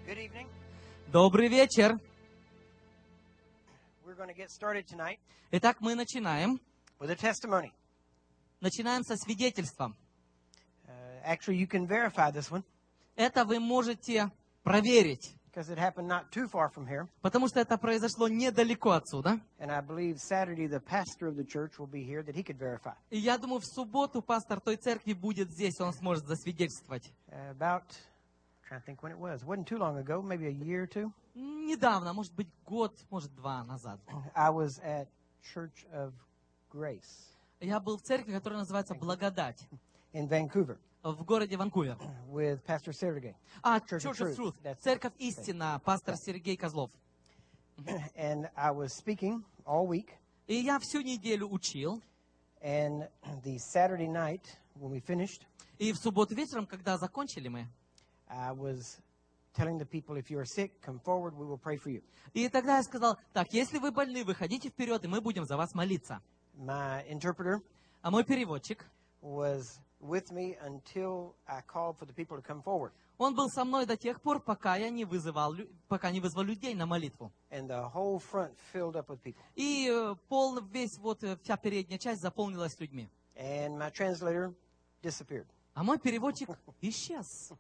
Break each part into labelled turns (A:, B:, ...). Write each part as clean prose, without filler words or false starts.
A: Good evening.
B: Добрый вечер.
A: We're going to get started tonight
B: Итак, мы начинаем.
A: with a testimony.
B: Начинаем со свидетельством.
A: Actually, you can verify this one
B: Это вы можете проверить,
A: because it happened not too far from here.
B: потому что это произошло недалеко отсюда.
A: And I believe Saturday the pastor of the church will be here that he could verify.
B: И я думаю, в субботу пастор той церкви будет здесь, он сможет засвидетельствовать.
A: About, trying to think when it was. It wasn't too long ago, maybe a year or two.
B: Недавно, может быть, год, может, два назад.
A: I was at Church of Grace
B: Я был в церкви, которая называется «Благодать»
A: in Vancouver
B: в городе Ванкувер.
A: with Pastor Sergey.
B: Church of Truth. Церковь Истина, пастор Сергей Козлов.
A: And I was speaking all week.
B: И я всю неделю учил.
A: And the Saturday night, when we finished,
B: И в субботу вечером, когда закончили мы,
A: I was telling the people, if you are sick, come forward, we will pray for you.
B: и тогда я сказал, так, если вы больны, выходите вперед, и мы будем за вас молиться.
A: My interpreter
B: А мой переводчик,
A: was with me until I called for the people to come forward.
B: он был со мной до тех пор, пока не вызвал людей на молитву.
A: And the whole front filled up with people.
B: И вся передняя часть заполнилась людьми.
A: And my translator disappeared.
B: А мой переводчик исчез.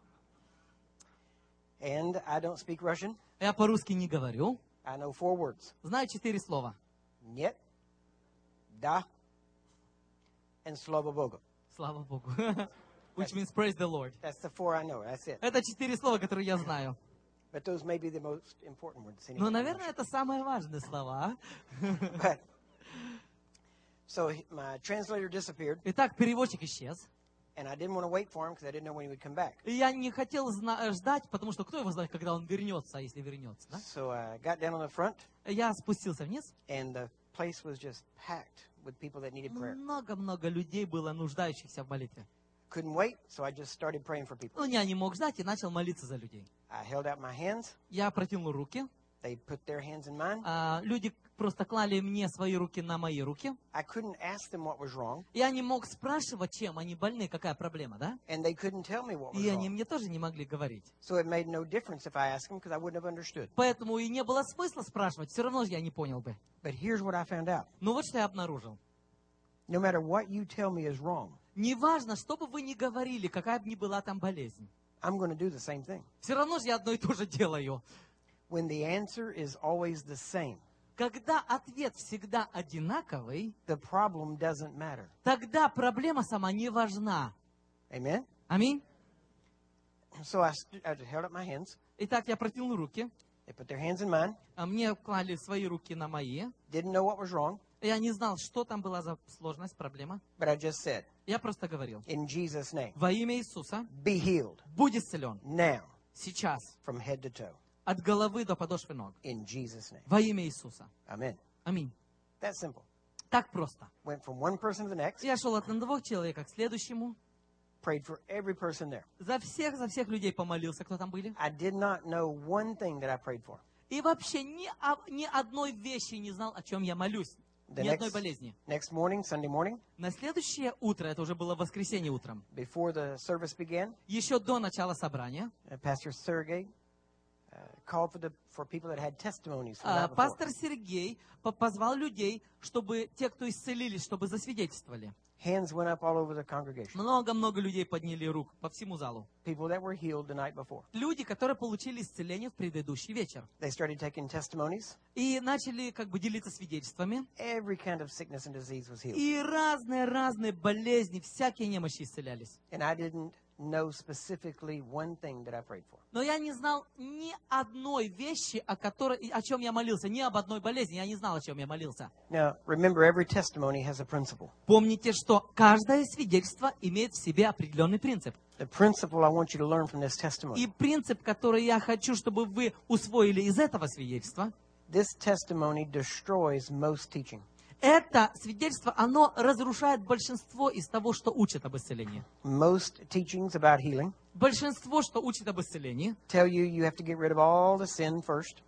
A: And I don't speak Russian.
B: Я по-русски не говорю.
A: I know 4 words.
B: Знаю 4 слова.
A: Нет, да, and слава Богу.
B: Слава Богу. Which means praise the Lord.
A: That's the 4 I know. That's it.
B: Это 4 слова, которые я знаю.
A: But those may be the most important words.
B: Но,
A: Anyway.
B: наверное, это самые важные слова.
A: But, so my translator disappeared.
B: Итак, переводчик исчез.
A: And I didn't want to wait for him because I didn't know when he would come back.
B: И я не хотел ждать, потому что кто его знает, когда он вернется, если вернется. Да?
A: So I got down on the front,
B: Я спустился вниз.
A: and the place was just packed with people that needed prayer.
B: Много-много людей было, нуждающихся в молитве.
A: Couldn't wait, so I just started praying for people.
B: Но я не мог ждать и начал молиться за людей.
A: I held out my hands.
B: Я протянул руки.
A: They put their hands in mine.
B: Люди просто клали мне свои руки на мои руки.
A: I couldn't ask them what was wrong,
B: Я не мог спрашивать, чем они больны, какая проблема, да?
A: and they couldn't tell me what was
B: И они
A: wrong.
B: мне тоже не могли говорить.
A: So it made no difference if I asked them because I wouldn't have understood.
B: Поэтому и не было смысла спрашивать, все равно я не понял бы.
A: But here's what I found out.
B: Но вот что я обнаружил.
A: No matter what you tell me is wrong,
B: Неважно, что бы вы ни говорили, какая бы ни была там болезнь.
A: I'm going to do the same thing.
B: Все равно же я одно и то же делаю.
A: When the answer is always the same,
B: Когда ответ всегда одинаковый,
A: the problem doesn't matter.
B: тогда проблема сама не важна.
A: Amen?
B: Аминь.
A: So I held up my hands.
B: Итак, я протянул руки,
A: They put their hands in mine.
B: а мне клали свои руки на мои.
A: Didn't know what was wrong,
B: Я не знал, что там была за сложность, проблема.
A: but I just said,
B: Я просто говорил,
A: in Jesus' name,
B: во имя Иисуса,
A: be healed
B: будь исцелен
A: now
B: сейчас,
A: from head to toe.
B: от головы до подошвы ног.
A: In Jesus' name.
B: Во имя Иисуса.
A: Amen.
B: Аминь.
A: That's simple.
B: Так просто.
A: Went from one person to the next,
B: Я шел от одного человека к следующему.
A: prayed for every person there.
B: За всех людей помолился, кто там были.
A: I did not know one thing that I prayed for.
B: И вообще ни одной вещи не знал, о чем я молюсь.
A: The
B: Ни одной болезни.
A: next morning, Sunday morning,
B: На следующее утро, это уже было воскресенье утром,
A: before the service began,
B: еще до начала собрания,
A: Pastor Sergey called for people that had testimonies from the night before.
B: пастор Сергей позвал людей, чтобы те, кто исцелились, чтобы засвидетельствовали.
A: Hands went up all over the congregation.
B: Много-много людей подняли рук по всему залу.
A: People that were healed the night before.
B: Люди, которые получили исцеление в предыдущий вечер.
A: They started taking testimonies.
B: И начали делиться свидетельствами.
A: Every kind of sickness and disease was healed.
B: И разные болезни, всякие немощи исцелялись.
A: And I didn't know specifically one thing that I prayed for.
B: Но я не знал ни одной вещи, о чем я молился, ни об одной болезни. Я не знал, о чем я молился.
A: Now, remember, every testimony has a principle.
B: Помните, что каждое свидетельство имеет в себе определенный принцип.
A: The principle I want you to learn from this testimony.
B: И принцип, который я хочу, чтобы вы усвоили из этого свидетельства,
A: This testimony destroys most teaching.
B: это свидетельство, оно разрушает большинство из того, что учат об исцелении.
A: Most teachings about healing
B: Большинство, что учат об исцелении,
A: tell you you have to get rid of all the sin first.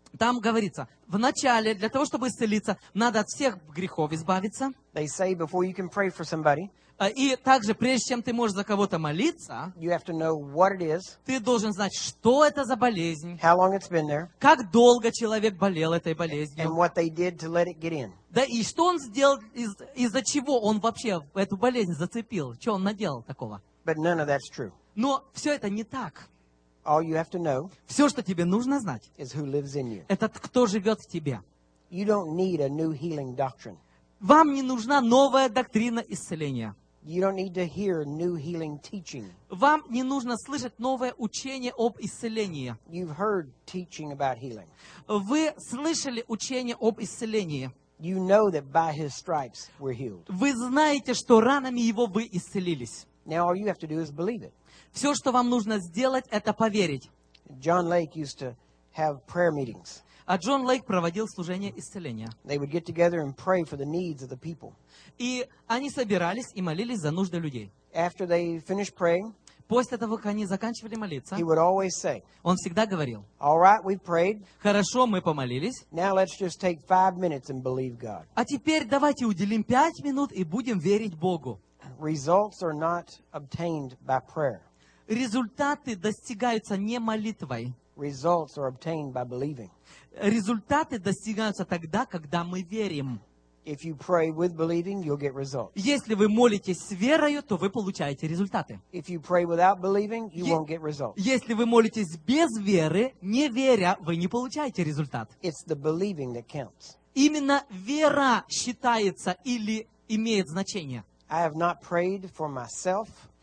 B: Там говорится, вначале, для того, чтобы исцелиться, надо от всех грехов избавиться.
A: They say before you can pray for somebody,
B: И также, прежде чем ты можешь за кого-то молиться,
A: you have to know what it is,
B: ты должен знать, что это за болезнь,
A: how long it's been there,
B: как долго человек болел этой
A: and
B: болезнью,
A: what they did to let it get in.
B: да и что он сделал, из-за чего он вообще эту болезнь зацепил, что он наделал такого.
A: But none of that's true.
B: Но все это не так.
A: All you have to know
B: Все, что тебе нужно знать,
A: is who lives in you.
B: это кто живет в тебе.
A: You don't need a new healing doctrine.
B: Вам не нужна новая доктрина исцеления.
A: You don't need to hear new healing teaching.
B: Вам не нужно слышать новое учение об исцелении.
A: You've heard teaching about healing.
B: Вы слышали учение об исцелении.
A: You know that by his stripes we're healed.
B: Вы знаете, что ранами его вы исцелились.
A: Now all you have to do is believe it.
B: Все, что вам нужно сделать, это поверить.
A: John Lake used to have prayer meetings.
B: А Джон Лейк проводил служение исцеления.
A: They would get together and pray for the needs of the people.
B: И они собирались и молились за нужды людей.
A: After they finished praying,
B: После того, как они заканчивали молиться,
A: he would always say,
B: он всегда говорил,
A: all right, we've prayed.
B: хорошо, мы помолились,
A: Now let's just take 5 minutes and believe God.
B: а теперь давайте уделим 5 минут и будем верить Богу.
A: Results are not obtained by prayer.
B: Результаты достигаются не молитвой.
A: Results are obtained by believing.
B: Результаты достигаются тогда, когда мы верим.
A: If you pray with believing, you'll get results.
B: Если вы молитесь с верою, то вы получаете результаты.
A: If you pray without believing, you won't get results.
B: Если вы молитесь без веры, не веря, вы не получаете результат.
A: It's the believing that counts.
B: Именно вера считается или имеет значение.
A: I have not prayed for myself,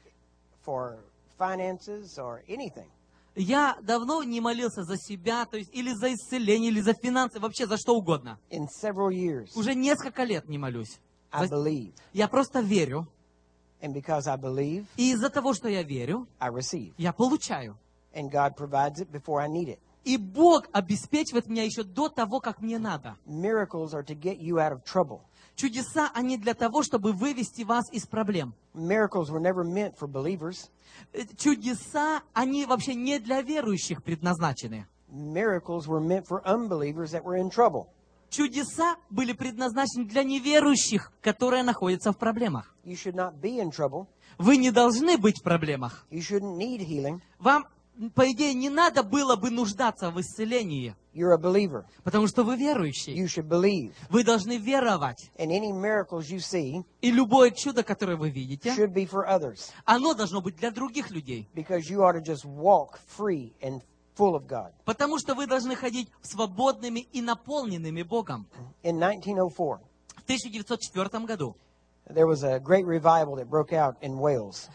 A: for finances, or anything.
B: Я давно не молился за себя, то есть или за исцеление, или за финансы, вообще за что угодно.
A: In several years,
B: Уже несколько лет не молюсь.
A: I believe.
B: Я просто верю.
A: And because I believe,
B: И из-за того, что я верю,
A: I receive.
B: я получаю.
A: And God provides it before I need it.
B: И Бог обеспечивает меня еще до того, как мне надо.
A: Miracles are to get you out of trouble.
B: Чудеса, они для того, чтобы вывести вас из проблем.
A: Miracles were never meant for believers.
B: Чудеса, они вообще не для верующих предназначены.
A: Miracles were meant for unbelievers that were in trouble.
B: Чудеса были предназначены для неверующих, которые находятся в проблемах.
A: You should not be in trouble.
B: Вы не должны быть в проблемах.
A: You shouldn't need healing.
B: Вам, по идее, не надо было бы нуждаться в исцелении,
A: You're a believer.
B: потому что вы верующий.
A: You should believe.
B: Вы должны веровать.
A: And any miracles you see
B: И любое чудо, которое вы видите,
A: should be for others.
B: оно должно быть для других людей.
A: Because you ought to just walk free and full of God.
B: Потому что вы должны ходить свободными и наполненными Богом.
A: In 1904,
B: В 1904 году
A: there was a great revival that broke out in Wales.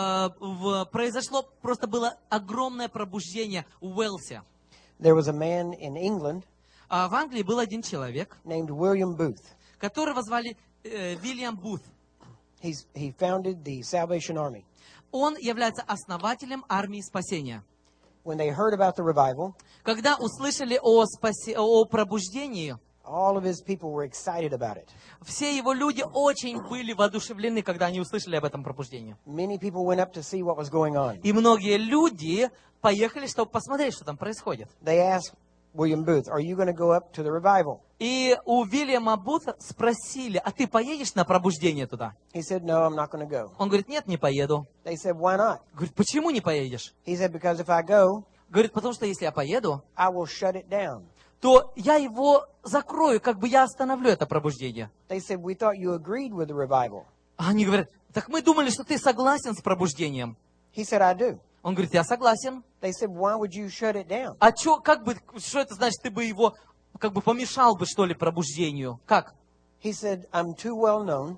B: произошло, просто было огромное пробуждение в Уэльсе.
A: There was a man in England
B: В Англии был один человек,
A: named William Booth.
B: которого звали Вильям Бут.
A: He founded the Salvation Army.
B: Он является основателем армии спасения.
A: When they heard about the revival,
B: Когда услышали о пробуждении,
A: all of his people were excited about it.
B: все его люди очень были воодушевлены, когда они услышали об этом пробуждении.
A: Many people went up to see what was going on.
B: И многие люди поехали, чтобы посмотреть, что там происходит.
A: They asked William Booth, are you going to go up to the revival?
B: И у Вильяма Бута спросили, а ты поедешь на пробуждение туда?
A: He said, no, I'm not going to go.
B: Он говорит, нет, не поеду.
A: They said, why not?
B: Говорит, почему не поедешь?
A: He said, because if I go,
B: Говорит, потому что если я поеду,
A: I will shut it down.
B: то я его закрою, как бы я остановлю это пробуждение.
A: They said, we thought you agreed with the revival.
B: А они говорят, так мы думали, что ты согласен с пробуждением.
A: He said, I do.
B: Он говорит, я согласен.
A: They said, why would you shut it down?
B: А что это значит, ты бы его, как бы помешал бы, что ли, пробуждению? Как?
A: He said, I'm too well known.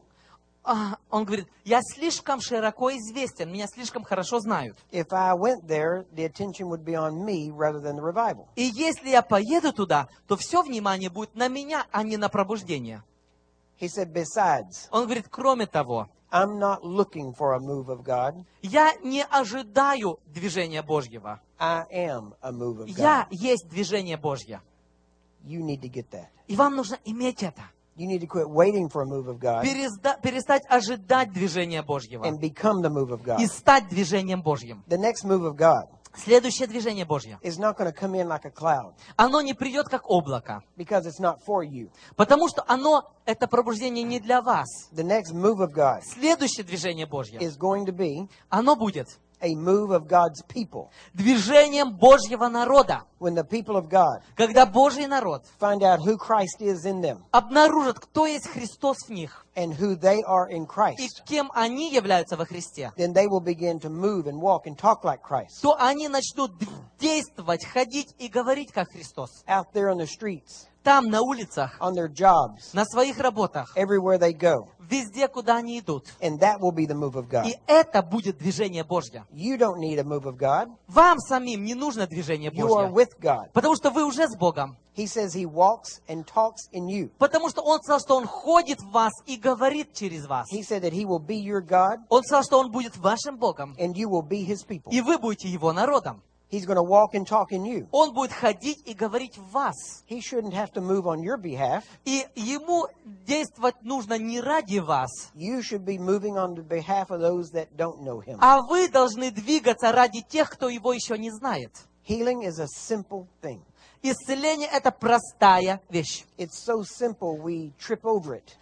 B: Он говорит, я слишком широко известен, меня слишком хорошо знают.
A: If I went there, the attention would be on me rather than the revival.
B: И если я поеду туда, то все внимание будет на меня, а не на пробуждение.
A: He said, besides,
B: Он говорит, кроме того,
A: I'm not looking for a move of God.
B: я не ожидаю движения Божьего.
A: I am a move of God.
B: Я есть движение Божье.
A: You need to get that.
B: И вам нужно иметь это.
A: You need to quit waiting for a move of God
B: Перестать ожидать движения Божьего.
A: and become the move of God.
B: И стать движением Божьим.
A: The next move of God
B: Следующее движение Божье.
A: is not going to come in like a cloud
B: Оно не придет как облако.
A: because it's not for you.
B: Потому что это пробуждение не для вас.
A: The next move of God
B: Следующее движение Божье.
A: is going to be
B: Оно будет
A: a move of God's people.
B: движением Божьего народа.
A: When the people of God
B: Когда Божий народ
A: find out who Christ is in them
B: обнаружит, кто есть Христос в них,
A: and who they are in
B: и
A: Christ,
B: кем они являются во Христе,
A: then they will begin to move and walk and talk like Christ.
B: то они начнут действовать, ходить и говорить как Христос.
A: Out there on the streets,
B: Там, на улицах,
A: on their jobs,
B: на своих работах,
A: everywhere they go.
B: везде, куда они идут.
A: And that will be the move of God.
B: И это будет движение Божье.
A: You don't need a move of God.
B: Вам самим не нужно движение
A: You are
B: Божье.
A: with God.
B: Потому что вы уже с Богом.
A: He says He walks and talks in you.
B: Потому что Он сказал, что Он ходит в вас и говорит через вас.
A: He said that He will be your God
B: Он сказал, что Он будет вашим Богом.
A: and you will be His people.
B: И вы будете Его народом.
A: He's going to walk and talk in you.
B: Он будет ходить и говорить в вас.
A: He shouldn't have to move on your behalf.
B: И Ему действовать нужно не ради вас.
A: You should be moving on the behalf of those that don't know Him.
B: А вы должны двигаться ради тех, кто Его еще не знает.
A: Healing is a simple thing.
B: Исцеление – это простая вещь.
A: It's so simple we trip over it.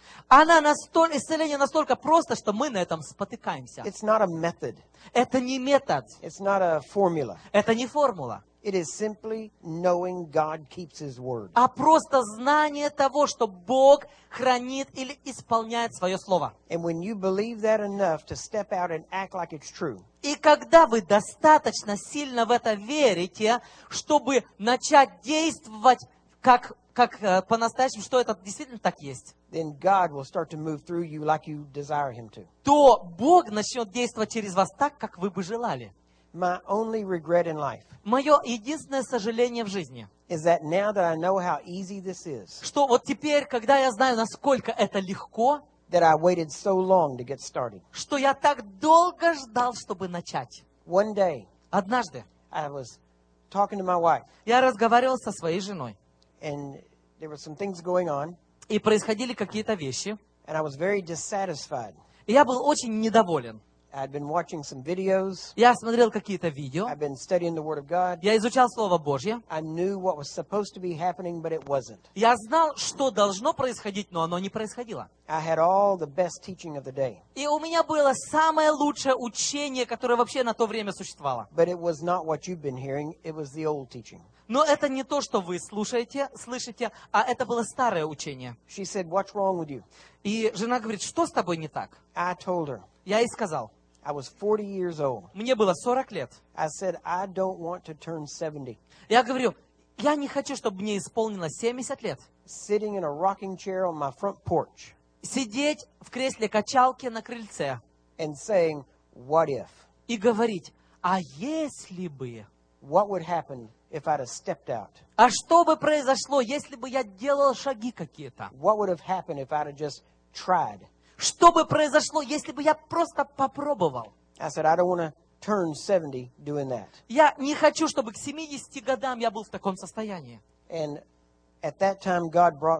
B: Исцеление настолько просто, что мы на этом спотыкаемся.
A: It's not a method.
B: Это не метод,
A: It's not a formula.
B: это не формула,
A: It is simply knowing God keeps His word.
B: а просто знание того, что Бог хранит или исполняет свое слово.
A: And when you believe that enough to step out and act like it's true,
B: И когда вы достаточно сильно в это верите, чтобы начать действовать как по-настоящему, что это действительно так есть,
A: then God will start to move through you like you desire Him to.
B: то Бог начнет действовать через вас так, как вы бы желали.
A: My only regret in life
B: Мое единственное сожаление в жизни,
A: is that now that I know how easy this is,
B: что вот теперь, когда я знаю, насколько это легко,
A: that I waited so long to get started.
B: что я так долго ждал, чтобы начать.
A: One day,
B: Однажды
A: I was talking to my wife,
B: я разговаривал со своей женой,
A: and there were some things going on,
B: и происходили какие-то вещи,
A: and I was very dissatisfied.
B: и я был очень недоволен.
A: I'd been watching some videos.
B: Я смотрел какие-то видео,
A: I've been studying the Word of God.
B: я изучал Слово Божье,
A: I knew what was supposed to be happening, but it wasn't.
B: я знал, что должно происходить, но оно не происходило.
A: I had all the best teaching of the day,
B: И у меня было самое лучшее учение, которое вообще на то время существовало.
A: but it was not what you've been hearing. It was the old teaching.
B: Но это не то, что вы слышите, а это было старое учение.
A: She said, "What's wrong with you?"
B: И жена говорит, что с тобой не так?
A: I told her,
B: Я ей сказал,
A: I was 40 years old.
B: мне было 40 лет.
A: I said, I don't want to turn 70.
B: Я говорю, я не хочу, чтобы мне исполнилось 70 лет.
A: Sitting in a rocking chair on my front porch
B: Сидеть в кресле качалки на крыльце
A: and saying, what if?
B: и говорить, а если бы?
A: What would happen if I'd have stepped out?
B: А что бы произошло, если бы я делал шаги какие-то?
A: What would have happened if I'd have just tried?
B: Что бы произошло, если бы я просто попробовал?
A: I said, I don't want to turn 70 doing that.
B: Я не хочу, чтобы к 70 годам я был в таком состоянии.
A: And at that time, God brought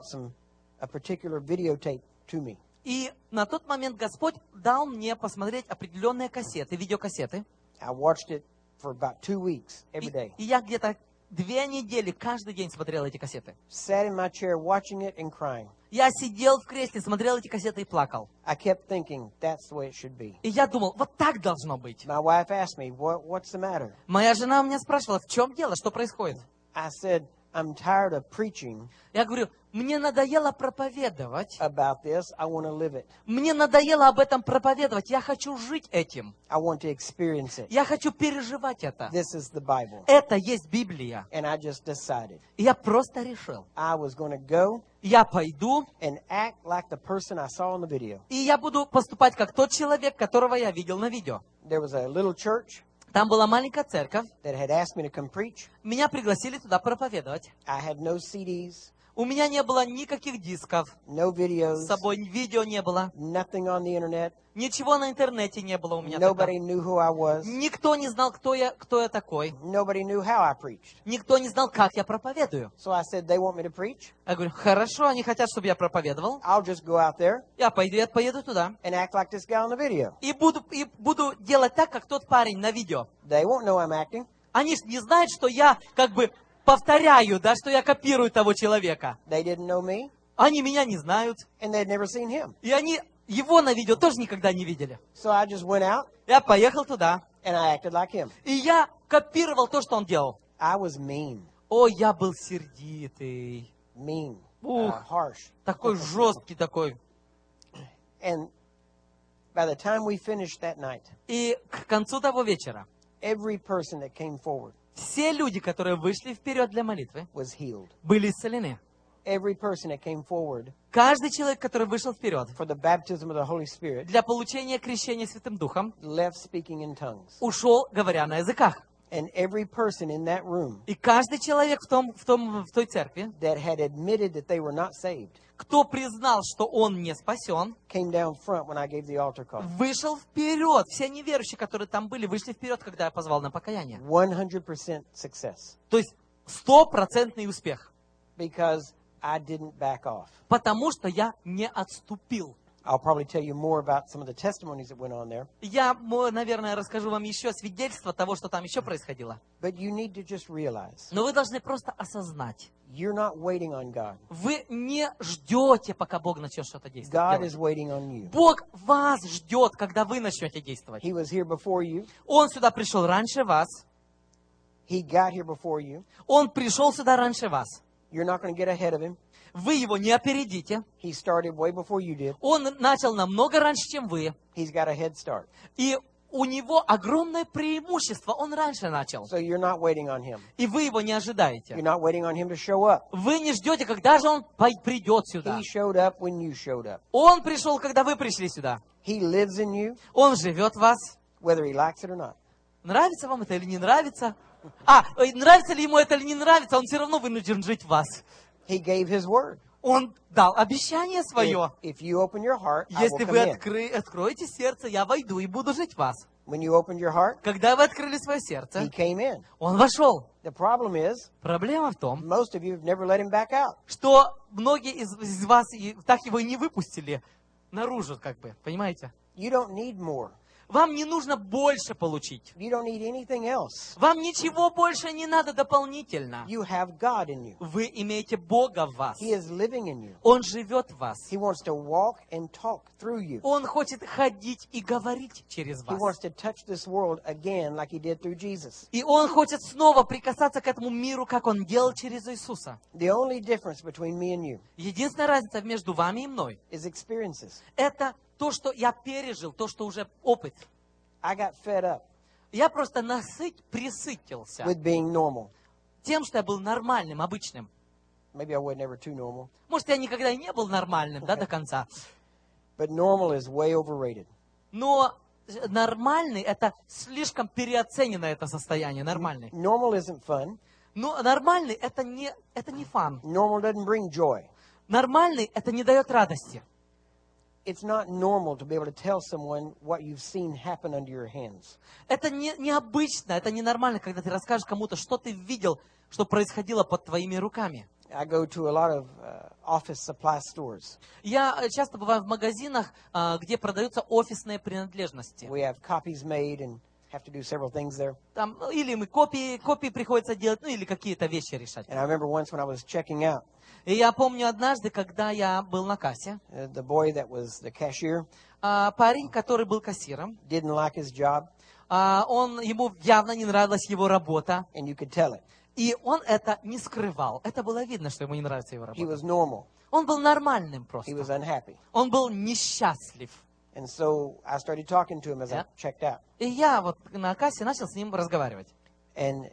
A: a particular videotape to me.
B: И на тот момент Господь дал мне посмотреть определенные кассеты, видеокассеты.
A: I watched it for about 2 weeks every day.
B: И я где-то 2 недели каждый день смотрел эти кассеты.
A: Sat in my chair watching it and crying.
B: Я сидел в кресле, смотрел эти кассеты и плакал.
A: I kept thinking, that's the way it should be.
B: И я думал, вот так должно быть.
A: My wife asked me, what's the matter?
B: Моя жена у меня спрашивала, в чем дело, что происходит?
A: I said, I'm tired of preaching
B: Я говорю, мне надоело проповедовать.
A: about this. I want to live it.
B: Мне надоело об этом проповедовать. Я хочу жить этим.
A: I want to experience it.
B: Я хочу переживать это.
A: This is the Bible.
B: Это есть Библия.
A: And I just decided
B: И я просто решил.
A: I was going to go
B: Я пойду,
A: and act like the person I saw in the video.
B: и я буду поступать как тот человек, которого я видел на видео.
A: There was a little church
B: Там была маленькая церковь.
A: that had asked me to come preach.
B: Меня пригласили туда проповедовать.
A: I had no CDs,
B: У меня не было никаких дисков.
A: no
B: С
A: videos,
B: собой видео не было.
A: nothing on the internet.
B: Ничего на интернете не было у меня тогда.
A: Nobody knew who I was.
B: Никто не знал, кто я такой.
A: Nobody knew how I preached.
B: Никто не знал, как я проповедую.
A: So I said, they want me to preach.
B: Я говорю, хорошо, они хотят, чтобы я проповедовал.
A: I'll just go out there
B: Я поеду туда.
A: and act like this guy on the video.
B: И буду делать так, как тот парень на видео.
A: They won't know I'm acting.
B: Они ж не знают, что я как бы повторяю, да, что я копирую того человека.
A: They didn't know me,
B: Они меня не знают.
A: and they'd never seen him.
B: И они его на видео тоже никогда не видели.
A: So I just went out,
B: Я поехал туда.
A: and I acted like him.
B: И я копировал то, что он делал.
A: I was mean,
B: О, я был сердитый.
A: mean,
B: Ух.
A: harsh.
B: Такой жесткий такой.
A: And by the time we finished that night,
B: И к концу того вечера
A: every person that came forward
B: все люди, которые вышли вперед для молитвы,
A: was healed.
B: были исцелены.
A: Every person that came forward
B: Каждый человек, который вышел вперед
A: for the baptism of the Holy Spirit
B: для получения крещения Святым Духом,
A: left speaking in tongues.
B: ушел, говоря на языках.
A: And every person in that room
B: И каждый человек в той церкви,
A: that had admitted that they were not saved
B: кто признал, что он не спасен,
A: came down front when I gave the altar call.
B: вышел вперед. Все неверующие, которые там были, вышли вперед, когда я позвал на покаяние.
A: 100% success.
B: То есть 100% успех.
A: Because I didn't back off.
B: Потому что я не отступил.
A: I'll probably tell you more about some of the testimonies that went on there.
B: Я, наверное, расскажу вам еще свидетельство того, что там еще происходило.
A: But you need to just realize
B: Но вы должны просто осознать.
A: you're not waiting on God.
B: Вы не ждете, пока Бог начнет что-то
A: God
B: действовать.
A: is waiting on you.
B: Бог вас ждет, когда вы начнете действовать.
A: He was here before you.
B: Он сюда пришел раньше вас.
A: He got here before you.
B: Он пришел сюда раньше вас.
A: You're not going to get ahead of him.
B: Вы его не опередите.
A: He started way before you did.
B: Он начал намного раньше, чем вы.
A: He's got a head start.
B: И у него огромное преимущество. Он раньше начал.
A: So you're not waiting on him.
B: И вы его не
A: You're
B: ожидаете.
A: not waiting on him to show up.
B: Вы не ждете, когда же он придет сюда.
A: He showed up when you showed up.
B: Он пришел, когда вы пришли сюда.
A: He lives in you,
B: Он живет в вас.
A: whether he likes it or not.
B: Нравится вам это или не нравится? Нравится ли ему это или не нравится, он все равно вынужден жить в вас.
A: He gave his word.
B: Он дал обещание свое.
A: If you open your heart, I will
B: Если
A: come
B: вы
A: in.
B: откроете сердце, я войду и буду жить в вас.
A: When you opened your heart,
B: Когда вы открыли свое
A: he
B: сердце,
A: came in.
B: он вошел.
A: The problem is,
B: Проблема в том,
A: most of you have never let him back out.
B: что многие из вас так его и не выпустили наружу, как бы, понимаете?
A: You don't need more.
B: Вам не нужно больше получить.
A: You don't need anything else.
B: Вам ничего больше не надо дополнительно.
A: You have God in you.
B: Вы имеете Бога в вас.
A: He is living in you.
B: Он живет в вас.
A: He wants to walk and talk through you.
B: Он хочет ходить и говорить через
A: He
B: вас.
A: wants to touch this world again like he did through Jesus.
B: И Он хочет снова прикасаться к этому миру, как Он делал через Иисуса.
A: The only difference between me and you
B: Единственная разница между вами и мной
A: is experiences.
B: – это то, что я пережил, то, что уже опыт.
A: I got fed up
B: Я просто присытился
A: with being normal.
B: тем, что я был нормальным, обычным.
A: Maybe I wasn't ever too normal.
B: Может, я никогда и не был нормальным, да, до конца.
A: But normal is way overrated.
B: Но нормальный – это слишком переоценено это состояние, нормальный.
A: Normal isn't fun.
B: Но нормальный – это не фан.
A: Normal doesn't bring joy.
B: Нормальный – это не дает радости.
A: It's not normal to be able to tell someone what you've seen happen under your hands.
B: Это необычно, это ненормально, когда ты расскажешь кому-то, что ты видел, что происходило под твоими руками.
A: I go to a lot of office supply stores.
B: Я часто бываю в магазинах, где продаются офисные принадлежности.
A: We have copies made and have to do several things there.
B: Там, или мы копии приходится делать, ну или какие-то вещи решать.
A: And I remember once when I was checking out,
B: И я помню однажды, когда я был на кассе,
A: the boy that was the cashier
B: парень, который был кассиром,
A: didn't like his job,
B: ему явно не нравилась его работа,
A: and you could tell it.
B: и он это не скрывал. Это было видно, что ему не нравится его
A: He
B: работа.
A: was normal.
B: Он был нормальным
A: He was
B: просто.
A: unhappy.
B: Он был несчастлив.
A: And so I started talking to him as I
B: Yeah.
A: checked out.
B: И я вот на кассе начал с ним разговаривать.
A: And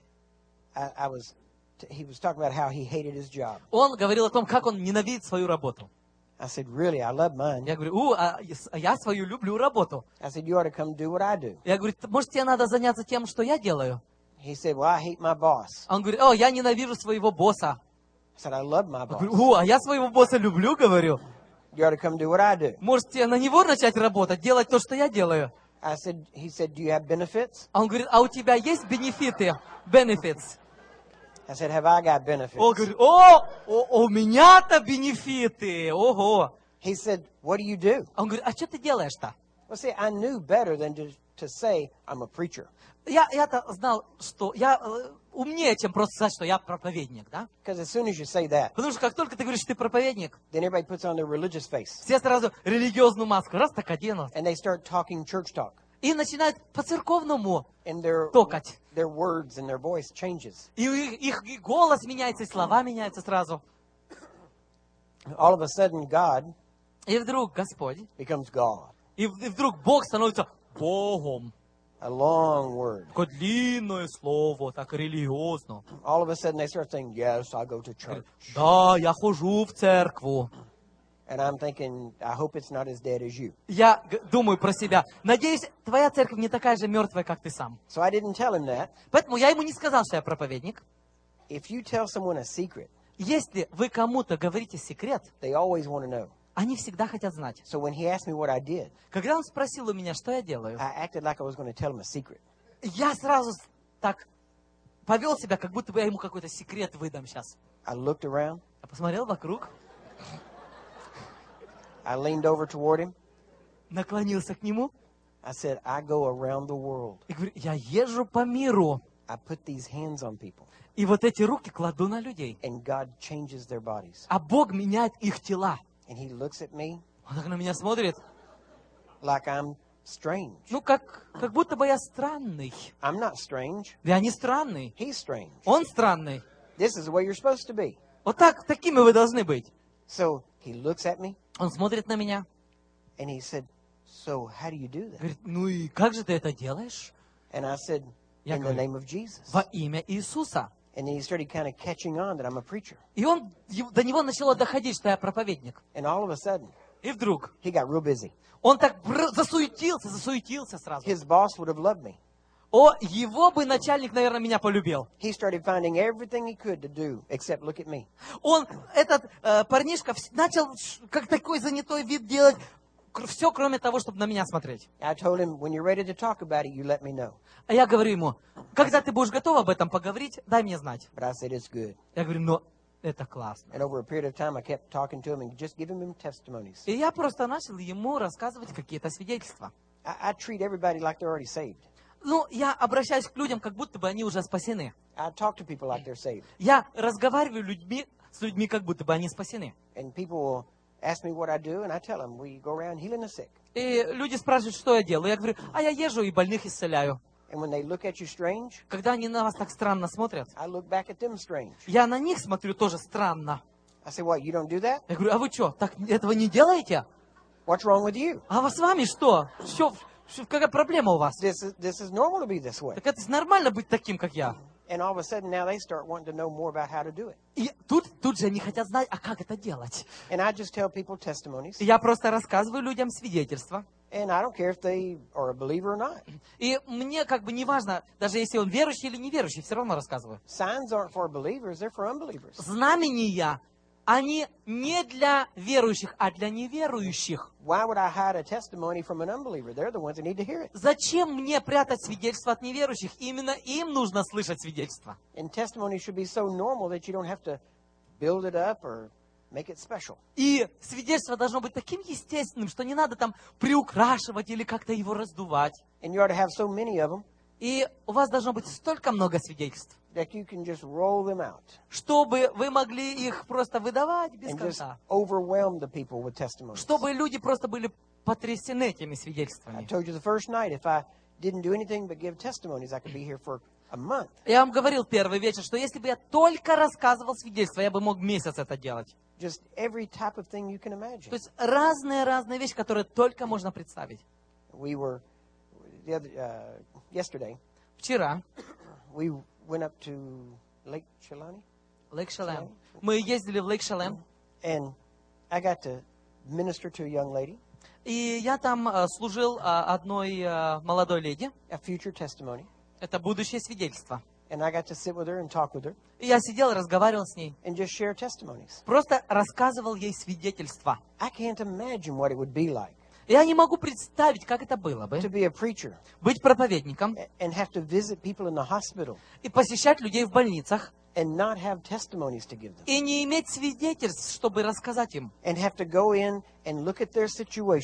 A: he was talking about how he hated his job.
B: Он говорил о том, как он ненавидит свою работу.
A: I said, really? I love mine.
B: Я говорю, я свою люблю работу.
A: I said, you ought to come do what I do.
B: Я говорю, может, тебе надо заняться тем, что я делаю?
A: He said, well, I hate my boss.
B: Он говорит, я ненавижу своего босса.
A: I said, I love my
B: Я
A: boss.
B: говорю, я своего босса люблю, говорю.
A: You ought to come do what I do.
B: Может, тебе на него начать работать, делать то, что я делаю?
A: He said, do you have benefits?
B: Он говорит, у тебя есть бенефиты? Benefits.
A: I said, have I got benefits?
B: Он говорит, у меня-то бенефиты. Ого.
A: He said, what do you do?
B: Он говорит, что ты делаешь-то?
A: Well, see, I knew better than to to say I'm a preacher.
B: Я-то знал, что я умнее, чем просто сказать, что я проповедник, да?
A: Because as soon as you say that,
B: Потому что как только ты говоришь, что ты проповедник,
A: then everybody puts on their religious face.
B: все сразу религиозную маску, раз так оденут.
A: And they start talking church talk.
B: И начинают по-церковному
A: And their
B: токать.
A: words and their voice changes.
B: И их и голос меняется, и слова меняются сразу.
A: All of a sudden, God
B: И вдруг Господь,
A: becomes God.
B: и вдруг Бог становится Богом.
A: A long word.
B: Такое длинное слово, так религиозно.
A: All of a sudden, they start saying, yes, I go to church.
B: Да, я хожу в церкву.
A: And I'm thinking, I hope it's not as dead as you.
B: Я думаю про себя. Надеюсь, твоя церковь не такая же мертвая, как ты сам.
A: So I didn't tell him that.
B: Поэтому я ему не сказал, что я проповедник.
A: If you tell someone a secret,
B: Если вы кому-то говорите секрет,
A: they always want to know.
B: они всегда хотят знать.
A: So when he asked me what I did,
B: Когда он спросил у меня, что я делаю,
A: I acted like I was going to tell him a secret.
B: я сразу так повел себя, как будто бы я ему какой-то секрет выдам сейчас.
A: I looked around.
B: Я посмотрел вокруг,
A: I leaned over toward him.
B: наклонился к нему
A: I said, I go around the world.
B: и говорю, я езжу по миру,
A: I put these hands on people.
B: и вот эти руки кладу на людей.
A: And God changes their bodies.
B: А Бог меняет их тела.
A: And he looks at me
B: Он так на меня смотрит,
A: like I'm strange.
B: ну как будто бы я странный.
A: I'm not strange.
B: Я не странный,
A: He's strange.
B: он странный.
A: This is the way you're supposed to be.
B: Вот так, такими вы должны быть.
A: So he looks at me
B: Он смотрит на меня,
A: and he said, so how do you do that?
B: говорит, ну и как же ты это делаешь?
A: And I said,
B: Я
A: in the
B: говорю,
A: name of Jesus.
B: во имя Иисуса.
A: And then he started kind of catching on that I'm a preacher.
B: И до него начало доходить, что я проповедник.
A: And all of a sudden,
B: И вдруг
A: he got real busy.
B: он так засуетился сразу.
A: His boss would have loved me.
B: О, его бы начальник, наверное, меня полюбил.
A: He started finding everything he could to do except look at me.
B: Этот парнишка начал как такой занятой вид делать, все, кроме того, чтобы на меня смотреть.
A: I told him, when you're ready to talk about it, you let me know.
B: А я говорю ему, когда ты будешь готов об этом поговорить, дай мне знать.
A: But I said, it's good.
B: Я говорю, ну, это классно.
A: And over a period of time, I kept talking to him and just giving him testimonies.
B: И я просто начал ему рассказывать какие-то свидетельства.
A: I treat everybody like they're already saved.
B: Ну, я обращаюсь к людям, как будто бы они уже спасены.
A: I talk to people like they're saved.
B: Я разговариваю с людьми, как будто бы они спасены.
A: And people will ask me what I do, and I tell them, we go around healing the sick.
B: И люди спрашивают, что я делаю. Я говорю, а я езжу и больных исцеляю.
A: And when they look at you strange,
B: Когда они на вас так странно смотрят,
A: I look back at them strange.
B: я на них смотрю тоже странно.
A: I say, what, you don't do that?
B: Я говорю, а вы что, так этого не делаете?
A: What's wrong with you?
B: А с вами что? Какая проблема у вас?
A: This is normal to be this way.
B: Так это нормально быть таким, как я.
A: And all of a sudden now they start wanting to know more about how to do it.
B: И тут же они хотят знать, а как это делать.
A: And I just tell people testimonies.
B: И я просто рассказываю людям свидетельства.
A: And I don't care if they are a believer or not.
B: И мне как бы не важно, даже если он верующий или неверующий, все равно рассказываю.
A: Signs aren't for believers, they're for unbelievers.
B: Знамения, они не для верующих, а для неверующих.
A: Why would I hide a testimony from an unbeliever? They're the ones that need to hear it.
B: Зачем мне прятать свидетельства от неверующих? Именно им нужно слышать свидетельства.
A: And testimony should be so normal that you don't have to build it up or make it special.
B: И свидетельство должно быть таким естественным, что не надо там приукрашивать или как-то его раздувать.
A: And you ought to have so many of them
B: И у вас должно быть столько много свидетельств,
A: that you can just roll them out
B: чтобы вы могли их просто выдавать без
A: and just
B: конца.
A: overwhelm the people with testimonies.
B: Чтобы люди просто были потрясены этими
A: I
B: свидетельствами.
A: told you the first night, if I didn't do anything but give testimonies, I could be here for a month.
B: Я вам говорил первый вечер, что если бы я только рассказывал свидетельства, я бы мог месяц это делать.
A: Just every type of thing you can imagine.
B: То есть разные вещи, которые только можно представить.
A: We were, yesterday,
B: Вчера,
A: we went up to Lake Chilani,
B: Лейк Шалем. Мы ездили в Лейк Шалем,
A: and I got to minister to a young lady,
B: и я там служил одной молодой леди.
A: a future testimony,
B: Это будущее свидетельство.
A: and I got to sit with her and talk with her
B: И я сидел, разговаривал с ней.
A: and just share testimonies.
B: Просто рассказывал ей свидетельства.
A: I can't imagine what it would be like
B: Я не могу представить, как это было бы.
A: to be a preacher
B: Быть проповедником
A: and have to visit people in the hospital
B: и посещать людей в больницах.
A: and not have testimonies to give them,
B: И не иметь свидетельств, чтобы рассказать им.
A: and have to go in and look at their situation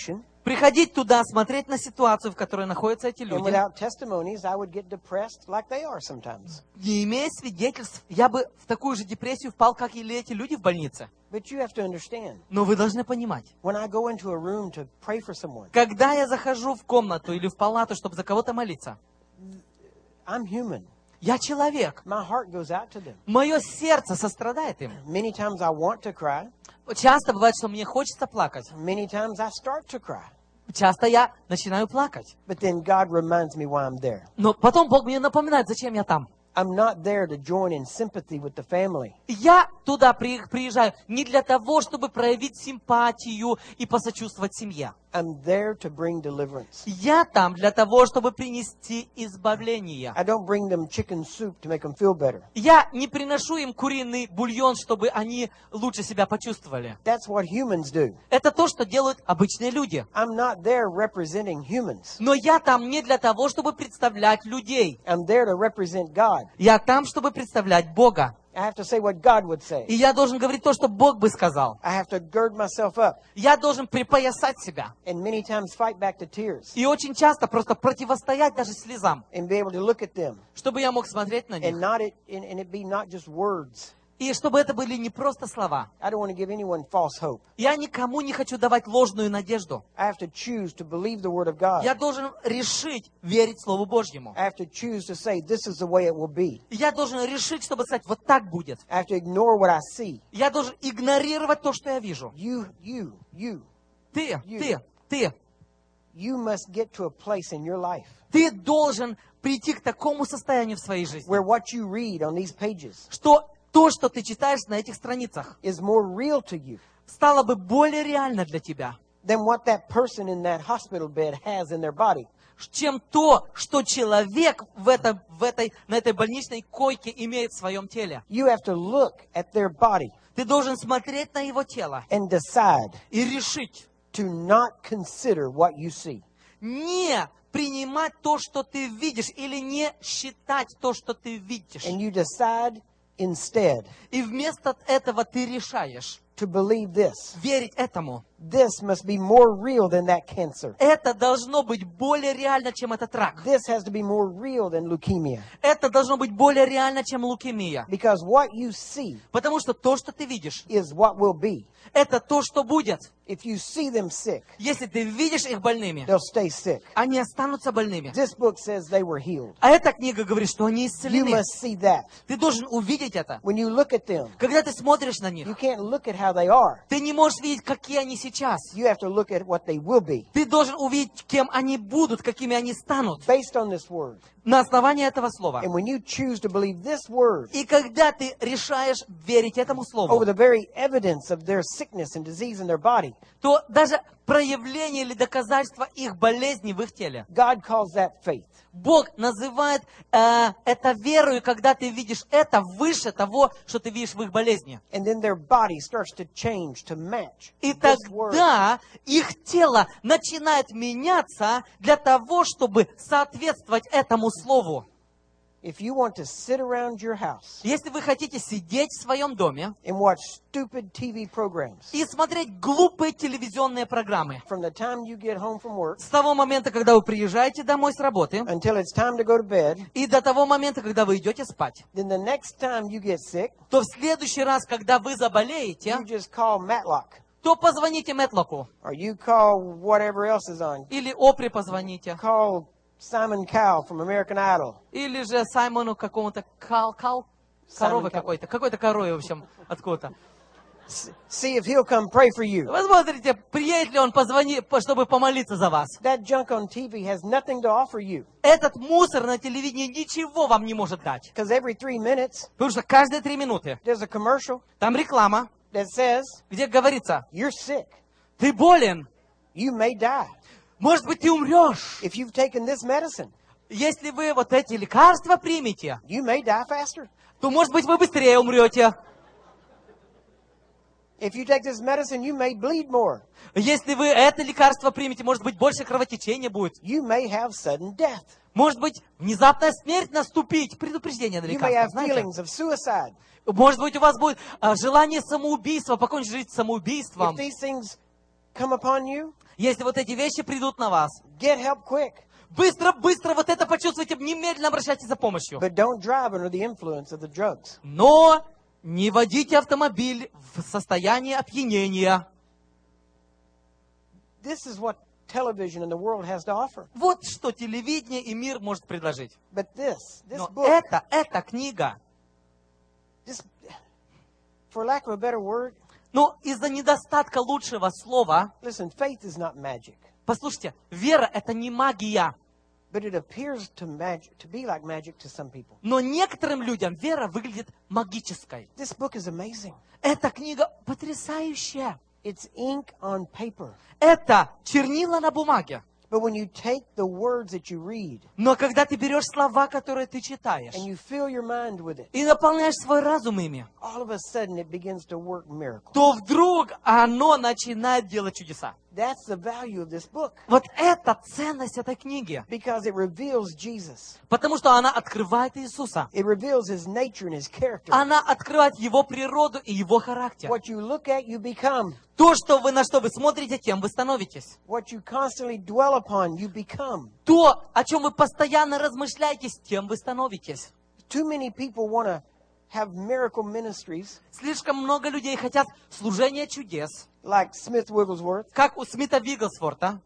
B: приходить туда, смотреть на ситуацию, в которой находятся эти
A: And
B: люди.
A: without testimonies, I would get depressed like they are sometimes.
B: Не имея свидетельств, я бы в такую же депрессию впал, как и эти люди в больнице.
A: But you have to understand,
B: Но вы должны понимать,
A: when I go into a room to pray for someone,
B: когда я захожу в комнату или в палату, чтобы за кого-то молиться,
A: I'm human.
B: я человек.
A: My heart goes out to them.
B: Мое сердце сострадает им.
A: Many times I want to cry.
B: Часто бывает, что мне хочется плакать.
A: Many times I start to cry.
B: Часто я начинаю плакать.
A: But then God reminds me why I'm there.
B: Но потом Бог мне напоминает, зачем я там.
A: I'm not there to join in sympathy with the family.
B: Я туда приезжаю не для того, чтобы проявить симпатию и посочувствовать семье.
A: I'm there to bring deliverance.
B: Я там для того, чтобы принести избавление.
A: I don't bring them chicken soup to make them feel better.
B: Я не приношу им куриный бульон, чтобы они лучше себя почувствовали.
A: That's what humans do.
B: Это то, что делают обычные люди.
A: I'm not there representing humans.
B: Но я там не для того, чтобы представлять людей.
A: I'm there to represent God.
B: Я там, чтобы представлять Бога.
A: I have to say what God would say.
B: И я должен говорить то, что Бог бы сказал.
A: I have to gird myself up
B: Я должен припоясать себя.
A: and many times fight back the tears
B: И очень часто просто противостоять даже слезам,
A: and be able to look at them
B: чтобы я мог смотреть на них.
A: and it be not just words.
B: И чтобы это были не просто слова.
A: I don't want to give anyone false hope.
B: Я никому не хочу давать ложную надежду.
A: I have to choose to believe the word of God.
B: Я должен решить верить Слову Божьему.
A: I have to choose to say this is the way it will be.
B: Я должен решить, чтобы сказать, вот так будет.
A: I have to ignore what I see.
B: Я должен игнорировать то, что я вижу. Ты
A: You must get to a place in your life
B: должен прийти к такому состоянию в своей жизни,
A: where what you read on these pages
B: что то, что ты читаешь на этих страницах,
A: is more real to you
B: стало бы более реально для тебя,
A: than what that person in that hospital bed has in their body.
B: чем то, что человек на этой больничной койке имеет в своем теле.
A: You have to look at their body
B: Ты должен смотреть на его тело
A: and decide
B: и решить
A: to not consider what you see.
B: не принимать то, что ты видишь, или не считать то, что ты видишь.
A: And you decide instead
B: И вместо этого ты решаешь
A: to believe this.
B: верить этому.
A: This must be more real than that cancer.
B: Это должно быть более реально, чем этот рак.
A: This has to be more real than leukemia.
B: Это должно быть более реально, чем лукемия.
A: Because what you see
B: Потому что то, что ты видишь,
A: is what will be.
B: это то, что будет.
A: If you see them sick,
B: Если ты видишь их больными,
A: they'll stay sick.
B: они останутся больными.
A: This book says they were healed.
B: А эта книга говорит, что они
A: You
B: исцелены.
A: must see that.
B: Ты должен увидеть это.
A: When you look at them,
B: Когда ты смотришь на них,
A: you can't look at how they are.
B: ты не можешь видеть, какие они сейчас.
A: You have to look at what they will be.
B: Ты должен увидеть, кем они будут, какими они станут.
A: Based on this word.
B: На основании этого слова.
A: And when you choose to believe this word
B: И когда ты решаешь верить этому
A: over
B: слову,
A: the very evidence of their sickness and disease in their body,
B: то даже проявление или доказательство их болезни в их теле,
A: God calls that faith.
B: Бог называет это верою, когда ты видишь это выше того, что ты видишь в их болезни.
A: And then their body starts to change to match
B: И
A: this word.
B: тогда их тело начинает меняться для того, чтобы соответствовать этому слову.
A: If you want to sit around your house
B: Если вы хотите сидеть в своем доме
A: and watch stupid TV programs
B: и смотреть глупые телевизионные программы,
A: from the time you get home from work
B: с того момента, когда вы приезжаете домой с работы,
A: until it's time to go to bed,
B: и до того момента, когда вы идете спать,
A: then the next time you get sick,
B: то в следующий раз, когда вы заболеете,
A: you just call Matlock
B: то позвоните Мэтлоку.
A: or you call whatever else is on.
B: Или Опре позвоните.
A: Call Simon Cowell from American Idol.
B: Или же Саймону какому-то коровы
A: Саймон
B: какой-то. Какой-то корове, в общем, откуда-то.
A: See if he'll come pray for you.
B: Вы смотрите, приедет ли он позвонить, чтобы помолиться за вас.
A: That junk on TV has nothing to offer you.
B: Этот мусор на телевидении ничего вам не может дать.
A: Because every 3 minutes,
B: Потому что каждые 3 минуты
A: there's a commercial
B: там реклама,
A: that says,
B: где говорится,
A: you're sick.
B: ты болен,
A: You may die
B: может быть, ты умрешь.
A: if you've taken this medicine.
B: Если вы вот эти лекарства примете,
A: You may die faster.
B: то, может быть, вы быстрее умрете.
A: If you take this medicine, you may bleed more.
B: Если вы это лекарство примете, может быть, больше кровотечения будет.
A: You may have sudden death.
B: Может быть, внезапная смерть наступить. Предупреждение на
A: You may
B: лекарство,
A: have
B: знаете?
A: feelings of suicide.
B: Может быть, у вас будет желание самоубийства, покончить жизнь
A: If
B: самоубийством.
A: these things come upon you,
B: если вот эти вещи придут на вас,
A: get help quick.
B: быстро вот это почувствуйте, немедленно обращайтесь за помощью.
A: But don't drive under the influence of the drugs.
B: Но не водите автомобиль в состоянии опьянения.
A: This is what television and the world has to offer.
B: Вот что телевидение и мир может предложить.
A: But this
B: Но
A: book,
B: эта книга,
A: this, for lack of a better word,
B: но из-за недостатка лучшего слова,
A: listen, faith is not magic,
B: послушайте, вера это не магия.
A: but it appears to be like magic to some people.
B: Но некоторым людям вера выглядит магической.
A: This book is amazing.
B: Эта книга потрясающая.
A: It's ink on paper.
B: Это чернила на бумаге.
A: But when you take the words that you read
B: Но когда ты берешь слова, которые ты читаешь,
A: and you fill your mind with it,
B: и наполняешь свой разум ими,
A: all of a sudden it begins to work miracles.
B: то вдруг оно начинает делать чудеса.
A: That's the value of this book
B: Вот это ценность этой книги.
A: because it reveals Jesus.
B: Потому что она открывает Иисуса.
A: It reveals His nature and His character.
B: Она открывает Его природу и Его характер.
A: What you look at, you become.
B: То, на что вы смотрите, тем вы становитесь.
A: What you constantly dwell upon, you become.
B: То, о чем вы постоянно размышляете, тем вы становитесь.
A: Too many people want to have miracle ministries
B: Слишком много людей хотят служения чудес,
A: like Smith Wigglesworth.
B: как у Смита Вигглсворта.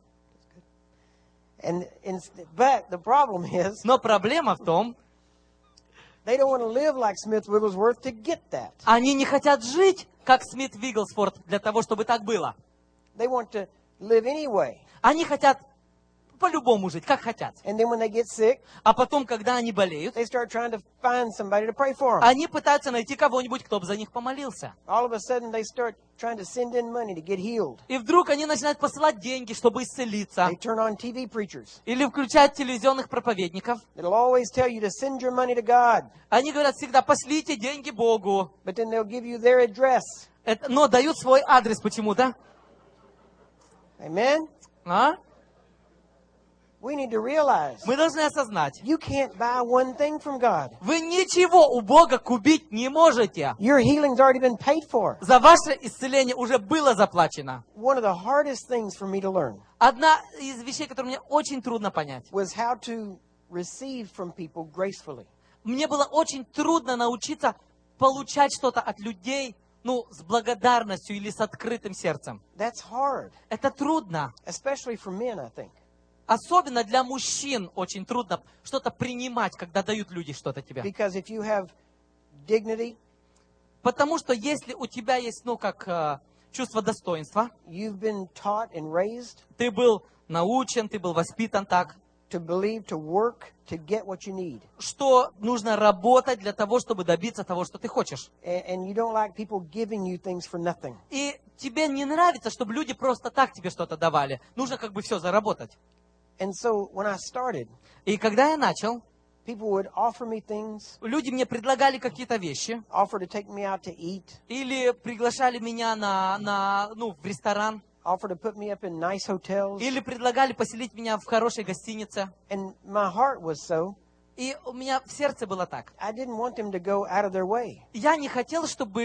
A: But the problem is,
B: Но проблема в том,
A: they don't want to live like Smith Wigglesworth to get that.
B: они не хотят жить, как Смит Вигглсворт, для того, чтобы так было.
A: They want to live anyway.
B: Они хотят по-любому жить, как хотят.
A: And then when they get sick,
B: А потом, когда они болеют,
A: they start trying to find somebody to pray for them.
B: они пытаются найти кого-нибудь, кто бы за них помолился.
A: All of a sudden, they start trying to send in money to get healed.
B: И вдруг они начинают посылать деньги, чтобы исцелиться.
A: They turn on TV preachers
B: Или включать телевизионных проповедников.
A: that'll always tell you to send your money to God,
B: Они говорят всегда, пошлите деньги Богу.
A: but then they'll give you their address.
B: Но дают свой адрес почему-то.
A: Amen?
B: А?
A: We need to realize
B: Мы должны осознать,
A: you can't buy one thing from God.
B: вы ничего у Бога купить не можете.
A: Your healing's already been paid for.
B: За ваше исцеление уже было заплачено.
A: One of the hardest things for me to learn
B: Одна из вещей, которую мне очень трудно понять.
A: was how to receive from people gracefully.
B: Мне было очень трудно научиться получать что-то от людей, с благодарностью или с открытым сердцем.
A: That's hard,
B: Это трудно.
A: especially for men, I think.
B: Особенно для мужчин очень трудно что-то принимать, когда дают люди что-то тебе.
A: Because if you have dignity,
B: Потому что если у тебя есть, чувство достоинства,
A: you've been taught and raised
B: ты был научен, ты был воспитан так,
A: to believe, to work, to get what you need.
B: что нужно работать для того, чтобы добиться того, что ты хочешь.
A: And you don't like people giving you things for nothing.
B: И тебе не нравится, чтобы люди просто так тебе что-то давали. Нужно все заработать.
A: And so when I started,
B: И когда я начал,
A: people would offer me things,
B: люди мне предлагали какие-то вещи,
A: offer to take me out to eat,
B: или приглашали меня в ресторан,
A: offer to put me up in nice hotels.
B: или предлагали поселить меня в хорошей гостинице.
A: And my heart was so,
B: И у меня в сердце было так.
A: I didn't want them to go out of their way.
B: Я не хотел, чтобы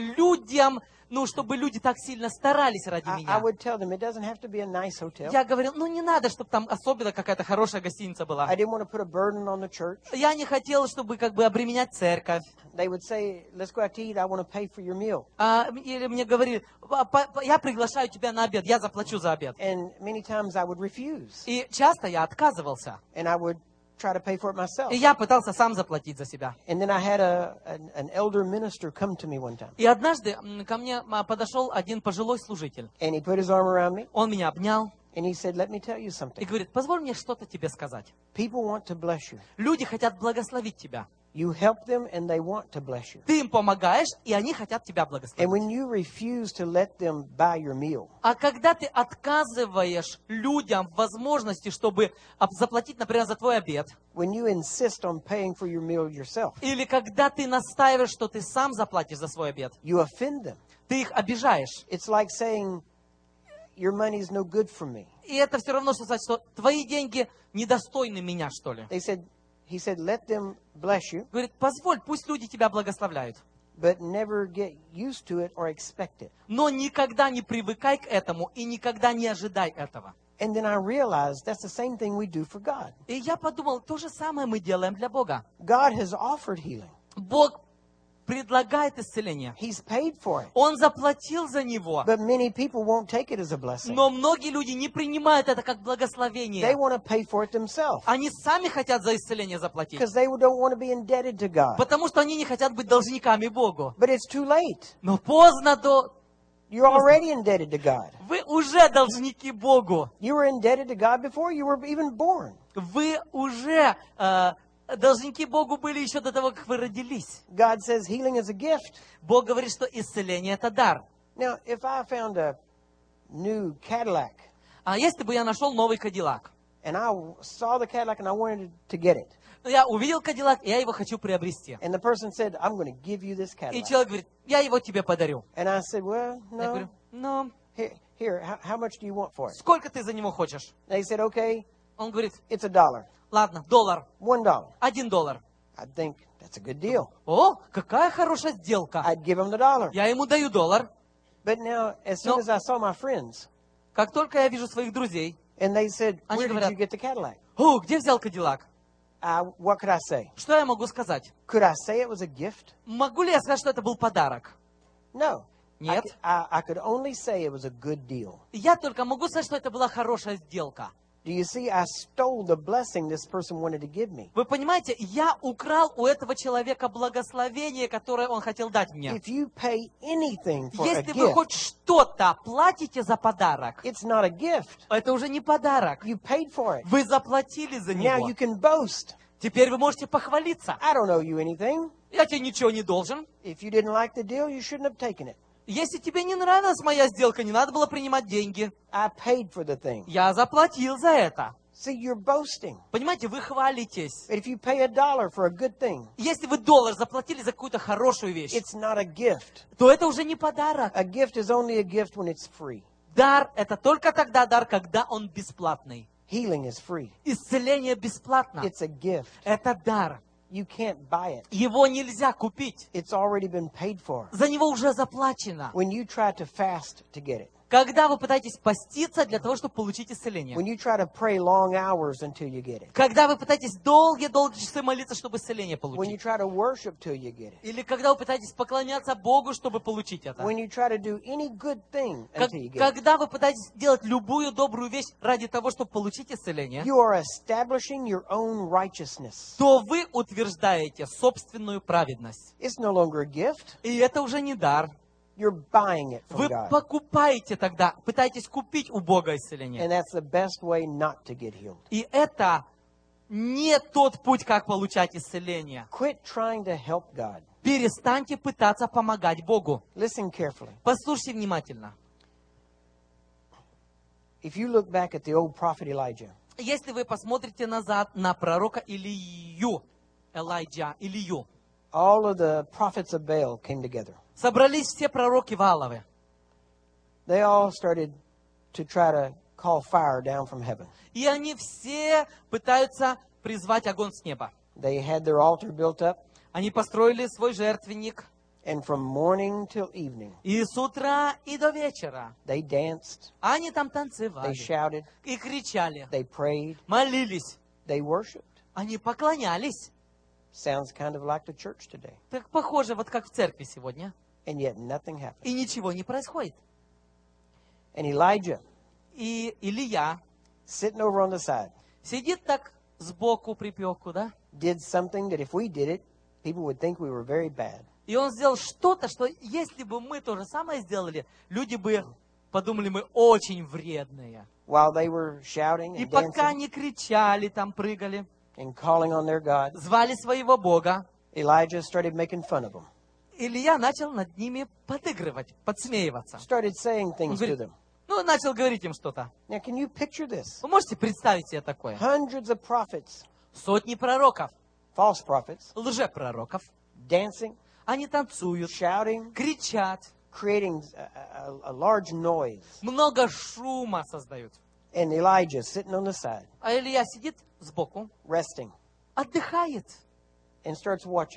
B: чтобы люди так сильно старались ради
A: I
B: меня.
A: would tell them it doesn't have to be a nice hotel.
B: Я говорил, не надо, чтобы там особенно какая-то хорошая гостиница была.
A: I didn't want to put a burden on the church.
B: Я не хотел, чтобы обременять церковь.
A: They would say, let's go out to eat. I want to pay for your meal.
B: Или мне говорили, я приглашаю тебя на обед, я заплачу за обед.
A: And many times I would refuse.
B: И часто я отказывался.
A: And I would try to pay for it myself.
B: И я пытался сам заплатить за себя.
A: And then I had an elder minister come to me one time.
B: И однажды ко мне подошел один пожилой служитель.
A: And he put his arm around me.
B: Он меня обнял
A: And he said, let me tell you
B: и
A: something.
B: говорит, позволь мне что-то тебе сказать.
A: People want to bless you.
B: Люди хотят благословить тебя.
A: You help them and they want to bless you.
B: Ты им помогаешь, и они хотят тебя
A: And
B: благословить.
A: when you refuse to let them buy your meal,
B: А когда ты отказываешь людям в возможности, чтобы заплатить, например, за твой обед,
A: when you insist on paying for your meal yourself,
B: или когда ты настаиваешь, что ты сам заплатишь за свой обед,
A: you offend them.
B: ты их обижаешь.
A: It's like saying, your money is no good for me.
B: И это все равно, что сказать, что твои деньги недостойны меня, что ли.
A: He said, let them bless you.
B: Говорит, позволь, пусть люди тебя благословляют.
A: but never get used to it or expect it.
B: Но никогда не привыкай к этому и никогда не ожидай этого.
A: And then I realized that's the same thing we do for God.
B: И я подумал, то же самое мы делаем для Бога.
A: God has offered healing.
B: Бог предлагает исцеление.
A: He's paid for it.
B: Он заплатил за него.
A: But many people won't take it as a blessing.
B: Но многие люди не принимают это как
A: They
B: благословение.
A: want to pay for it themselves
B: Они сами хотят за исцеление заплатить.
A: because they don't want to be indebted to God.
B: Потому что они не хотят быть должниками Богу.
A: But it's too late.
B: Но поздно
A: You're already indebted to God.
B: Вы уже должники Богу.
A: You were indebted to God before you were even born.
B: Вы уже должники Богу были еще до того, как вы родились.
A: God says healing is a gift.
B: Бог говорит, что исцеление – это дар.
A: Now, if I found a new Cadillac
B: А если бы я нашел новый Кадиллак,
A: and I saw the Cadillac and I wanted to get it,
B: я увидел Кадиллак, и я его хочу приобрести.
A: and the person said, I'm going to give you this
B: И
A: Cadillac.
B: человек говорит, я его тебе подарю.
A: And I said, well,
B: Я говорю,
A: no.
B: ну,
A: Here, how much do you want for it?
B: сколько ты за него хочешь?
A: They said, okay,
B: Он говорит,
A: it's $1.
B: ладно, $1.
A: $1.
B: $1.
A: I think that's a good deal.
B: О, какая хорошая сделка.
A: I'd give him the $1.
B: Я ему даю $1.
A: But now, as soon
B: No.
A: as I saw my friends,
B: Как только я вижу своих друзей,
A: and they said,
B: Они
A: where did
B: говорят,
A: you get the Cadillac?
B: о, где взял Кадиллак?
A: What could I say?
B: Что я могу сказать?
A: Could I say it was a gift?
B: Могу ли я сказать, что это был подарок?
A: No.
B: Нет.
A: I could only say it was a good deal.
B: Я только могу сказать, что это была хорошая сделка.
A: Do you see? I stole the blessing this person wanted to give me.
B: Вы понимаете, я украл у этого человека благословение, которое он хотел дать мне.
A: If you pay anything for a
B: Если вы хоть
A: gift,
B: что-то платите за подарок,
A: it's not a gift.
B: это уже не подарок.
A: You paid for it.
B: Вы заплатили за
A: Now
B: него.
A: you can boast.
B: Теперь вы можете похвалиться.
A: I don't owe you anything.
B: Я тебе ничего не должен.
A: If you didn't like the deal, you shouldn't have taken it.
B: Если тебе не нравилась моя сделка, не надо было принимать деньги.
A: I paid for the thing.
B: Я заплатил за это.
A: See, you're boasting.
B: Понимаете, вы хвалитесь.
A: But if you pay $1 for a good thing,
B: Если вы $1 заплатили за какую-то хорошую вещь,
A: it's not a gift.
B: то это уже не подарок.
A: A gift is only a gift when it's free.
B: Дар – это только тогда дар, когда он бесплатный.
A: Healing is free.
B: Исцеление бесплатно.
A: It's a gift.
B: Это дар.
A: You can't buy it.
B: Его нельзя купить.
A: It's already been paid for.
B: За него уже заплачено.
A: When you try to fast to get it,
B: Когда вы пытаетесь поститься для того, чтобы получить исцеление.
A: when you try to pray long hours until you get it,
B: Когда вы пытаетесь долгие-долгие часы молиться, чтобы исцеление
A: when you
B: получить.
A: try to worship till you get it,
B: Или когда вы пытаетесь поклоняться Богу, чтобы получить это.
A: when you try to do any good thing until you get it,
B: Когда вы пытаетесь делать любую добрую вещь ради того, чтобы получить исцеление,
A: you are establishing your own righteousness.
B: то вы утверждаете собственную праведность.
A: It's no longer a gift.
B: И это уже не дар.
A: You're buying it from
B: Вы
A: God.
B: покупаете тогда, пытаетесь купить у Бога исцеление.
A: And that's the best way not to get healed.
B: И это не тот путь, как получать исцеление.
A: Quit trying to help God.
B: Перестаньте пытаться помогать Богу.
A: Listen carefully.
B: Послушайте внимательно.
A: If you look back at the old prophet Elijah,
B: Если вы посмотрите назад на пророка Илью, Илью,
A: all of the prophets of Baal came together.
B: собрались все пророки Вааловы.
A: They all started to try to call fire down from heaven.
B: И они все пытаются призвать огонь с неба.
A: They had their altar built up,
B: Они построили свой жертвенник.
A: and from morning till evening,
B: И с утра, и до вечера.
A: they danced,
B: Они там
A: they
B: танцевали.
A: shouted,
B: И кричали.
A: they prayed,
B: Молились.
A: they worshiped.
B: Они поклонялись.
A: Sounds kind of like the church today.
B: Так похоже, вот как в церкви сегодня.
A: And yet nothing happened.
B: И ничего не происходит.
A: And Elijah,
B: И Илья
A: sitting over on the side,
B: сидит так сбоку припеку, да?
A: did something that if we did it, people would think we were very bad.
B: И он сделал что-то, что если бы мы то же самое сделали, люди бы подумали, мы очень вредные.
A: While they were shouting
B: И
A: and
B: пока
A: dancing
B: они кричали, там прыгали,
A: and calling on their God,
B: звали своего Бога,
A: Elijah started making fun of them,
B: Илья начал над ними подыгрывать, подсмеиваться.
A: started saying
B: Он
A: things to
B: говорит,
A: them.
B: ну, начал говорить им что-то.
A: Now, can you picture this?
B: Вы можете представить себе такое?
A: Hundreds of prophets,
B: Сотни пророков,
A: false prophets,
B: лжепророков,
A: dancing,
B: они танцуют,
A: shouting,
B: кричат,
A: creating a large noise.
B: много шума создают.
A: And Elijah sitting on the side,
B: А Илья сидит сбоку,
A: resting,
B: отдыхает
A: and starts watching them.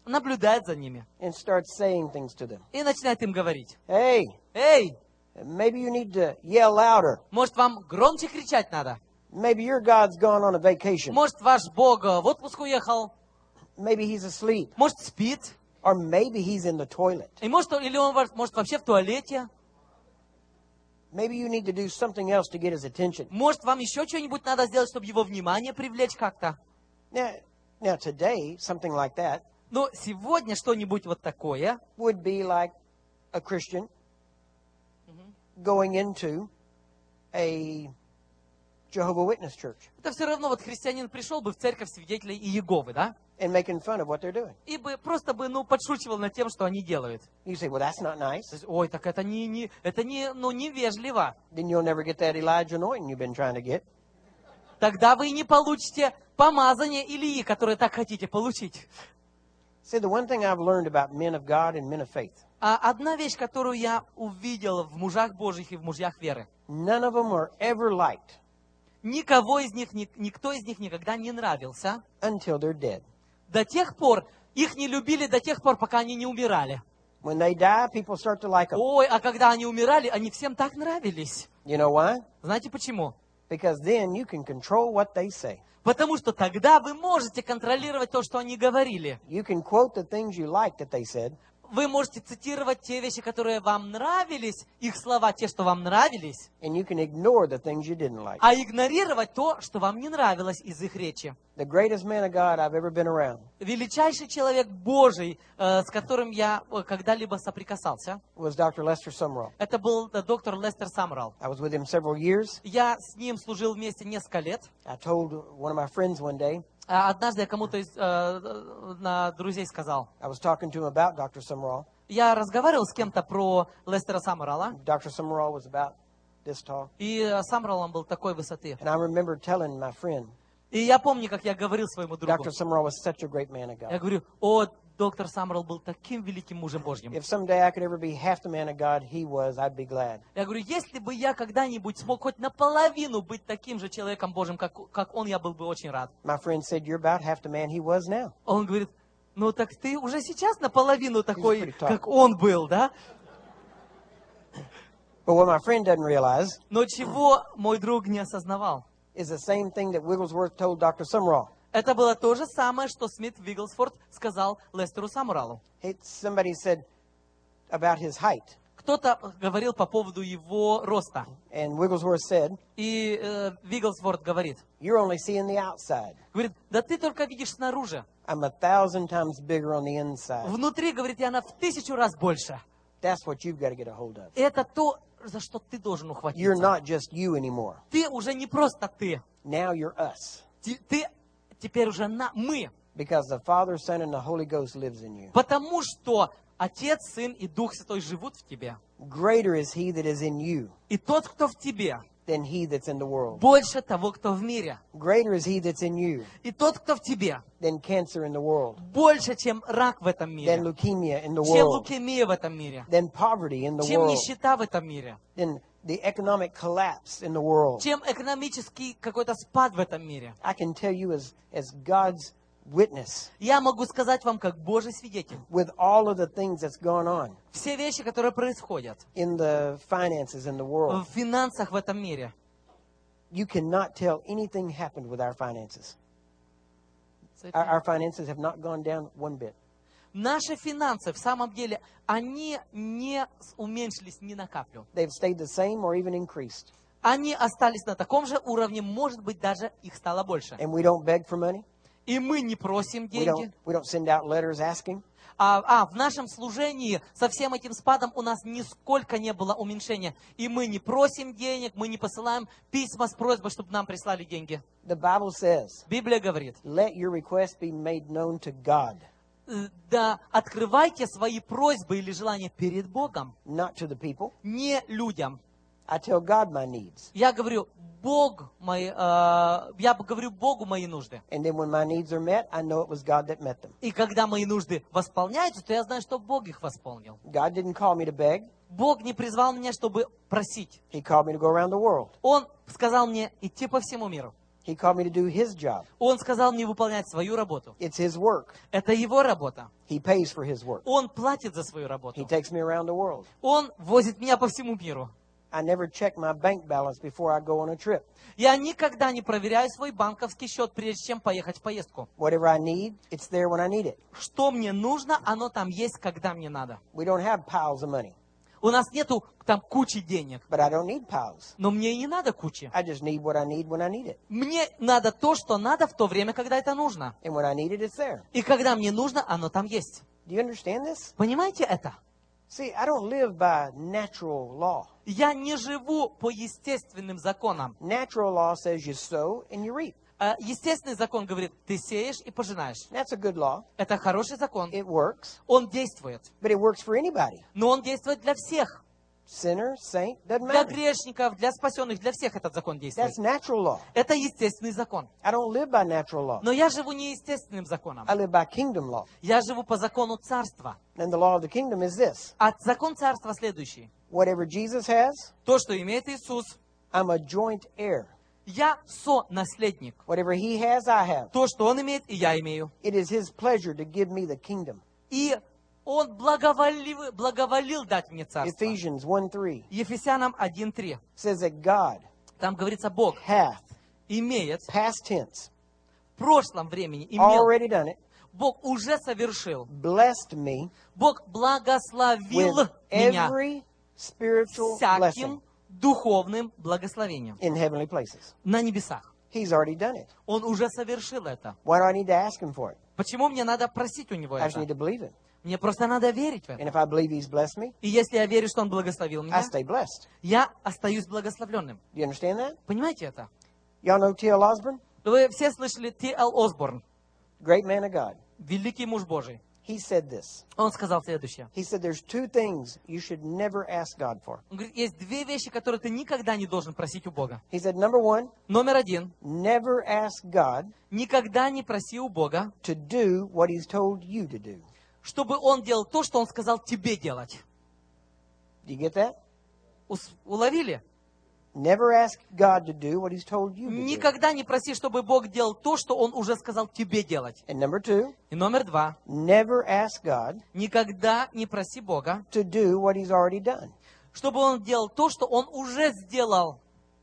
B: наблюдает за ними
A: and starts saying things to them.
B: и начинает им говорить.
A: Hey,
B: Эй,
A: maybe you need to yell louder.
B: может, вам громче кричать надо?
A: Maybe your God's gone on a vacation.
B: Может, ваш Бог в отпуск уехал?
A: Maybe he's asleep.
B: Может, спит?
A: Or maybe he's in the toilet.
B: И может, или он может вообще в туалете?
A: Maybe you need to do something else to get his attention.
B: Может, вам еще что-нибудь надо сделать, чтобы его внимание привлечь как-то?
A: Now today, something like that
B: Но сегодня что-нибудь вот такое
A: would be like a Christian going into a Jehovah's Witness church
B: это все равно вот христианин пришел бы в церковь свидетелей Иеговы, да?
A: and making fun of what they're doing.
B: И бы просто бы, подшучивал над тем, что они делают.
A: You say, well, that's not nice.
B: То есть, ой, так это невежливо.
A: Then you'll never get that Elijah anointing you've been trying to get.
B: Тогда вы не получите помазание Илии, которое так хотите получить.
A: See, the one thing I've learned about men of God and men of faith,
B: А одна вещь, которую я увидел в мужах Божьих и в мужьях веры.
A: none of them were ever liked
B: Никто из них никогда не нравился.
A: until they're dead.
B: До тех пор, их не любили до тех пор, пока они не умирали.
A: When they die, people start to like them.
B: Ой, а когда они умирали, они всем так нравились.
A: You know why?
B: Знаете почему?
A: Because then you can control what they say.
B: Потому что тогда вы можете контролировать то, что они говорили.
A: You can quote the things you like that they said,
B: Вы можете цитировать те вещи, которые вам нравились, их слова, те, что вам нравились,
A: and you can ignore the things you didn't like.
B: а игнорировать то, что вам не нравилось из их речи.
A: The greatest man of God I've ever been around
B: Величайший человек Божий, с которым я когда-либо соприкасался,
A: was Dr. Lester Sumrall.
B: это был доктор Лестер Самрал.
A: I was with him several years.
B: Я с ним служил вместе несколько лет.
A: I told one of my friends one day,
B: А однажды я кому-то из друзей сказал,
A: I was talking to him about Dr. Sumrall.
B: я разговаривал с кем-то про Лестера Самрала,
A: Dr. Sumrall was about this tall.
B: и Самрал он был такой высоты.
A: And I remember telling my friend,
B: И я помню, как я говорил своему другу.
A: Dr. Sumrall was such a great man of
B: Я
A: God.
B: говорю, о, доктор Самрал был таким великим мужем Божьим.
A: If someday I could ever be half the man of God he was, I'd be glad.
B: Я говорю, если бы я когда-нибудь смог хоть наполовину быть таким же человеком Божьим, как он, я был бы очень рад.
A: My friend said, you're about half the man he was now.
B: Он говорит, ну так ты уже сейчас наполовину такой,
A: pretty tough.
B: как он был, да?
A: But what my friend doesn't realize
B: Но чего мой друг не осознавал?
A: is the same thing that Wigglesworth told Dr. Sumrall.
B: Это было то же самое, что Смит Вигглсворт сказал Лестеру Самралу.
A: Somebody said about his height.
B: Кто-то говорил по поводу его роста.
A: And Wigglesworth said,
B: И Вигглсворт говорит,
A: you're only seeing the outside.
B: говорит, да ты только видишь снаружи.
A: I'm 1,000 times bigger on the inside.
B: Внутри, говорит, я на в 1000 раз больше.
A: That's what you've got to get a hold of.
B: Это то, за что ты должен
A: You're
B: ухватиться.
A: not just you anymore.
B: Ты уже не просто ты.
A: Now you're us.
B: Ты теперь уже мы.
A: Because the Father, Son, and the Holy Ghost lives in you.
B: Потому что Отец, Сын и Дух Святой живут в тебе.
A: Greater is he that is in you
B: И тот, кто в тебе,
A: than he that's in the world.
B: больше того, кто в мире.
A: Greater is he that's in you
B: И тот, кто в тебе,
A: than cancer in the world,
B: больше, чем рак в этом
A: than
B: мире,
A: leukemia in the
B: чем
A: world,
B: лукемия в этом мире,
A: than poverty in the
B: чем
A: world,
B: нищета в этом мире,
A: than the economic collapse in the world.
B: чем экономический какой-то спад в этом мире.
A: I can tell you as God's witness,
B: Я могу сказать вам, как Божий свидетель,
A: with all of the things that's gone on
B: все вещи, которые происходят
A: in the finances in the world,
B: в финансах в этом мире,
A: you cannot tell anything happened with our finances. Our finances have not gone down one bit.
B: наши финансы, в самом деле, они не уменьшились ни на каплю.
A: They've stayed the same or even increased.
B: Они остались на таком же уровне, может быть, даже их стало больше.
A: And we don't beg for money.
B: И мы не просим
A: We
B: деньги.
A: don't send out letters asking.
B: В нашем служении со всем этим спадом у нас нисколько не было уменьшения. И мы не просим денег, мы не посылаем письма с просьбой, чтобы нам прислали деньги.
A: The Bible says,
B: Библия говорит,
A: let your request be made known to God,
B: да, открывайте свои просьбы или желания перед Богом,
A: not to the people.
B: не людям.
A: I tell God my needs.
B: Я говорю, я говорю Богу мои нужды.
A: And then when my needs are met, I know it was God that met them.
B: И когда мои нужды восполняются, то я знаю, что Бог их восполнил.
A: God didn't call me to beg.
B: Бог не призвал меня, чтобы просить.
A: He called me to go around the world.
B: Он сказал мне идти по всему миру.
A: He called me to do His job.
B: Он сказал мне выполнять свою работу.
A: It's His work.
B: Это его работа.
A: He pays for His work.
B: Он платит за свою
A: He
B: работу.
A: takes me around the world.
B: Он возит меня по всему миру.
A: I never check my bank balance before I go on a trip.
B: Я никогда не проверяю свой банковский счет, прежде чем поехать в поездку.
A: Whatever I need, it's there when I need it.
B: Что мне нужно, оно там есть, когда мне надо.
A: We don't have piles of money,
B: У нас нету там кучи денег,
A: but I don't need piles.
B: но мне и не надо кучи.
A: I just need what I need when I need it.
B: Мне надо то, что надо в то время, когда это нужно.
A: And when I need it, it's there.
B: И когда мне нужно, оно там есть.
A: Do you understand this?
B: Понимаете это?
A: See, I don't live by natural law.
B: Я не живу по естественным законам.
A: Natural law says you sow and you reap.
B: Естественный закон говорит, ты сеешь и пожинаешь.
A: That's a good law.
B: Это хороший закон.
A: It works,
B: Он действует.
A: but it works for anybody.
B: Но он действует для всех.
A: Sinner, saint, doesn't
B: Для
A: matter.
B: грешников, для спасенных, для всех этот закон действует.
A: That's natural law.
B: Это естественный закон.
A: I don't live by natural law.
B: Но я живу не естественным законом.
A: I live by kingdom law.
B: Я живу по закону царства.
A: And the law of the kingdom is this.
B: А закон царства следующий.
A: Whatever Jesus has,
B: То, что имеет Иисус,
A: I'm a joint heir.
B: я сонаследник.
A: Whatever He has, I have.
B: То, что Он имеет, и я имею.
A: It is His pleasure to give me the kingdom.
B: И Он благоволил дать мне царство.
A: Ephesians 1:3
B: Ефесянам 1:3.
A: says that God
B: Там говорится, Бог
A: hath,
B: имеет,
A: past tense,
B: в прошлом времени имел,
A: already done it,
B: Бог уже совершил,
A: blessed me
B: Бог благословил
A: with
B: меня
A: every spiritual
B: всяким
A: blessing
B: духовным благословением
A: in heavenly places.
B: на небесах.
A: He's already done it.
B: Он уже совершил это.
A: Why do I need to ask Him for it?
B: Почему мне надо просить у Него
A: I just need
B: это?
A: to believe it.
B: Мне просто надо верить в
A: And
B: это.
A: if I believe He's blessed me,
B: И если я верю, что Он благословил
A: I
B: меня,
A: stay blessed.
B: я остаюсь благословленным.
A: Do you understand that?
B: Понимаете это?
A: Y'all know T.L. Osborne?
B: Вы все слышали Т.Л. Осборн,
A: Great man of God.
B: великий муж Божий.
A: He said this.
B: Он сказал следующее.
A: He said there's two things you should never ask God for.
B: Он говорит, есть две вещи, которые ты никогда не должен просить у Бога.
A: He said, number one,
B: Номер один.
A: never ask God
B: Никогда не проси у Бога,
A: to do what He's told you to do.
B: чтобы Он делал то, что Он сказал тебе делать.
A: Do you get that?
B: Уловили?
A: Never ask God to do what He's told you to do.
B: Никогда не проси, чтобы Бог делал то, что Он уже сказал тебе делать.
A: And number two,
B: И номер два.
A: never ask God
B: Никогда не проси Бога,
A: to do what He's already done.
B: чтобы Он делал то, что Он уже сделал.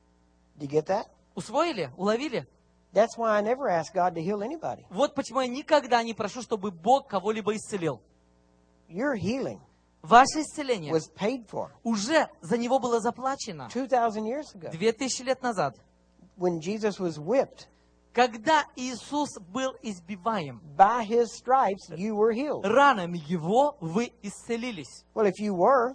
A: Do you get that?
B: Усвоили? Уловили?
A: That's why I never ask God to heal anybody.
B: Вот почему я никогда не прошу, чтобы Бог кого-либо исцелил.
A: Your healing
B: Ваше исцеление
A: was paid for
B: уже за него было заплачено
A: 2,000 years ago
B: 2000 лет назад.
A: when Jesus was whipped.
B: Когда Иисус был избиваем,
A: By His stripes, you were healed.
B: ранами Его вы исцелились.
A: Well, if you were,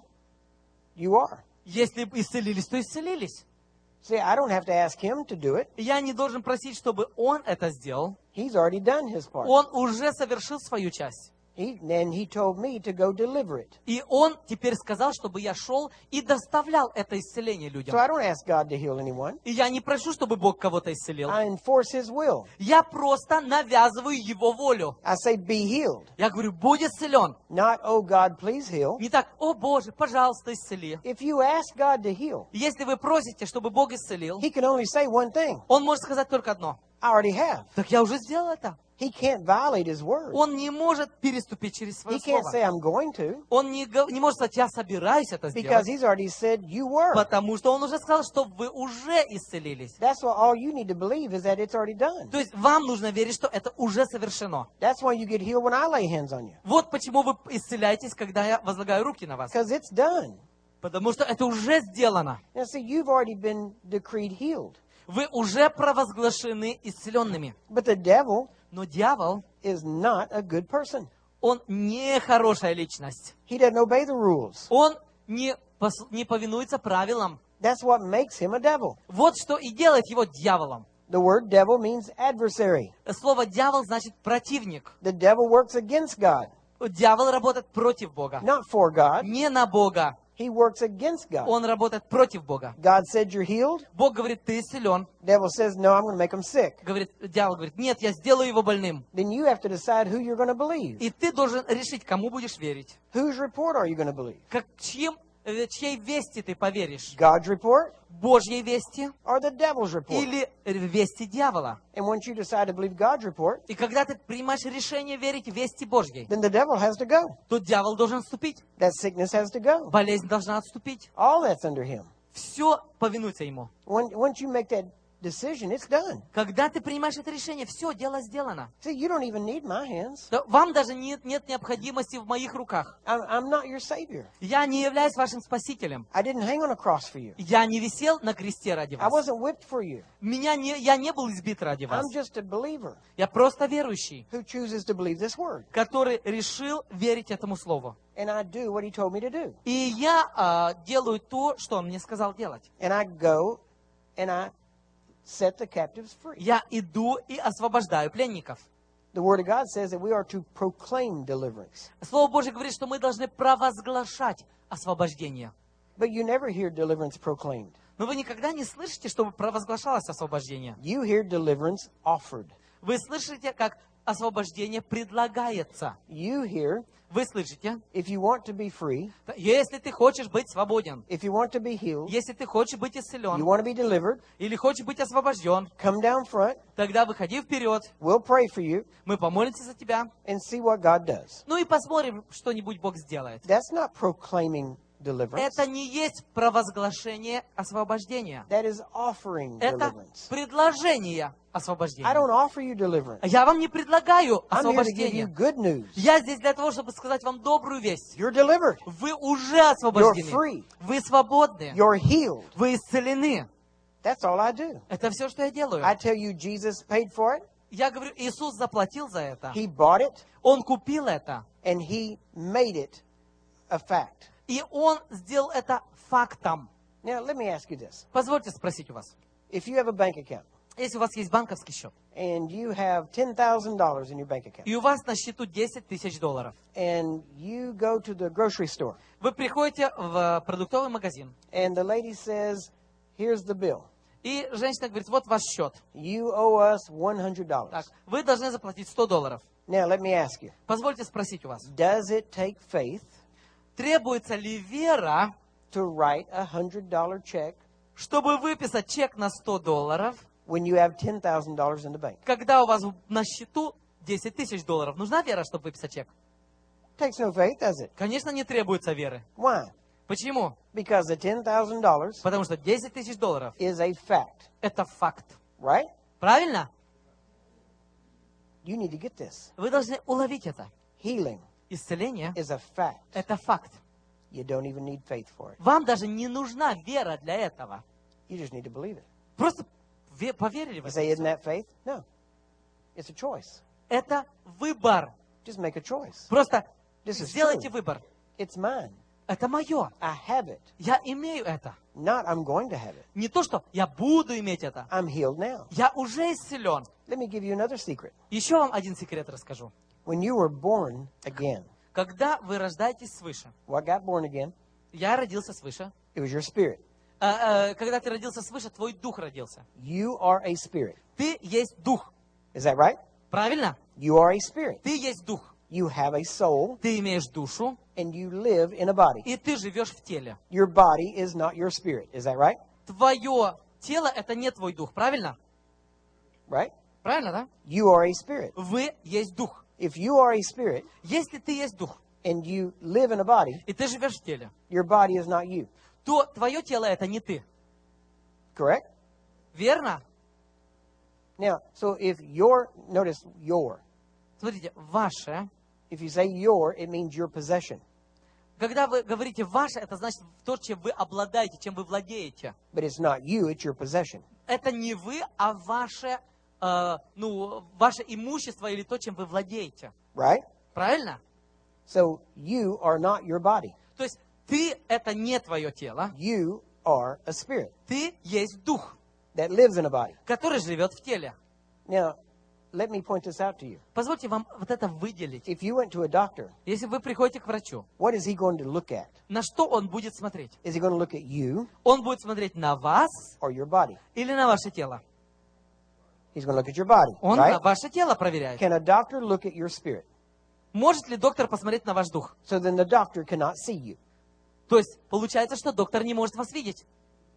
A: you are.
B: Если исцелились, то исцелились.
A: See, I don't have to ask Him to do it.
B: Я не должен просить, чтобы Он это сделал.
A: He's already done His part.
B: Он уже совершил свою часть.
A: And He told me to go deliver it.
B: И Он теперь сказал, чтобы я шел и доставлял это исцеление людям.
A: So I don't ask God to heal anyone.
B: И я не прошу, чтобы Бог кого-то исцелил.
A: I enforce His will.
B: Я просто навязываю Его волю.
A: I say, be healed.
B: Я говорю, будь исцелен.
A: Not, oh God, please heal.
B: Не так, о Боже, пожалуйста, исцели.
A: If you ask God to heal,
B: Если вы просите, чтобы Бог исцелил,
A: He can only say one thing.
B: Он может сказать только одно.
A: I already have.
B: Так я уже сделал это.
A: He can't violate His word.
B: Он не может переступить через свое
A: He can't say,
B: слово.
A: I'm going to,
B: Он не может сказать, я собираюсь это
A: because
B: сделать.
A: He's already said you were.
B: Потому что Он уже сказал, что вы уже исцелились.
A: That's why all you need to believe is that it's already done.
B: То есть вам нужно верить, что это уже совершено.
A: That's why you get healed when I lay hands on you.
B: Вот почему вы исцеляетесь, когда я возлагаю руки на вас.
A: Because it's done.
B: Потому что это уже сделано.
A: Now see, you've already been decreed healed.
B: Вы уже провозглашены исцеленными.
A: But the devil
B: Но дьявол,
A: is not a good person.
B: он не хорошая личность.
A: He doesn't obey the rules.
B: Он не повинуется правилам.
A: That's what makes him a devil.
B: Вот что и делает его дьяволом.
A: The word devil means adversary.
B: Слово «дьявол» значит «противник».
A: The devil works against God,
B: Дьявол работает против Бога.
A: not for God.
B: Не на Бога.
A: He works against God.
B: Он работает против Бога.
A: God said you're healed.
B: Бог говорит, ты исцелен.
A: Devil says, no, I'm going to make him sick.
B: Дьявол говорит, нет, я сделаю его больным.
A: Then you have to decide who you're going to believe.
B: И ты должен решить, кому будешь верить.
A: Whose report are you going to believe?
B: Чьим чьей вести ты поверишь?
A: God's report
B: Божьей вести
A: or the devil's report?
B: или вести дьявола?
A: And once you decide to believe God's report,
B: И когда ты принимаешь решение верить в вести Божьей,
A: then the devil has to go.
B: то дьявол должен отступить.
A: That sickness has to go.
B: Болезнь должна отступить.
A: All that's under him.
B: Все повинуется ему.
A: Once you make that decision, it's done.
B: Когда ты принимаешь это решение, все, дело сделано.
A: See, you don't even need my hands.
B: Вам даже нет необходимости в моих руках.
A: I'm not your savior.
B: Я не являюсь вашим спасителем.
A: I didn't hang on a cross for you.
B: Я не висел на кресте ради
A: I
B: вас.
A: wasn't whipped for you.
B: Я не был избит ради вас.
A: I'm just a believer
B: Я просто верующий,
A: who chooses to believe this word.
B: который решил верить этому слову.
A: And I do what he told me to do.
B: И я делаю то, что он мне сказал делать.
A: And I go and I set the captives free.
B: Я иду и освобождаю пленников.
A: The Word of God says that we are to proclaim deliverance.
B: Слово Божье говорит, что мы должны провозглашать освобождение.
A: But you never hear deliverance proclaimed.
B: Но вы никогда не слышите, чтобы провозглашалось освобождение.
A: You hear deliverance offered.
B: Вы слышите, как освобождение предлагается.
A: You hear,
B: Вы слышите,
A: if you want to be free,
B: если ты хочешь быть свободен,
A: if you want to be healed,
B: если ты хочешь быть
A: you
B: исцелен,
A: want to be delivered,
B: или хочешь быть освобожден,
A: come down front,
B: тогда выходи вперед,
A: we'll pray for you,
B: мы помолимся за тебя,
A: and see what God does.
B: ну и посмотрим, что-нибудь Бог сделает.
A: That's not proclaiming deliverance.
B: Это не есть провозглашение освобождения.
A: That is offering
B: Это
A: deliverance.
B: предложение
A: I
B: освобождения.
A: don't offer you deliverance.
B: Я вам не предлагаю
A: I'm here to give you
B: освобождение.
A: good news.
B: Я здесь для того, чтобы сказать вам добрую весть.
A: You're delivered.
B: Вы уже освобождены.
A: You're free.
B: Вы свободны.
A: You're healed.
B: Вы исцелены.
A: That's all I do.
B: Это все, что я делаю.
A: I tell you, Jesus paid for it.
B: Я говорю, Иисус заплатил за это.
A: He bought it,
B: Он купил это.
A: and He made it a fact.
B: И Он сделал это фактом.
A: Now, let me ask you this.
B: Позвольте спросить у вас.
A: If you have a bank account,
B: Если у вас есть банковский счет,
A: and you have $10,000 in your bank account,
B: и у вас на счету 10 тысяч долларов,
A: and you go to the grocery store,
B: вы приходите в продуктовый магазин,
A: and the lady says, here's the bill.
B: и женщина говорит, вот ваш счет.
A: You owe us $100.
B: Так, вы должны заплатить 100 долларов.
A: Now, let me ask you,
B: Позвольте спросить у вас,
A: does it take faith
B: требуется ли вера,
A: to write a $100 check
B: чтобы выписать чек на 100 долларов,
A: when you have $10,000 in the bank?
B: когда у вас на счету 10 тысяч долларов? Нужна вера, чтобы выписать чек?
A: Takes no faith, does it?
B: Конечно, не требуется веры.
A: Why?
B: Почему?
A: Because the $10,000
B: Потому что 10 тысяч долларов
A: is a fact,
B: – это факт.
A: right?
B: Правильно?
A: You need to get this.
B: Вы должны уловить это.
A: Healing
B: Исцеление
A: is a fact.
B: – это факт.
A: You don't even need faith for it.
B: Вам даже не нужна вера для этого.
A: You just need to believe it.
B: Просто поверили в
A: You
B: это.
A: say, isn't that faith? No. It's a choice.
B: Это выбор.
A: Just make a choice.
B: Просто
A: This is
B: сделайте
A: true.
B: выбор.
A: It's mine.
B: Это мое.
A: I have it.
B: Я имею это.
A: Not I'm going to have it.
B: Не то, что я буду иметь это.
A: I'm healed now.
B: Я уже исцелен.
A: Let me give you another secret.
B: Еще вам один секрет расскажу.
A: When you were born again,
B: Когда вы рождаетесь свыше,
A: what got born again?
B: я родился свыше.
A: It was your spirit.
B: Когда ты родился свыше, твой дух родился.
A: You are a spirit.
B: Ты есть дух.
A: Is that right?
B: Правильно?
A: You are a spirit.
B: Ты есть дух.
A: You have a soul,
B: Ты имеешь душу,
A: and you live in a body.
B: и ты живешь в теле.
A: Your body is not your spirit. Is that right?
B: Твое тело – это не твой дух. Правильно?
A: Right?
B: Правильно, да?
A: You are a spirit.
B: Вы есть дух.
A: If you are a spirit
B: Если ты есть дух,
A: and you live in a body,
B: и ты живешь в теле,
A: your body is not you.
B: то твое тело – это не ты.
A: Correct?
B: Верно?
A: Now, so if your, notice your.
B: Смотрите, ваше.
A: If you say your, it means your possession.
B: Когда вы говорите ваше, это значит то, чем вы обладаете, чем вы владеете.
A: But it's not you, it's your possession.
B: Это не вы, а ваше, ваше имущество или то, чем вы владеете.
A: Right?
B: Правильно?
A: So you are not your body.
B: То есть ты – это не твое тело.
A: You are a spirit
B: Ты есть дух,
A: that lives in a body.
B: который живет в теле.
A: Now, let me point this out to you.
B: Позвольте вам вот это выделить.
A: If you went to a doctor,
B: Если вы приходите к врачу,
A: what is he going to look at?
B: на что он будет смотреть?
A: Is he going to look at you
B: Он будет смотреть на вас
A: or your body?
B: или на ваше тело?
A: He's going to look at your body,
B: Он
A: right?
B: ваше тело проверяет.
A: Can a doctor look at your spirit?
B: Может ли доктор посмотреть на ваш дух?
A: So then the doctor cannot see you.
B: То есть, получается, что доктор не может вас видеть.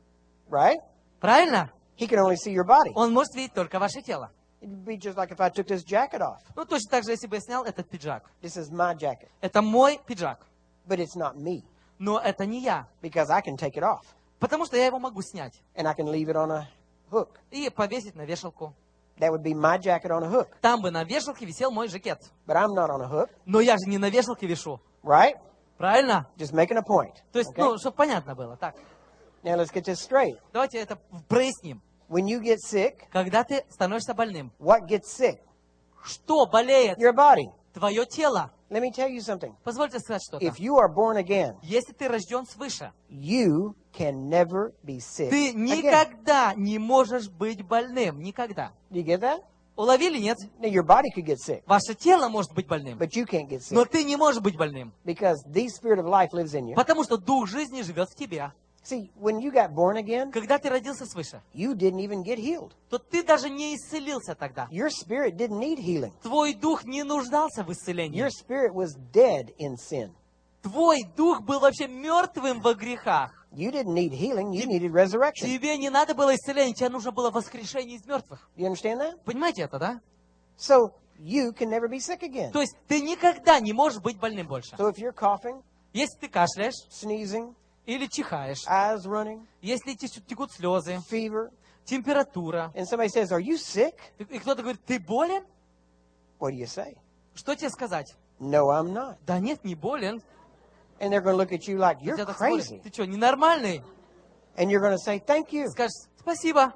A: Right?
B: Правильно?
A: He can only see your body.
B: Он может видеть только ваше тело.
A: It'd be just like if I took this jacket off.
B: Ну, точно так же, если бы я снял этот пиджак.
A: This is my jacket.
B: Это мой пиджак.
A: But it's not me.
B: Но это не я.
A: Because I can take it off.
B: Потому что я его могу снять.
A: And I can leave it on a hook.
B: И повесить на вешалку.
A: That would be my jacket on a hook.
B: Там бы на вешалке висел мой жакет.
A: But I'm not on a hook.
B: Но я же не на вешалке вишу.
A: Right?
B: Правильно?
A: Just making a point.
B: То есть,
A: Okay?
B: ну, чтобы понятно было. Так,
A: Now let's get this straight.
B: давайте это проясним.
A: When you get sick,
B: Когда ты становишься больным,
A: what gets sick?
B: что болеет?
A: Your body.
B: Твое тело.
A: Let me tell you something.
B: Позвольте сказать что-то.
A: If you are born again,
B: Если ты рожден свыше,
A: you can never be sick
B: ты
A: again.
B: никогда не можешь быть больным. Никогда.
A: Do you get that?
B: Уловили, нет?
A: Now your body could get sick,
B: Ваше тело может быть больным,
A: but you can't get
B: но
A: sick
B: ты не можешь быть больным,
A: because the spirit of life lives in you.
B: потому что дух жизни живет в тебе.
A: See, when you got born again,
B: Когда ты родился свыше,
A: you didn't even get healed.
B: то ты даже не исцелился тогда.
A: Your spirit didn't need healing.
B: Твой дух не нуждался в исцелении.
A: Your spirit was dead in sin.
B: Твой дух был вообще мертвым во грехах.
A: You didn't need healing, you needed resurrection.
B: Тебе не надо было исцеления, тебе нужно было воскрешение из мертвых.
A: Do you understand that?
B: Понимаете это, да?
A: So you can never be sick again.
B: То есть ты никогда не можешь быть больным больше.
A: So if you're coughing,
B: Если ты кашляешь
A: sneezing,
B: или чихаешь,
A: eyes running,
B: если текут слезы,
A: fever,
B: температура,
A: and somebody says, "Are you sick?"
B: и кто-то говорит, ты болен?
A: What do you say?
B: Что тебе сказать?
A: No, I'm not.
B: Да нет, не болен.
A: And they're going to look at you like you're
B: Тебя так смотрят,
A: crazy.
B: ты что, ненормальный?
A: And you're going to say, "Thank you."
B: Скажешь, спасибо.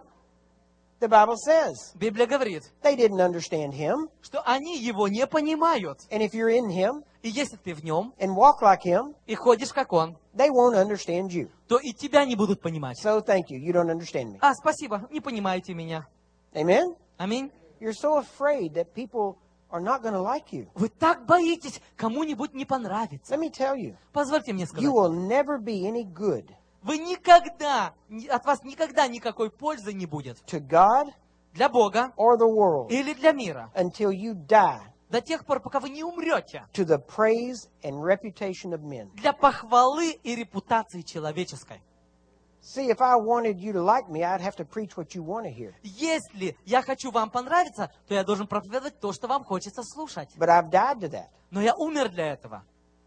A: The Bible says
B: Библия говорит,
A: they didn't understand him.
B: что они его не понимают.
A: And if you're in him
B: И если ты в нем
A: and walk like him,
B: и ходишь как он,
A: they won't understand you.
B: то и тебя не будут понимать.
A: So thank you. You don't understand me.
B: А, спасибо, не понимаете меня.
A: Amen?
B: Аминь.
A: You're so afraid that people are not going to like you.
B: Вы так боитесь, кому-нибудь не понравится.
A: Let me tell you,
B: Позвольте мне сказать,
A: you will never be any good
B: вы никогда, от вас никогда никакой пользы не будет.
A: to God
B: Для Бога
A: or the world
B: или для мира.
A: until you die
B: До тех пор, пока вы не умрете.
A: to the praise and reputation of men.
B: Для похвалы и репутации человеческой.
A: See, if I wanted you to like me, I'd have to preach what you want to hear.
B: Если я хочу вам понравиться, то я должен проповедовать то, что вам хочется слушать.
A: But I've died to that.
B: Но я умер для этого.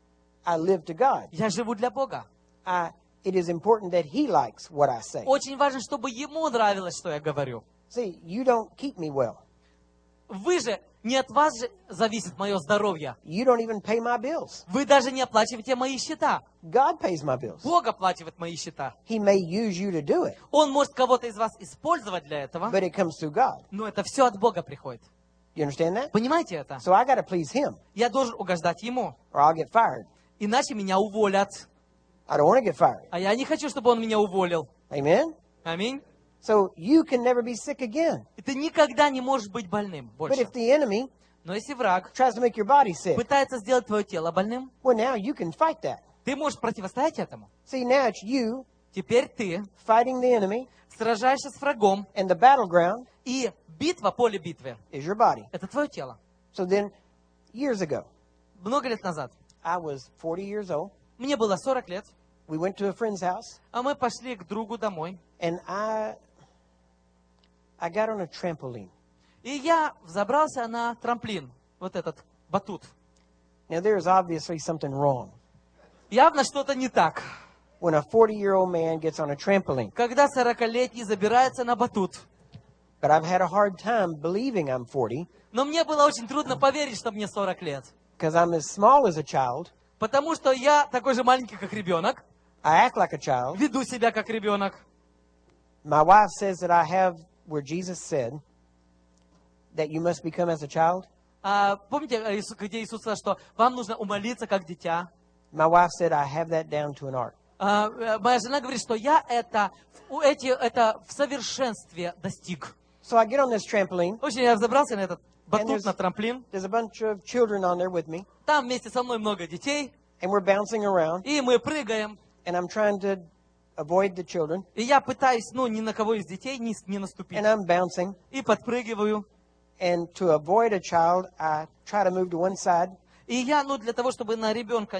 A: I live to God.
B: Я живу для Бога.
A: It is important that He likes what I say.
B: Очень важно, чтобы Ему нравилось, что я говорю.
A: See, you don't keep me well.
B: Вы же, не от вас же зависит мое здоровье.
A: You don't even pay my bills.
B: Вы даже не оплачиваете мои счета.
A: God pays my bills.
B: Бог оплачивает мои счета.
A: He may use you to do it,
B: Он может кого-то из вас использовать для этого,
A: but it comes through God.
B: но это все от Бога приходит.
A: You understand that?
B: Понимаете это?
A: So I got to please Him,
B: Я должен угождать Ему.
A: or I'll get fired.
B: Иначе меня уволят.
A: I don't want to get fired.
B: А я не хочу, чтобы Он меня уволил.
A: Amen?
B: Аминь.
A: So you can never be sick again.
B: И ты никогда не можешь быть больным
A: But
B: больше.
A: if the enemy
B: Но если враг
A: tries to make your body sick,
B: пытается сделать твое тело больным,
A: well, now you can fight that.
B: ты можешь противостоять этому.
A: See, now it's you
B: Теперь ты
A: fighting the enemy,
B: сражаешься с врагом,
A: and the battleground
B: и битва, поле битвы,
A: is your body.
B: это твое тело.
A: So then, years ago,
B: Много лет назад,
A: I was 40 years old.
B: мне было 40 лет,
A: We went to a friend's house,
B: а мы пошли к другу домой.
A: and I got on a trampoline.
B: И я взобрался на трамплин, вот этот батут.
A: Now, there is obviously something wrong
B: Явно что-то не так.
A: when a 40-year-old man gets on a trampoline.
B: Когда 40-летний забирается на батут.
A: But I've had a hard time believing I'm 40
B: Но мне было очень трудно поверить, что мне 40 лет.
A: because I'm as small as a child.
B: Потому что я такой же маленький, как ребенок.
A: I act like a child.
B: Веду себя как ребенок.
A: My wife says that I have where Jesus said that you must become as a child.
B: Помните, где Иисус сказал, что вам нужно умолиться как дитя?
A: My wife said I have that down to an art.
B: Моя жена говорит, что я это в совершенстве достиг.
A: So I get on this trampoline.
B: В общем, я взобрался на этот
A: And
B: батут, на трамплин.
A: there's a bunch of children on there with me.
B: Там вместе со мной много детей.
A: And we're bouncing around.
B: И мы прыгаем.
A: And I'm trying to avoid the children.
B: И я пытаюсь, ни на кого из детей не наступить.
A: And I'm bouncing.
B: И подпрыгиваю.
A: And to avoid a child, I try to move to one side.
B: И я, для того, чтобы на ребенка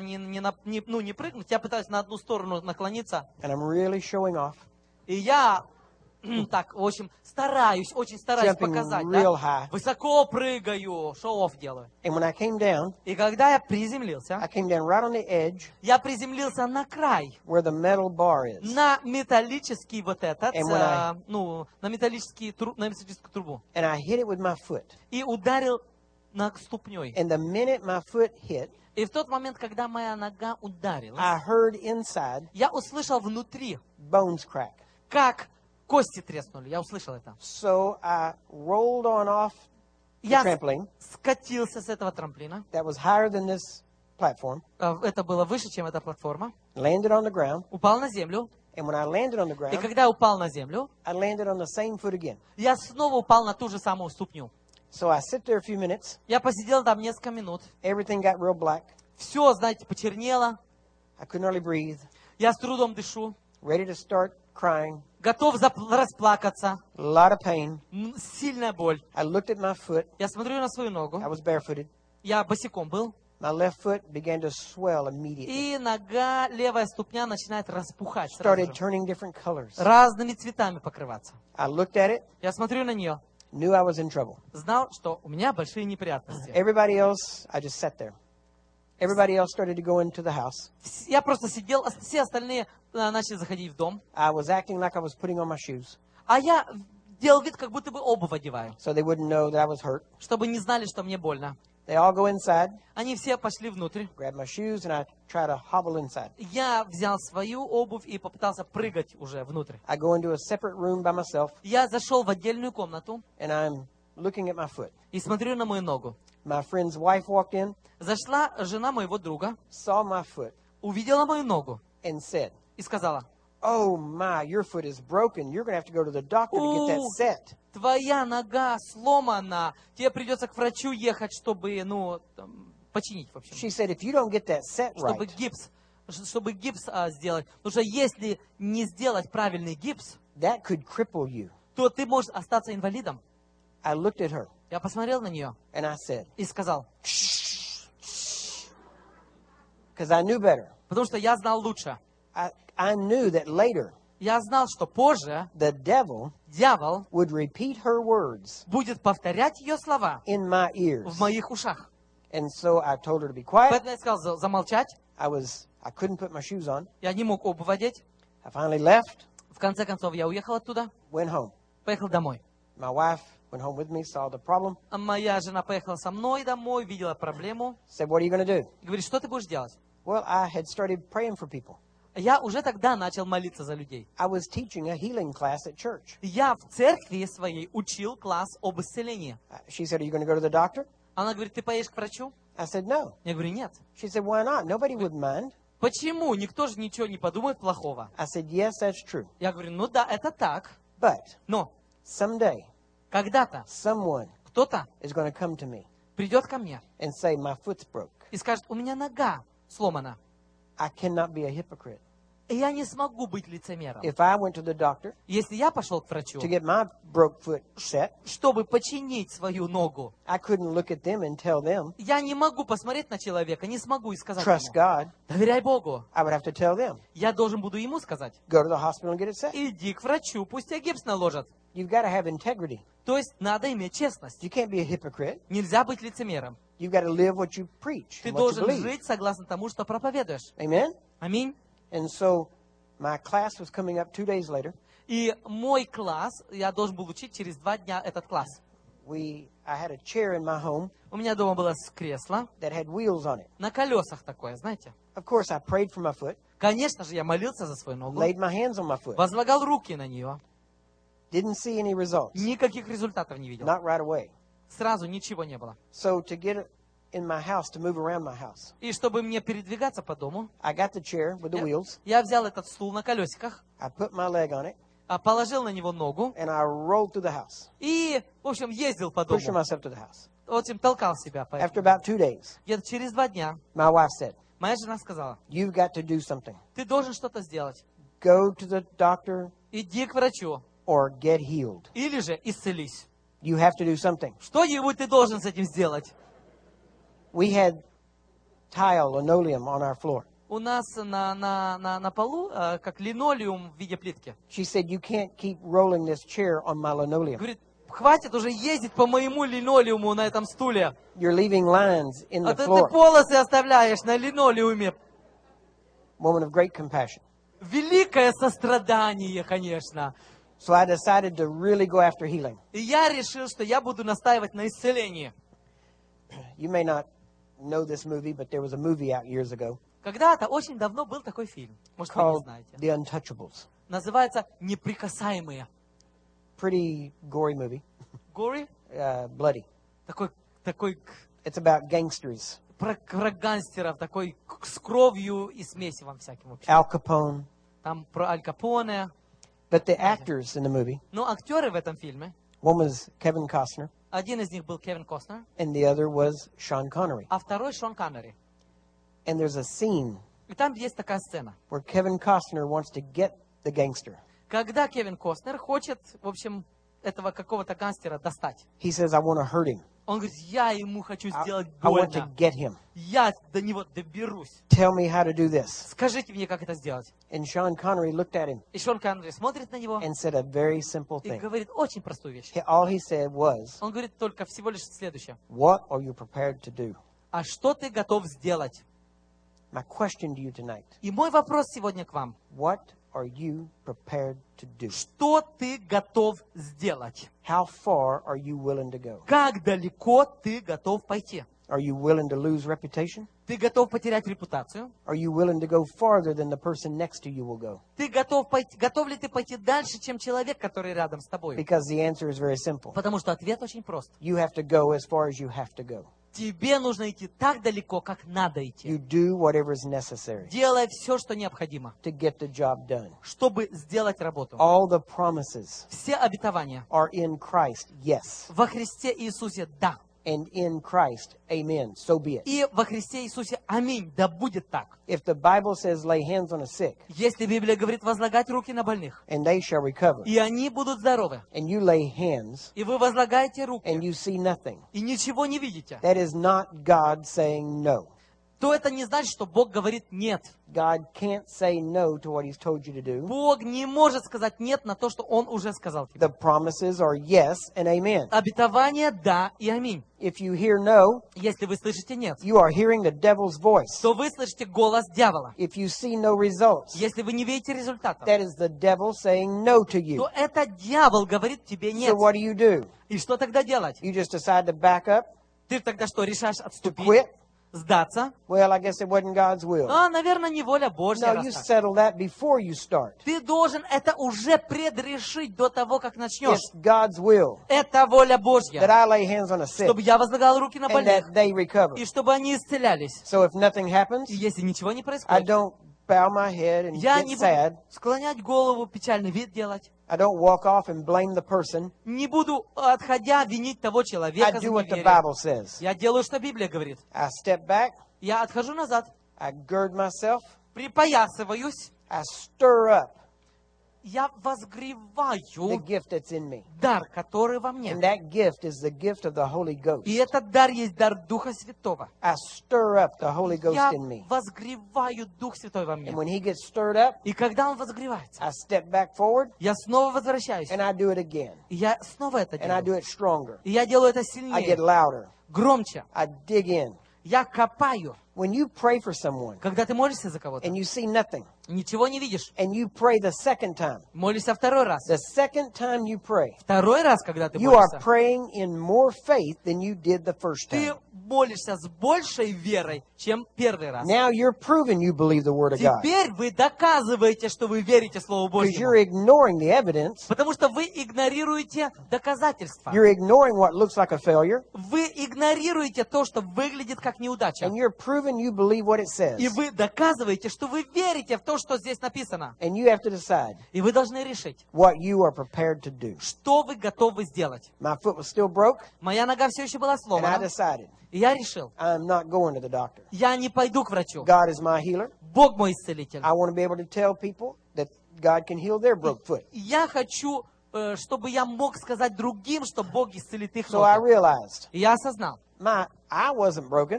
B: не прыгнуть, я пытаюсь на одну сторону наклониться.
A: And I'm really showing off.
B: И я так, очень стараюсь
A: Jumping
B: показать,
A: real
B: да?
A: high.
B: Высоко прыгаю, шоу-офф делаю.
A: And when I came down,
B: И когда я
A: I
B: приземлился,
A: came down right on the edge
B: я приземлился на край,
A: where the metal bar is.
B: на металлический вот этот,
A: And when I-
B: на металлическую трубу.
A: And I hit it with my foot.
B: И ударил ступней.
A: And the minute my foot hit,
B: И в тот момент, когда моя нога ударилась,
A: I heard inside
B: я услышал внутри,
A: bones crack.
B: как кости треснули. Я услышал это.
A: So I rolled on off the
B: Я
A: trampoline
B: скатился с этого трамплина.
A: that was higher than this platform,
B: Это было выше, чем эта платформа.
A: landed on the ground.
B: Упал на землю.
A: And when I landed on the
B: И
A: ground,
B: когда я упал на землю,
A: I landed on the same foot again.
B: я снова упал на ту же самую ступню.
A: So I sit there a few minutes.
B: Я посидел там несколько минут.
A: Everything got real black.
B: Все, знаете, почернело.
A: I couldn't hardly breathe.
B: Я с трудом дышу.
A: Ready to start crying.
B: Готов расплакаться.
A: A lot of pain.
B: Сильная боль.
A: I looked at my foot.
B: Я смотрю на свою ногу.
A: I was barefooted.
B: Я босиком был.
A: My left foot began to swell immediately.
B: И нога, левая ступня начинает распухать сразу
A: Started
B: же.
A: turning different colors.
B: Разными цветами покрываться.
A: I looked at it,
B: Я смотрю на нее.
A: knew I was in trouble.
B: Знал, что у меня большие неприятности.
A: Everybody else, I just sat there. Everybody else started to go into the house.
B: Я просто сидел, все остальные начали заходить в дом.
A: I was acting like I was putting on my shoes,
B: А я делал вид, как будто бы обувь одеваю.
A: so they wouldn't know that I was hurt.
B: Чтобы не знали, что мне больно.
A: They all go inside,
B: Они все пошли внутрь.
A: grab my shoes, and I try to hobble inside.
B: Я взял свою обувь и попытался прыгать уже внутрь.
A: I go into a separate room by myself,
B: Я зашел в отдельную комнату
A: and I'm looking at my foot.
B: и смотрю на мою ногу.
A: My friend's wife walked in,
B: Зашла жена моего друга,
A: saw my foot,
B: увидела мою ногу
A: and said,
B: и сказала:
A: "Oh my, your foot is broken. You're going to have to go to the doctor to get that set."
B: твоя нога сломана, тебе придется к врачу ехать, чтобы, починить, в общем.
A: She said, "If you don't get that set
B: Чтобы
A: right,
B: гипс сделать. Потому что если не сделать правильный гипс,
A: that could cripple you."
B: то ты можешь остаться инвалидом.
A: I looked at her,
B: Я посмотрел на нее
A: and I said,
B: и сказал,
A: because I knew better.
B: потому что я знал лучше.
A: I knew that later
B: Я знал, что позже
A: the devil
B: дьявол
A: would repeat her words
B: будет повторять ее слова
A: in my ears.
B: в моих ушах.
A: And so I told her to be quiet.
B: Поэтому я сказал замолчать.
A: I couldn't put my shoes on.
B: Я не мог обувь одеть.
A: I finally left,
B: В конце концов, я уехал оттуда,
A: went home.
B: поехал домой.
A: My wife went home with me, saw the problem,
B: А моя жена поехала со мной домой, видела проблему.
A: said, "What are you going to do?"
B: И говорит, что ты будешь делать?
A: Well, I had started praying for people.
B: Я уже тогда начал молиться за людей.
A: I was teaching a healing class at church.
B: Я в церкви своей учил класс об исцелении.
A: She said, "Are you going to go to the doctor?"
B: Она говорит, ты поедешь к врачу?
A: I said, "No."
B: Я говорю, нет.
A: She said, "Why not? Nobody would mind."
B: Почему? Никто же ничего не подумает плохого.
A: I said, "Yes, that's true.
B: Я говорю, ну да, это так.
A: But
B: Но
A: someday
B: когда-то
A: someone
B: кто-то
A: is going to come to me
B: придет ко мне
A: and say, my foot's broke."
B: и скажет, у меня нога сломана.
A: I cannot be a hypocrite.
B: И я не смогу быть лицемером.
A: If I went to the doctor
B: Если я пошел к врачу,
A: to get my broke foot set,
B: чтобы починить свою ногу,
A: I couldn't look at them and tell them,
B: я не могу посмотреть на человека, не смогу и сказать
A: "Trust
B: ему,
A: God."
B: доверяй Богу.
A: I would have to tell them,
B: Я должен буду ему сказать,
A: "Go to the hospital and get it set."
B: иди к врачу, пусть тебе гипс наложат.
A: You've got to have integrity.
B: То есть надо иметь честность.
A: You can't be a hypocrite.
B: Нельзя быть лицемером.
A: You've got to live what you preach
B: Ты
A: and what you
B: должен
A: believe.
B: жить согласно тому, что проповедуешь.
A: Amen?
B: Аминь.
A: And so my class was coming up 2 days later.
B: И мой класс, я должен был учить через 2 дня этот класс.
A: I had a chair in my home
B: У меня дома было кресло
A: that had wheels on it.
B: на колесах такое, знаете.
A: Of course, I prayed for my foot,
B: Конечно же, я молился за свою ногу,
A: laid my hands on my foot.
B: возлагал руки на нее.
A: Didn't see any results.
B: Никаких результатов не видел.
A: Not right away.
B: Сразу ничего не было.
A: So to get in my house, to move around my house,
B: И чтобы мне передвигаться по дому,
A: I got the chair with the wheels.
B: я взял этот стул на колесиках,
A: I put my leg on it,
B: положил на него ногу
A: and I rolled through the house,
B: и, в общем, ездил по
A: pushing
B: дому.
A: myself to the house.
B: В общем, толкал себя. по
A: After
B: этому.
A: about 2 days,
B: Где-то через 2 дня
A: my wife said,
B: моя жена сказала,
A: "You've got to do something.
B: ты должен что-то сделать.
A: Go to the doctor
B: Иди к врачу.
A: or get healed.
B: Или же исцелись.
A: You have to do something."
B: Что-нибудь ты должен с этим сделать.
A: We had tile linoleum on our floor.
B: У нас на полу как линолеум в виде плитки.
A: She said, "You can't keep rolling this chair on my linoleum.
B: Говорит, хватит уже ездить по моему линолеуму на этом стуле.
A: You're leaving lines in the
B: А ты
A: floor."
B: полосы оставляешь на линолеуме.
A: Woman of great compassion.
B: Великое сострадание, конечно.
A: So I decided to really go after healing.
B: И я решил, что я буду настаивать на исцелении.
A: You may not know this movie, but there was a movie out years ago
B: Когда-то, очень давно, был такой фильм. Может, вы не
A: called
B: знаете.
A: The Untouchables.
B: Называется «Неприкасаемые».
A: Pretty gory movie,
B: Gory?
A: bloody.
B: Такой
A: It's about gangsters.
B: про гангстеров, такой с кровью и с месивом всяким вообще.
A: Al Capone.
B: Там про Аль Капоне.
A: But the actors in the movie,
B: Но актеры в этом фильме,
A: one was Kevin Costner,
B: один из них был Кевин Костнер,
A: and the other was Sean Connery.
B: а второй Шон Коннери.
A: And there's a scene
B: И там есть такая сцена.
A: where Kevin Costner wants to get the gangster.
B: Когда Кевин Костнер хочет, в общем, этого какого-то гангстера достать.
A: He says, "I want to hurt him.
B: Он говорит, я ему хочу сделать
A: I want to
B: больно.
A: get him.
B: Я до него доберусь.
A: Tell me how to do this."
B: Скажите мне, как это сделать.
A: And Sean Connery looked at him
B: И Шон Коннери смотрит на него
A: and said a very simple
B: и
A: thing.
B: говорит очень простую вещь.
A: All he said was,
B: Он говорит только всего лишь следующее.
A: "What are you prepared to do?"
B: А что ты готов сделать?
A: My question to you tonight,
B: И мой вопрос сегодня к вам.
A: what are you prepared to do?
B: Что ты готов сделать?
A: How far are you willing to go?
B: Как далеко ты готов пойти?
A: Are you willing to lose reputation?
B: Ты готов потерять репутацию?
A: Are you willing to go farther than the person next to you will go?
B: Ты готов ли ты пойти дальше, чем человек, который рядом с тобой?
A: Because the answer is very simple.
B: Потому что ответ очень прост.
A: You have to go as far as you have to go.
B: Тебе нужно идти так далеко, как надо
A: You
B: идти.
A: do whatever is necessary
B: Делай все, что необходимо,
A: to get the job done.
B: чтобы сделать работу.
A: All the promises
B: Все обетования
A: are in Christ, yes.
B: во Христе Иисусе, да.
A: And in Christ, amen. So be it.
B: И во Христе Иисусе, аминь, да будет так.
A: If the Bible says lay hands on a sick
B: Если Библия говорит возлагать руки на больных,
A: and they shall recover,
B: и они будут здоровы,
A: and you lay hands
B: и вы возлагаете
A: and
B: руки,
A: you see nothing,
B: и ничего не видите,
A: that is not God saying no.
B: то это не значит, что Бог говорит нет.
A: God can't say no to what He's told you to do.
B: Бог не может сказать нет на то, что Он уже сказал тебе.
A: The promises are yes and amen.
B: Обетование да и аминь.
A: If you hear no,
B: Если вы слышите нет,
A: you are hearing the devil's voice.
B: то вы слышите голос дьявола.
A: If you see no results,
B: Если вы не видите результатов,
A: that is the devil saying no to you.
B: то это дьявол говорит тебе
A: So
B: нет.
A: what do?
B: И что тогда делать?
A: You just decide to back up,
B: Ты тогда что, решаешь
A: to
B: отступить,
A: quit?
B: сдаться?
A: Well, I guess it wasn't God's will.
B: Наверное, не воля Божья.
A: No,
B: раз
A: you
B: так.
A: settle that before you start.
B: Ты должен это уже предрешить до того, как начнешь.
A: It's God's will
B: Это воля
A: that
B: Божья,
A: I lay hands on a sick
B: чтобы я возлагал руки на
A: and
B: больных,
A: that they recover.
B: и чтобы они исцелялись.
A: So if nothing happens,
B: И если ничего не
A: I
B: происходит,
A: don't bow my head and
B: я
A: get
B: не
A: sad.
B: буду склонять голову, печальный вид делать.
A: I don't walk off and blame the person.
B: Не буду, отходя, винить того
A: I
B: человека за
A: do what the
B: неверие.
A: Bible says.
B: Я делаю, что Библия говорит.
A: I step back,
B: Я отхожу назад,
A: I gird myself,
B: припоясываюсь,
A: I stir up
B: я
A: the
B: возгреваю
A: gift that's in me.
B: дар, который во мне.
A: And that gift is the gift of the Holy Ghost.
B: И этот дар есть дар Духа Святого.
A: I stir up the Holy Ghost
B: Я
A: in me.
B: возгреваю Дух Святой во мне.
A: And when He gets stirred up,
B: И когда он возгревается,
A: I step back forward
B: я снова возвращаюсь.
A: and I do it again.
B: И я снова это
A: And I do
B: делаю.
A: it stronger.
B: И я делаю это
A: I get
B: сильнее,
A: louder.
B: громче.
A: I dig in.
B: Я копаю.
A: When you pray for someone
B: Когда ты молишься за кого-то,
A: and you see nothing,
B: ничего не видишь.
A: and you pray the second time,
B: Молишься второй раз.
A: the second time you pray,
B: Второй раз, когда ты
A: you are
B: молишься,
A: praying in more faith than you did the first
B: ты
A: time.
B: молишься с большей верой, чем первый раз.
A: Now you're proving you believe the Word of God.
B: Теперь вы доказываете, что вы верите Слову
A: Because you're
B: Божьему.
A: ignoring the evidence.
B: Потому что вы игнорируете доказательства.
A: You're ignoring what looks like a failure.
B: Вы игнорируете то, что выглядит как неудача.
A: And you're proving you believe what it says.
B: И вы доказываете, что вы верите в то, что здесь написано.
A: And you have to decide
B: И вы должны решить,
A: what you are prepared to do.
B: что вы готовы сделать.
A: My foot was still broke,
B: Моя нога все еще была
A: and I
B: сломана.
A: decided
B: И я решил,
A: I'm not going to the doctor.
B: я не пойду к врачу.
A: God is my healer.
B: Бог мой исцелитель.
A: I want to be able to tell people that God can heal their broke foot.
B: И я хочу, чтобы я мог сказать другим, что Бог исцелит их
A: So I
B: ноги.
A: realized
B: И я осознал,
A: I wasn't broken.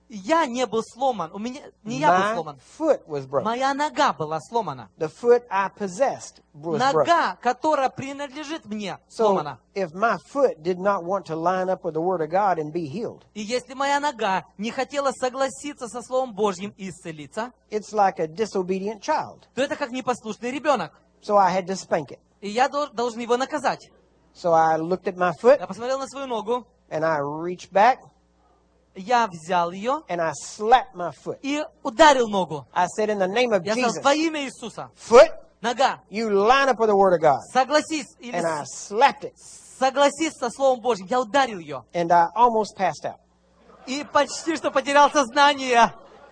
B: я не был сломан. У меня не я был
A: My
B: сломан.
A: foot was broken.
B: Моя нога была сломана.
A: The foot I possessed was broken.
B: Нога, которая принадлежит мне,
A: So
B: сломана.
A: if my foot did not want to line up with the Word of God and be healed,
B: И если моя нога не хотела согласиться со Словом Божьим и исцелиться,
A: it's like a disobedient child.
B: то это как непослушный ребенок.
A: So I had to spank it.
B: И я должен его наказать.
A: So I looked at my foot
B: Я посмотрел на свою ногу,
A: and I reached back
B: я взял ее
A: and I slapped my foot.
B: и ударил ногу.
A: I said, in the name of
B: Я сказал,
A: Jesus,
B: во имя Иисуса,
A: foot,
B: нога,
A: you line up with the Word of God.
B: согласись, или
A: And I slapped it
B: согласись со Словом Божьим. Я ударил ее.
A: and I almost passed out.
B: И почти что потерял сознание.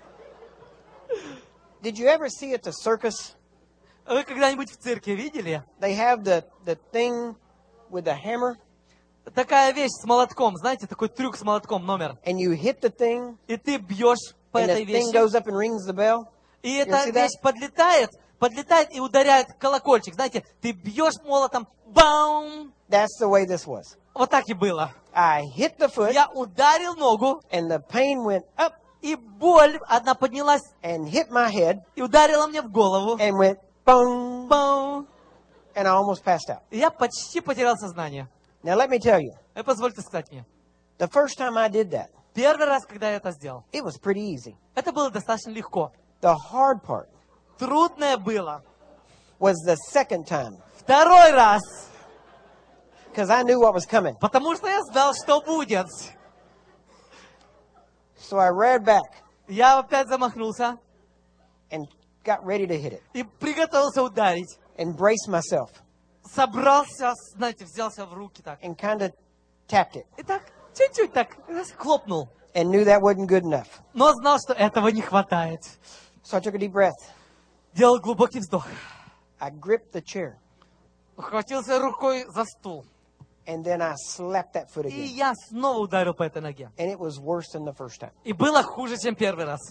A: Did you ever see at the circus?
B: Вы когда-нибудь в цирке видели?
A: They have the thing with the hammer
B: Такая вещь с молотком, знаете, такой трюк с молотком, номер.
A: and you hit the thing
B: И ты бьешь по
A: and
B: этой
A: the thing
B: вещи.
A: goes up and rings the bell.
B: И
A: You
B: эта
A: see that?
B: вещь подлетает и ударяет в колокольчик. Знаете, ты бьешь молотом, баум.
A: That's the way this was.
B: Вот так и было.
A: I hit the foot
B: Я ударил ногу,
A: and the pain went up
B: и боль одна поднялась
A: and hit my head
B: и ударила мне в голову.
A: and went boom,
B: Баум.
A: and I almost passed out.
B: И я почти потерял сознание.
A: Now let me tell you,
B: И позвольте сказать мне,
A: the first time I did that,
B: первый раз, когда я это сделал,
A: it was pretty easy.
B: это было достаточно легко.
A: The hard part
B: Трудное было
A: was the second time
B: второй раз,
A: because I knew what was coming.
B: потому что я знал, что будет.
A: So I reared back
B: Я опять замахнулся
A: and got ready to hit it
B: и приготовился ударить.
A: and braced myself
B: Собрался, знаете, взялся в руки так.
A: and kind of tapped it
B: И так, чуть-чуть так, раз, хлопнул.
A: and knew that wasn't good enough.
B: Но знал, что этого не хватает.
A: So I took a deep breath.
B: Делал глубокий вздох.
A: I gripped the chair
B: Ухватился рукой за стул.
A: and then I slapped that foot
B: И
A: again.
B: я снова ударил по этой ноге.
A: And it was worse than the first time.
B: И было хуже, чем первый раз.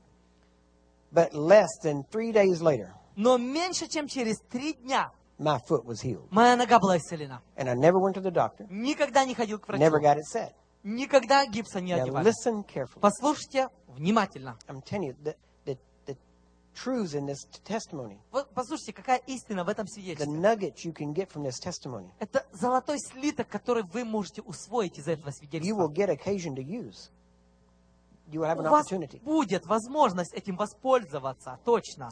A: But less than 3 days later,
B: Но меньше, чем через 3 дня
A: my foot was healed.
B: моя нога была исцелена.
A: And I never went to the doctor,
B: Никогда не ходил к
A: never
B: врачу.
A: got it set.
B: Никогда гипса не
A: Now
B: одевали.
A: listen carefully.
B: Послушайте внимательно.
A: I'm telling you, the truths in this testimony,
B: Вот послушайте, какая истина в этом
A: the
B: свидетельстве.
A: nuggets you can get from this testimony,
B: Это золотой слиток, который вы можете усвоить из этого
A: you will
B: свидетельства.
A: get occasion to use. You will have an
B: У вас
A: opportunity.
B: будет возможность этим воспользоваться, точно.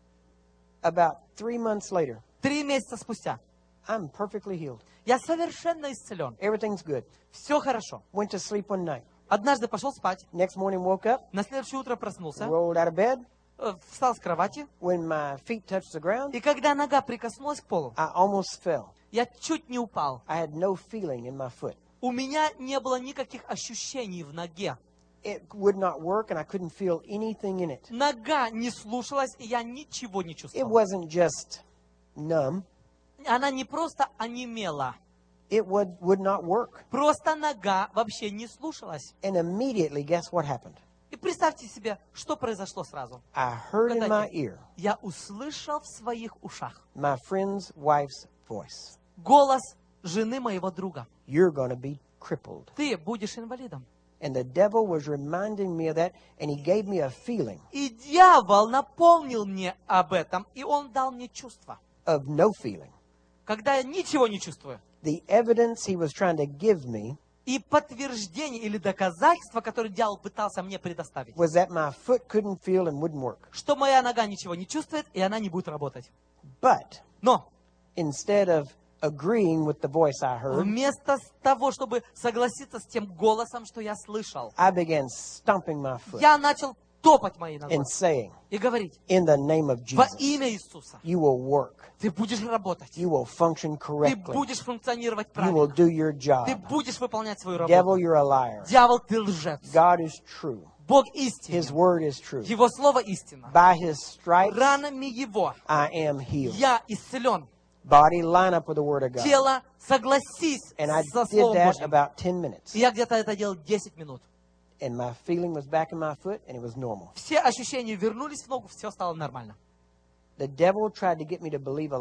A: About 3 months later,
B: 3 месяца спустя
A: I'm perfectly healed.
B: я совершенно исцелен.
A: Everything's good.
B: Все хорошо.
A: Went to sleep one night.
B: Однажды пошел спать,
A: Next morning, woke up,
B: на следующее утро проснулся,
A: rolled out of bed.
B: встал с кровати,
A: When my feet touched the ground,
B: и когда нога прикоснулась к полу,
A: I almost fell.
B: я чуть не упал.
A: I had no feeling in my foot.
B: У меня не было никаких ощущений в ноге.
A: It would not work, and I couldn't feel anything in it.
B: Нога не слушалась, и я ничего не
A: It
B: чувствовал.
A: wasn't just numb.
B: Она не просто онемела,
A: It would not work.
B: просто нога вообще не слушалась.
A: And immediately, guess what happened?
B: И представьте себе, что произошло сразу.
A: I heard in my
B: Угадайте.
A: ear
B: Я услышал в своих ушах
A: my friend's wife's voice.
B: голос жены моего друга.
A: You're going to be crippled.
B: Ты будешь инвалидом.
A: And the devil was reminding me of that, and he gave me a feeling
B: И дьявол напомнил мне об этом, и он дал мне чувство.
A: of no feeling.
B: Когда я ничего не чувствую.
A: The evidence he was trying to give me
B: И подтверждение или доказательство, которое дьявол пытался мне предоставить.
A: was that my foot couldn't feel and wouldn't work.
B: Что моя нога ничего не чувствует, и она не будет работать.
A: But
B: Но
A: instead of agreeing with the voice I heard,
B: вместо того, чтобы согласиться с тем голосом, что я слышал,
A: I began stomping my foot
B: я начал топать моей ногой
A: and saying,
B: и говорить:
A: in the name of
B: во
A: Jesus,
B: имя Иисуса
A: you will work.
B: ты будешь работать,
A: You will function
B: ты
A: correctly.
B: будешь функционировать
A: You will
B: правильно,
A: do your
B: ты
A: job.
B: будешь выполнять свою
A: Devil,
B: работу.
A: you're a liar.
B: Дьявол, ты лжец.
A: God is true.
B: Бог
A: His
B: истинен.
A: word is true.
B: Его слово истина.
A: By his stripes,
B: Ранами Его
A: I am healed.
B: я исцелен.
A: Body, line up with the word of God.
B: Тело, согласись
A: And I
B: со
A: did
B: Словом
A: that
B: Божьим.
A: about 10 minutes.
B: И я где-то это делал 10 минут.
A: And my feeling was back in my foot, and it was normal.
B: Все ощущения вернулись в ногу, все стало нормально.
A: The devil tried to get me to believe a lie.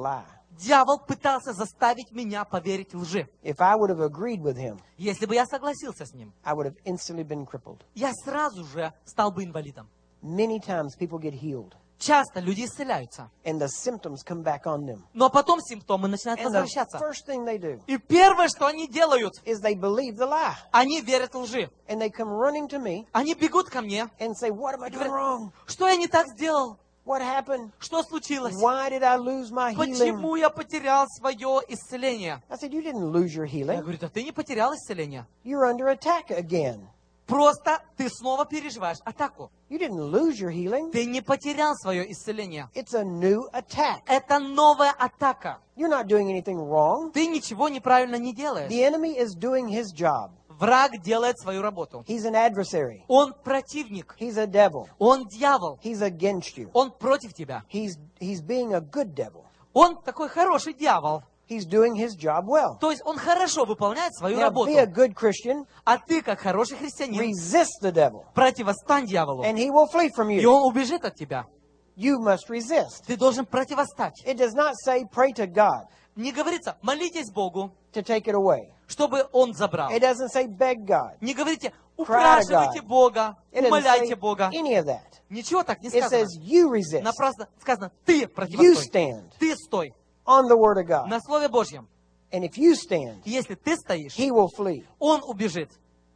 B: дьявол пытался заставить меня поверить в лжи.
A: If I would have agreed with him,
B: Если бы я согласился с ним,
A: I would have instantly been crippled.
B: я сразу же стал бы инвалидом.
A: Many times people get healed,
B: Часто люди исцеляются,
A: and the symptoms come back on them.
B: но потом симптомы начинают
A: And the
B: возвращаться.
A: first thing they do
B: И первое, что они делают,
A: is they believe the lie.
B: они верят в лжи.
A: And they come running to me
B: Они бегут ко мне,
A: and say, what am I doing wrong?
B: что я не так сделал,
A: What happened?
B: что случилось,
A: Why did I lose my healing?
B: почему я потерял свое исцеление.
A: I said, you didn't lose your
B: Я
A: healing.
B: говорю, да ты не потерял исцеление.
A: You're under attack again.
B: Просто ты снова переживаешь атаку.
A: You didn't lose your healing.
B: Ты не потерял свое исцеление.
A: It's a new attack.
B: Это новая атака.
A: You're not doing anything wrong.
B: Ты ничего неправильно не делаешь.
A: The enemy is doing his job.
B: Враг делает свою работу.
A: He's an adversary.
B: Он противник.
A: He's a devil.
B: Он дьявол.
A: He's against you.
B: Он против тебя.
A: He's being a good devil.
B: Он такой хороший дьявол.
A: He's doing his job well.
B: То есть он хорошо выполняет свою
A: Now,
B: работу.
A: be a good Christian.
B: А ты, как хороший христианин,
A: Resist the devil,
B: противостань дьяволу.
A: and he will flee from
B: И
A: you.
B: он убежит от тебя.
A: You must resist.
B: Ты должен противостать.
A: It does not say pray to God
B: Не говорится, молитесь Богу,
A: to take it away.
B: чтобы Он забрал.
A: It doesn't say beg God.
B: Не говорите,
A: Cry to
B: упрашивайте
A: God.
B: Бога,
A: It doesn't say
B: умоляйте Бога.
A: any of that.
B: Ничего так не
A: It
B: сказано.
A: says you resist.
B: Напрасно сказано, ты
A: You
B: противостой.
A: stand
B: Ты стой
A: on the word of God.
B: на Слове Божьем.
A: And if you stand,
B: И если ты стоишь,
A: he will flee.
B: Он убежит.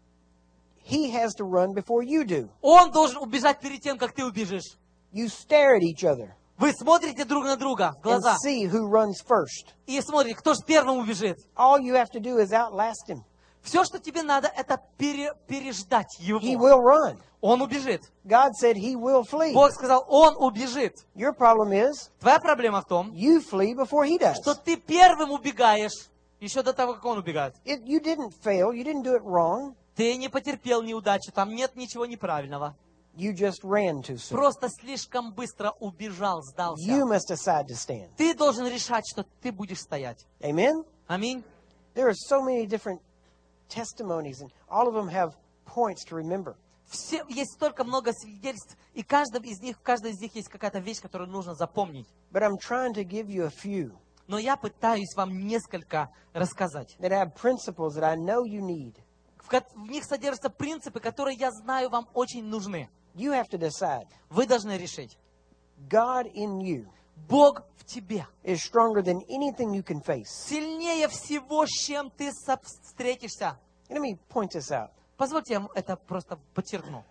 A: He has to run before you do.
B: Он должен убежать перед тем, как ты убежишь.
A: You stare at each other
B: Вы смотрите друг на друга в
A: and
B: глаза
A: see who runs first.
B: и смотрите, кто же первым убежит.
A: All you have to do is outlast him.
B: Все, что тебе надо, это переждать
A: He
B: его.
A: will run.
B: Он убежит.
A: God said he will flee.
B: Бог сказал, он убежит.
A: Your problem is
B: Твоя проблема в том,
A: you flee before he does.
B: что ты первым убегаешь, еще до того, как он убегает.
A: You didn't fail. You didn't do it wrong.
B: Ты не потерпел неудачу, там нет ничего неправильного.
A: You just ran too soon.
B: Просто слишком быстро убежал, сдался.
A: You must decide to stand.
B: Ты должен решать, что ты будешь стоять.
A: Amen?
B: Аминь.
A: There are so many different testimonies, and all of them have points to remember.
B: Есть столько много свидетельств, и в каждой из них есть какая-то вещь, которую нужно запомнить.
A: But I'm trying to give you a few
B: Но я пытаюсь вам несколько рассказать.
A: that have principles that I know you need.
B: В них содержатся принципы, которые, я знаю, вам очень нужны.
A: You have to decide.
B: Вы должны решить.
A: God in you
B: Бог в тебе
A: is stronger than anything you can face.
B: сильнее всего, с чем ты встретишься.
A: Let me point this out.
B: Позвольте я это просто подчеркну.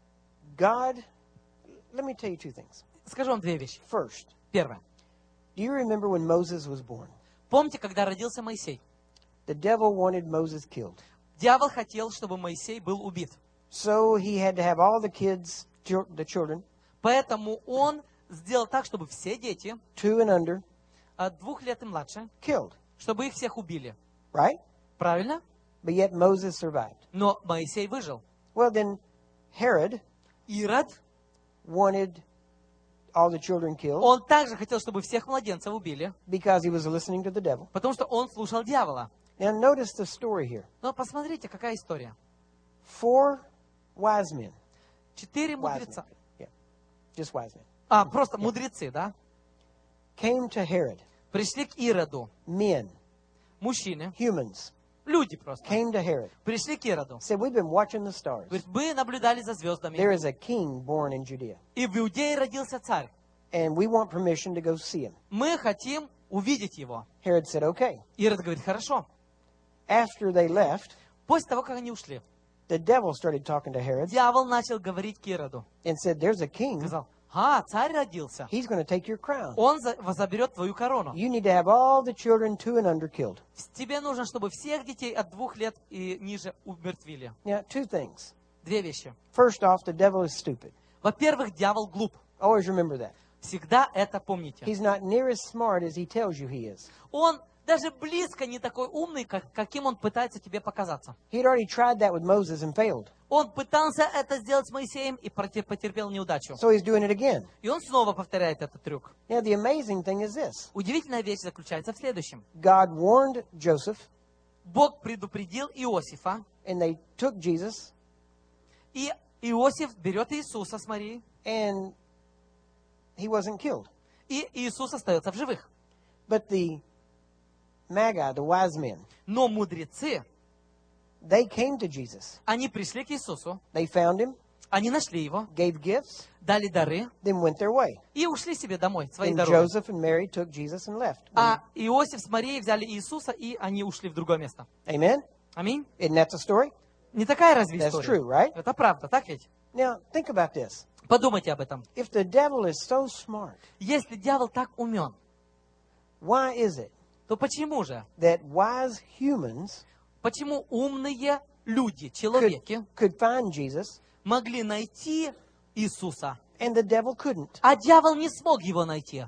A: God, let me tell you two things.
B: Скажу вам две вещи.
A: First,
B: Первое.
A: do you remember when Moses was born?
B: Помните, когда родился Моисей?
A: The devil wanted Moses killed.
B: Дьявол хотел, чтобы Моисей был убит.
A: So he had to have all the kids, the children,
B: Поэтому он сделал так, чтобы все дети
A: 2 and under,
B: от 2 лет и младше,
A: killed.
B: чтобы их всех убили.
A: Right?
B: Правильно?
A: But yet Moses survived.
B: Но Моисей выжил.
A: Well, then Herod
B: Ирод,
A: wanted all the children killed
B: он также хотел, чтобы всех младенцев убили,
A: because he was listening to the devil.
B: потому что он слушал дьявола.
A: Now notice the story here.
B: Но посмотрите, какая история.
A: 4 wise men.
B: 4
A: Wise
B: мудреца.
A: men. Yeah, just wise men.
B: Просто мудрецы, да?
A: Came to Herod.
B: Пришли к Ироду.
A: Men,
B: Мужчины,
A: humans,
B: люди просто.
A: came to Herod.
B: Пришли к Ироду.
A: Said, we've been watching the stars.
B: Говорит, мы наблюдали за звездами.
A: There is a king born in Judea.
B: И в Иудее родился царь.
A: And we want permission to go see him.
B: Мы хотим увидеть его.
A: Herod said, okay.
B: Ирод говорит, хорошо.
A: After they left,
B: После того, как они ушли,
A: the devil started talking to Herod
B: дьявол начал говорить к Ироду.
A: and said, there's a king.
B: Сказал, царь родился.
A: He's going to take your crown.
B: Он заберет твою корону.
A: You need to have all the children 2 and under killed.
B: Тебе нужно, чтобы всех детей от 2 лет и ниже умертвили.
A: Now, 2 things.
B: Две вещи.
A: First off, the devil is stupid.
B: Во-первых, дьявол глуп.
A: Always remember that.
B: Всегда это помните.
A: He's not near as smart as he tells you he is.
B: Он даже близко не такой умный, каким он пытается тебе показаться.
A: He'd already tried that with Moses and failed.
B: Он пытался это сделать с Моисеем и потерпел неудачу.
A: So he's doing it again.
B: И он снова повторяет этот трюк.
A: Now, the amazing thing is this.
B: Удивительная вещь заключается в следующем.
A: God warned Joseph,
B: Бог предупредил Иосифа,
A: and they took Jesus,
B: и Иосиф берет Иисуса с Марией,
A: and he wasn't killed.
B: и Иисус остается в живых.
A: But the Magi, the wise men,
B: Но мудрецы,
A: they came to Jesus.
B: они пришли к Иисусу,
A: They found him,
B: они нашли его,
A: gave gifts,
B: дали дары
A: then went their way.
B: и ушли себе домой, своей
A: Then
B: дорогой.
A: Joseph and Mary took Jesus and left.
B: А Иосиф с Марией взяли Иисуса, и они ушли в другое место.
A: Amen?
B: Аминь.
A: Isn't that the story?
B: Не такая разве
A: That's
B: история?
A: true, right?
B: Это правда, так ведь?
A: Now, think about this.
B: Подумайте об этом.
A: If the devil is so smart,
B: Если дьявол так умен,
A: why is it
B: то почему же?
A: that wise humans
B: Почему умные люди, человеки,
A: could find Jesus
B: могли найти Иисуса,
A: and the devil couldn't?
B: а дьявол не смог его найти?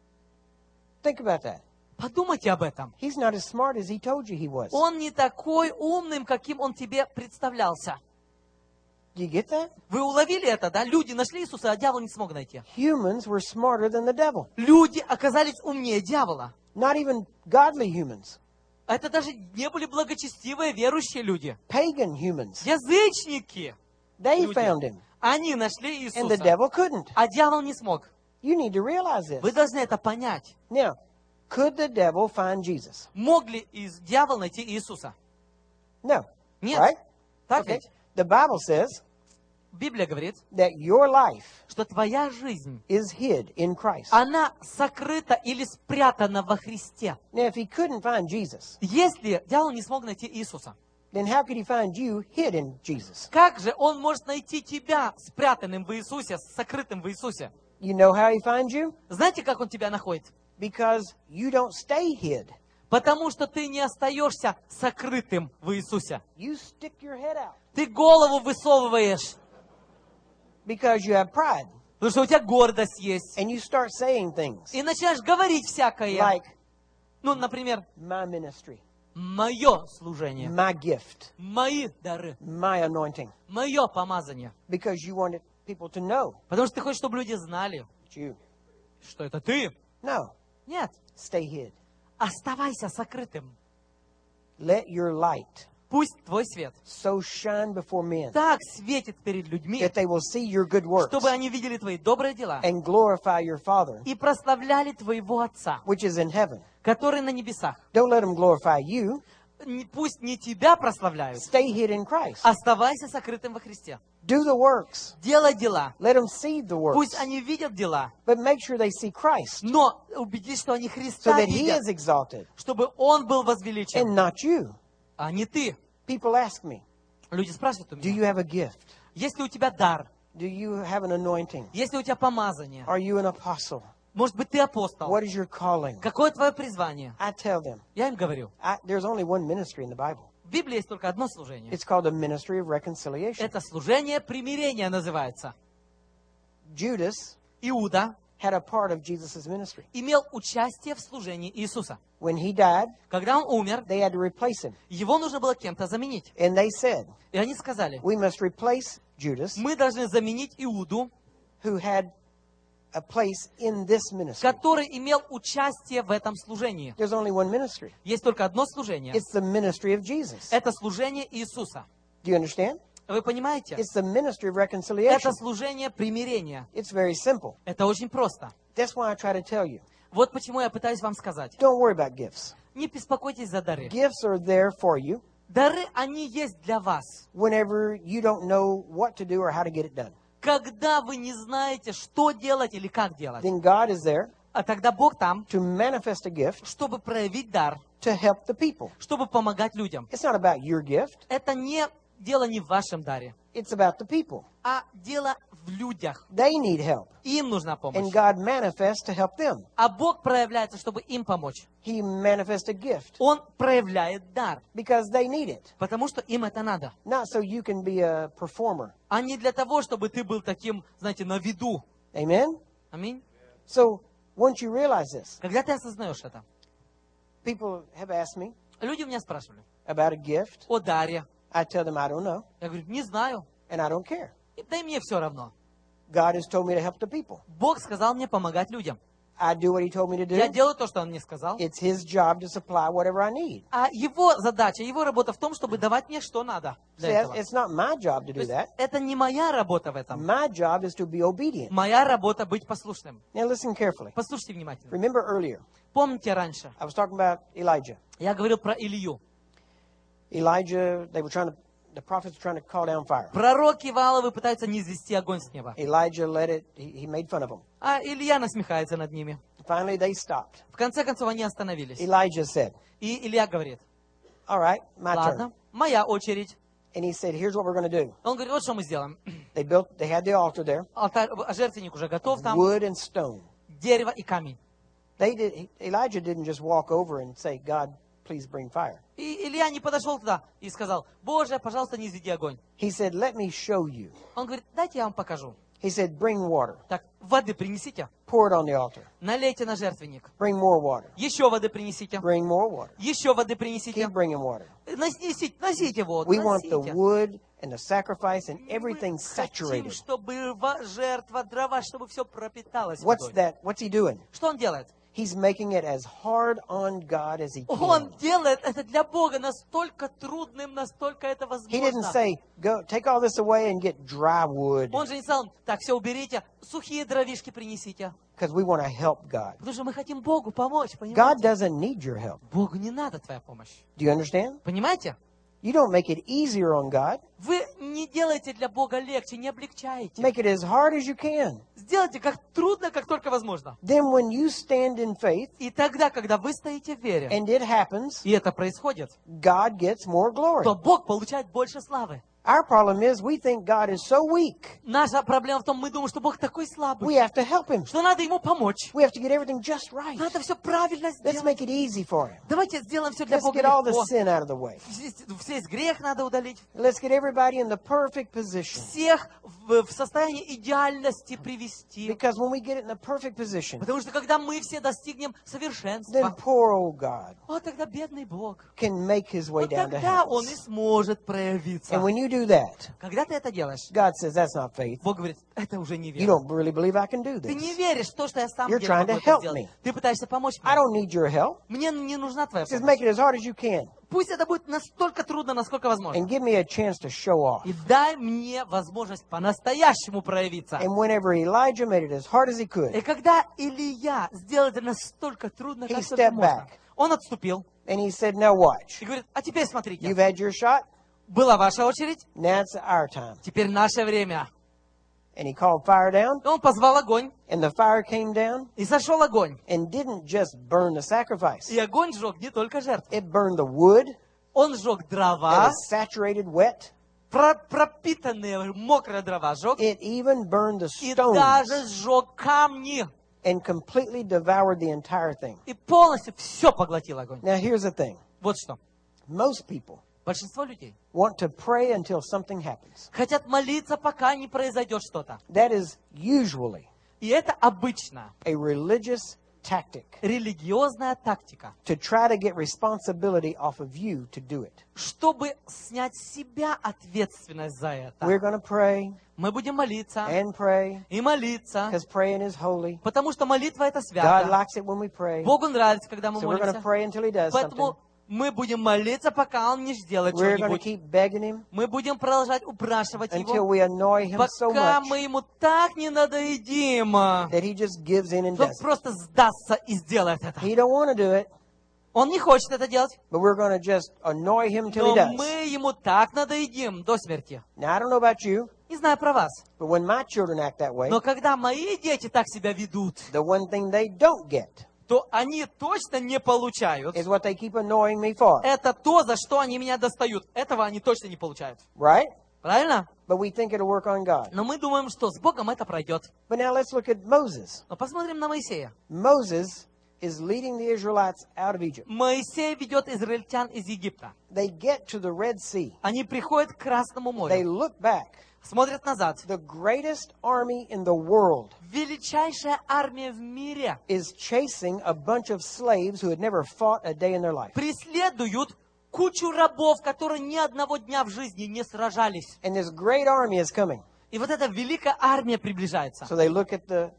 A: Think about that.
B: Подумайте об этом.
A: He's not as smart as he told you he was.
B: Он не такой умным, каким он тебе представлялся.
A: Do you get that?
B: Вы уловили это, да? Люди нашли Иисуса, а дьявол не смог найти.
A: Humans were smarter than the devil.
B: Люди оказались умнее дьявола.
A: Not even godly humans.
B: А это даже не были благочестивые, верующие люди.
A: Pagan humans.
B: Язычники.
A: They
B: Люди.
A: found him.
B: Они нашли
A: And the
B: Иисуса,
A: devil couldn't.
B: а дьявол не смог.
A: You need to realize this.
B: Вы должны это понять.
A: Now, could the devil find Jesus?
B: Мог ли дьявол найти Иисуса?
A: No.
B: Нет.
A: Right?
B: Так
A: Okay.
B: ведь?
A: The Bible says
B: Библия говорит,
A: that your life
B: что твоя жизнь,
A: is hid in Christ.
B: она сокрыта или спрятана во Христе.
A: Now, if he couldn't find Jesus,
B: Если дьявол не смог найти Иисуса,
A: then how could he find you hid in Jesus?
B: как же он может найти тебя спрятанным в Иисусе, сокрытым в Иисусе?
A: You know how he finds you?
B: Знаете, как он тебя находит?
A: Because you don't stay hid.
B: Потому что ты не остаешься сокрытым в Иисусе.
A: You stick your head out.
B: Ты голову высовываешь,
A: Because you have pride.
B: потому что у тебя гордость есть.
A: And you start saying things
B: И начинаешь говорить всякое.
A: like,
B: Ну, например,
A: my ministry,
B: мое служение,
A: my gift,
B: мои дары,
A: my anointing.
B: мое помазание.
A: Because you wanted people to know
B: Потому что ты хочешь, чтобы люди знали,
A: it's you.
B: что это ты.
A: No.
B: Нет.
A: Stay hid.
B: Оставайся сокрытым.
A: Let your light
B: Пусть твой свет
A: so shine before men
B: так светит перед людьми,
A: that they will see your good works
B: чтобы они видели твои добрые дела
A: and glorify your Father,
B: и прославляли твоего Отца,
A: which is in heaven.
B: который на небесах.
A: Don't let them glorify you.
B: Пусть не тебя прославляют.
A: Stay hid in Christ.
B: Оставайся сокрытым во Христе.
A: Do the works.
B: Делай дела.
A: Let them see the works.
B: Пусть они видят дела,
A: But make sure they see Christ
B: но убедись, что они
A: so
B: Христа
A: that He
B: видят,
A: is exalted
B: чтобы Он был
A: and
B: возвеличен,
A: not you.
B: а не ты.
A: People ask me,
B: Люди спрашивают у
A: do
B: меня,
A: you have a gift?
B: есть ли у тебя дар,
A: Do you have an anointing?
B: есть ли у тебя помазание,
A: Are you an apostle?
B: может быть, ты апостол,
A: What is your calling?
B: какое твое призвание?
A: I tell them,
B: Я им говорю,
A: there's only one ministry in the Bible.
B: в Библии есть только одно служение.
A: It's called the ministry of reconciliation.
B: Это служение примирения называется.
A: Judas
B: Иуда
A: had a part of Jesus' ministry.
B: имел участие в служении Иисуса.
A: When he died,
B: Когда он умер,
A: they had to replace him.
B: его нужно было кем-то заменить.
A: And they said,
B: И они сказали,
A: we must replace Judas,
B: мы должны заменить Иуду,
A: who had a place in this ministry.
B: который имел участие в этом служении.
A: There's only one ministry.
B: Есть только одно служение.
A: It's the ministry of Jesus.
B: Это служение Иисуса.
A: Do you understand?
B: Вы понимаете?
A: It's the ministry of reconciliation.
B: Это служение примирения.
A: It's very simple.
B: Это очень просто.
A: That's why I try to tell you.
B: Вот почему я пытаюсь вам сказать.
A: Don't worry about gifts.
B: Не беспокойтесь за дары.
A: Gifts are there for you
B: Дары, они есть для вас.
A: whenever you don't know what to do or how to get it done.
B: Когда вы не знаете, что делать или как делать.
A: Then God is there
B: А тогда Бог там,
A: to manifest a gift
B: чтобы проявить дар,
A: to help the people.
B: чтобы помогать людям.
A: It's not about your gift.
B: Это дело не в вашем даре,
A: It's about the people.
B: а дело в людях.
A: They need help.
B: Им нужна
A: And
B: помощь.
A: God manifests to help them.
B: А Бог проявляется, чтобы им помочь.
A: He manifests a gift
B: Он проявляет дар,
A: because they need it.
B: потому что им это надо.
A: Not so you can be a performer.
B: А не для того, чтобы ты был таким, знаете, на виду.
A: Amen?
B: Аминь.
A: So once you realize this,
B: Когда ты осознаешь это.
A: people have asked me
B: Люди меня спрашивали
A: about a gift.
B: о даре.
A: I tell them I don't know
B: Я говорю, не знаю.
A: and I don't care.
B: Да и мне все равно.
A: God has told me to help the people.
B: Бог сказал мне помогать людям.
A: I do what he told me to
B: Я
A: do.
B: делаю то, что он мне сказал.
A: It's his job to supply whatever I need.
B: А его задача, его работа в том, чтобы давать мне, что надо для
A: See,
B: этого.
A: it's not my job to
B: То
A: do
B: есть
A: that.
B: это не моя работа в этом.
A: My job is to be obedient.
B: Моя работа быть послушным.
A: Now listen carefully.
B: Послушайте внимательно.
A: Remember earlier,
B: Помните раньше,
A: I was talking about Elijah.
B: я говорил про Илью.
A: Elijah, the prophets were trying to call down fire.
B: Пророки Вааловы пытаются низвести огонь с неба.
A: Elijah let it, he made fun of them.
B: А Илья насмехается над ними.
A: Finally, they stopped.
B: В конце концов, они остановились.
A: Elijah said,
B: И Илья говорит,
A: all right, my
B: ладно,
A: turn.
B: моя очередь.
A: And he said, here's what we're going to do.
B: Он говорит, вот что мы сделаем.
A: They had the altar there,
B: Жертвенник уже готов там,
A: wood and stone.
B: дерево и камень.
A: Elijah didn't just walk over and say, God, please bring fire.
B: И Илья не подошел туда и сказал, Боже, пожалуйста, не изведи огонь.
A: He said, let me show you.
B: Он говорит, дайте я вам покажу.
A: He said, bring water.
B: Так, воды принесите,
A: Pour it on the altar.
B: налейте на жертвенник.
A: Bring more water.
B: Еще воды принесите,
A: Bring more water.
B: еще воды принесите.
A: Keep bringing water.
B: Носите воду,
A: We want the
B: носите.
A: wood and the sacrifice and everything
B: Мы хотим,
A: saturated.
B: чтобы жертва, дрова, чтобы все пропиталось
A: What's
B: водой.
A: that? What's he doing?
B: Что он делает?
A: He's making it as hard on God as he
B: Он
A: can.
B: делает это для Бога настолько трудным, настолько это
A: He didn't
B: возможно.
A: say, go take all this away and get dry wood
B: Он же не сказал, так, все уберите, сухие дровишки принесите.
A: because we want to help God.
B: Потому что мы хотим Богу помочь,
A: God
B: понимаете?
A: doesn't need your help.
B: Богу не надо твоя помощь.
A: Do you understand?
B: Понимаете?
A: You don't make it easier on God.
B: Вы не делаете для Бога легче, не облегчаете.
A: Make it as hard as you can.
B: Сделайте как трудно, как только возможно.
A: Then when you stand in faith
B: И тогда, когда вы стоите в вере,
A: and it happens,
B: и это происходит,
A: God gets more glory.
B: то Бог получает больше славы.
A: Our problem is we think God is so weak,
B: Наша проблема в том, мы думаем, что Бог такой слабый,
A: we have to help him.
B: что надо Ему помочь.
A: We have to get everything just right.
B: Надо все правильно
A: Let's
B: сделать.
A: make it easy for him.
B: Давайте сделаем все для
A: Let's
B: Бога
A: get all the
B: легко.
A: sin out of the way.
B: Весь грех надо удалить.
A: Let's get everybody in the perfect position.
B: Всех в состояние идеальности привести.
A: Because when we get it in the perfect position,
B: Потому что когда мы все достигнем
A: then
B: совершенства,
A: poor old God
B: вот тогда бедный Бог,
A: can make his way
B: вот
A: down to
B: тогда Он и
A: hell.
B: сможет проявиться.
A: And when you do that,
B: Когда ты это делаешь,
A: God says, that's not faith.
B: Бог говорит, это уже не
A: You
B: вера.
A: don't really believe I can do
B: Ты не
A: this.
B: веришь в то, что я сам
A: You're
B: деле
A: trying
B: могу
A: to
B: это
A: help
B: сделать.
A: me.
B: Ты пытаешься помочь
A: I
B: мне.
A: don't need your help.
B: Мне не нужна твоя
A: He says,
B: помощь.
A: make it as hard as you can
B: Пусть это будет настолько трудно, насколько возможно.
A: and give me a chance to show off.
B: И дай мне возможность по-настоящему проявиться.
A: And whenever Elijah made it as hard as he
B: И
A: could,
B: когда Илья сделал это настолько трудно,
A: He
B: как только
A: stepped
B: можно,
A: back.
B: он отступил
A: and he said, now watch.
B: и говорит, а теперь смотрите,
A: You've had your shot.
B: была ваша очередь,
A: Now it's our time.
B: теперь наше время.
A: And he called fire down,
B: И он позвал огонь,
A: and the fire came down
B: и сошел огонь.
A: and didn't just burn the sacrifice.
B: И огонь сжег не только жертву.
A: It burned the wood
B: Он сжег
A: that
B: дрова,
A: was saturated wet.
B: пропитанные мокрые дрова сжег,
A: It even burned the
B: и
A: stones
B: даже сжег камни.
A: and completely devoured the entire thing.
B: И полностью все поглотил огонь.
A: Now here's the thing.
B: Вот что.
A: Most people
B: Большинство людей
A: want to pray until something happens.
B: хотят молиться, пока не произойдет что-то.
A: That is usually
B: И это обычно
A: a religious tactic
B: религиозная тактика,
A: to try to get responsibility off of you to do it.
B: чтобы снять с себя ответственность за это.
A: We're going to pray
B: Мы будем молиться
A: and pray
B: и молиться,
A: because praying is holy.
B: потому что молитва это
A: God
B: свято.
A: likes it when we pray.
B: Богу нравится, когда мы
A: So we're going to
B: молимся.
A: pray until He does something.
B: Поэтому мы будем молиться, пока Он не сделает
A: We're going to
B: что-нибудь.
A: keep begging Him
B: Мы будем продолжать упрашивать
A: until
B: Его,
A: we annoy Him so
B: пока
A: much
B: мы Ему так не надоедим,
A: that He just gives in and
B: что Он
A: does it.
B: просто сдастся и сделает это.
A: He don't want to do it,
B: Он не хочет это делать,
A: but we're going to just annoy Him until He
B: но
A: does.
B: мы Ему так надоедим до смерти.
A: Now, I don't know about you,
B: Не знаю про вас,
A: but when my children act that way,
B: но когда мои дети так себя ведут,
A: the one thing they don't get
B: то они точно не получают.
A: is what they keep annoying me for,
B: Это то, за что они меня достают. Этого они точно не получают.
A: right?
B: Правильно?
A: But we think it'll work on God.
B: Но мы думаем, что с Богом это пройдет.
A: But now let's look at Moses.
B: Но посмотрим на Моисея.
A: Moses is leading the Israelites out of Egypt.
B: Моисей ведет израильтян из Египта.
A: They get to the Red Sea.
B: Они приходят к Красному
A: They
B: морю,
A: look back.
B: смотрят назад.
A: The greatest army in the world
B: Величайшая армия в мире
A: is chasing a bunch of slaves who had never fought a day in their life.
B: преследуют кучу рабов, которые ни одного дня в жизни не сражались.
A: And this great army is coming.
B: И вот эта великая армия приближается.
A: So they look at the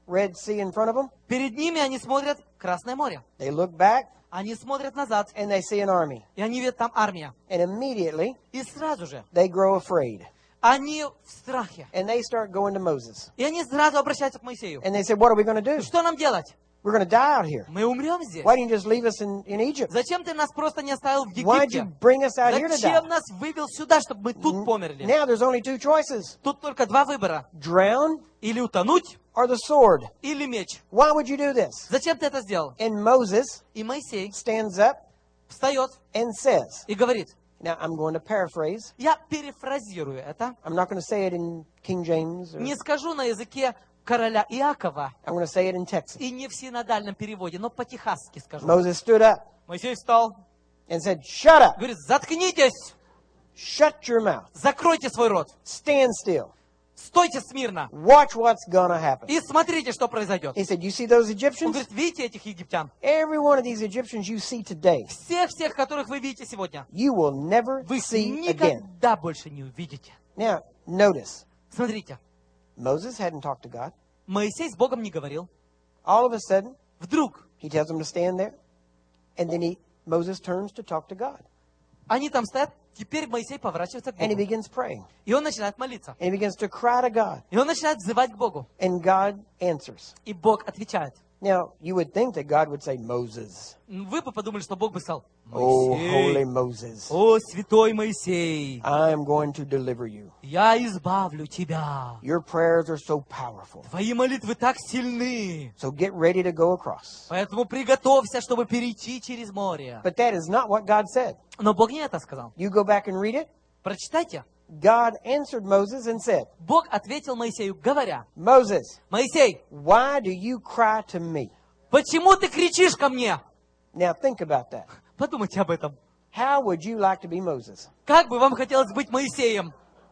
A: Red Sea in front of them.
B: Перед ними они смотрят Красное море.
A: They look back
B: Они смотрят назад,
A: and they see an army.
B: и они видят там армия.
A: And immediately
B: И сразу же
A: they grow afraid.
B: они в страхе.
A: And they start going to Moses.
B: И они сразу обращаются к Моисею.
A: And they say, what are we going to do?
B: Что нам делать?
A: We're going to die out here.
B: Мы умрем здесь.
A: Why didn't you just leave us in Egypt?
B: Zачем ты нас просто не оставил в
A: Why did you
B: Египте?
A: bring us out here to die?
B: Зачем нас вывел сюда, чтобы мы тут померли?
A: Now there's only two choices.
B: Тут только два выбора.
A: Drown
B: Или утонуть,
A: or the sword.
B: или меч.
A: Why would you do this?
B: Зачем ты это сделал?
A: And Moses
B: И Моисей
A: stands up
B: встает
A: and says,
B: и говорит.
A: now I'm going to paraphrase.
B: Я перефразирую это.
A: I'm not going to say it in King James. Or,
B: Не скажу на языке короля Иакова
A: I'm going to say it in Texas.
B: и не в синодальном переводе, но по-техасски скажу.
A: Moses stood up
B: Моисей встал,
A: and said, shut up.
B: говорит, заткнитесь,
A: Shut your mouth.
B: закройте свой рот,
A: Stand still.
B: стойте смирно
A: Watch what's going to happen.
B: и смотрите, что произойдет.
A: He said, you see those
B: Он
A: Egyptians?
B: говорит, видите этих египтян?
A: Every one of these Egyptians you see today,
B: Всех, которых вы видите сегодня,
A: you will never
B: вы их
A: see again.
B: никогда больше не увидите.
A: Now, notice,
B: Смотрите,
A: Moses hadn't talked to God.
B: Моисей с Богом не говорил.
A: All of a sudden,
B: Вдруг
A: he tells them to stand there. And then Moses turns to talk to God.
B: они там стоят, теперь Моисей поворачивается к
A: And he
B: Богу.
A: begins praying.
B: И он начинает молиться.
A: And he begins to cry to God.
B: И он начинает взывать к Богу.
A: And God answers.
B: И Бог отвечает.
A: Now, you would think that God would say, Moses.
B: Вы бы подумали, что Бог бы сказал,
A: Oh, holy
B: Моисей,
A: Moses.
B: о, святой Моисей,
A: I am going to deliver you.
B: я избавлю тебя.
A: Your prayers are so powerful.
B: Твои молитвы так сильны.
A: So get ready to go across.
B: Поэтому приготовься, чтобы перейти через море.
A: But that is not what God said.
B: Но Бог не это сказал.
A: You go back and read it.
B: Прочитайте.
A: God answered Moses and said,
B: Бог ответил Моисею, говоря,
A: Moses,
B: Моисей,
A: why do you cry to me?
B: почему ты кричишь ко мне?
A: Now think about that.
B: Подумайте об этом.
A: How would you like to be Moses?
B: Как бы вам хотелось быть Моисеем?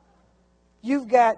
A: You've got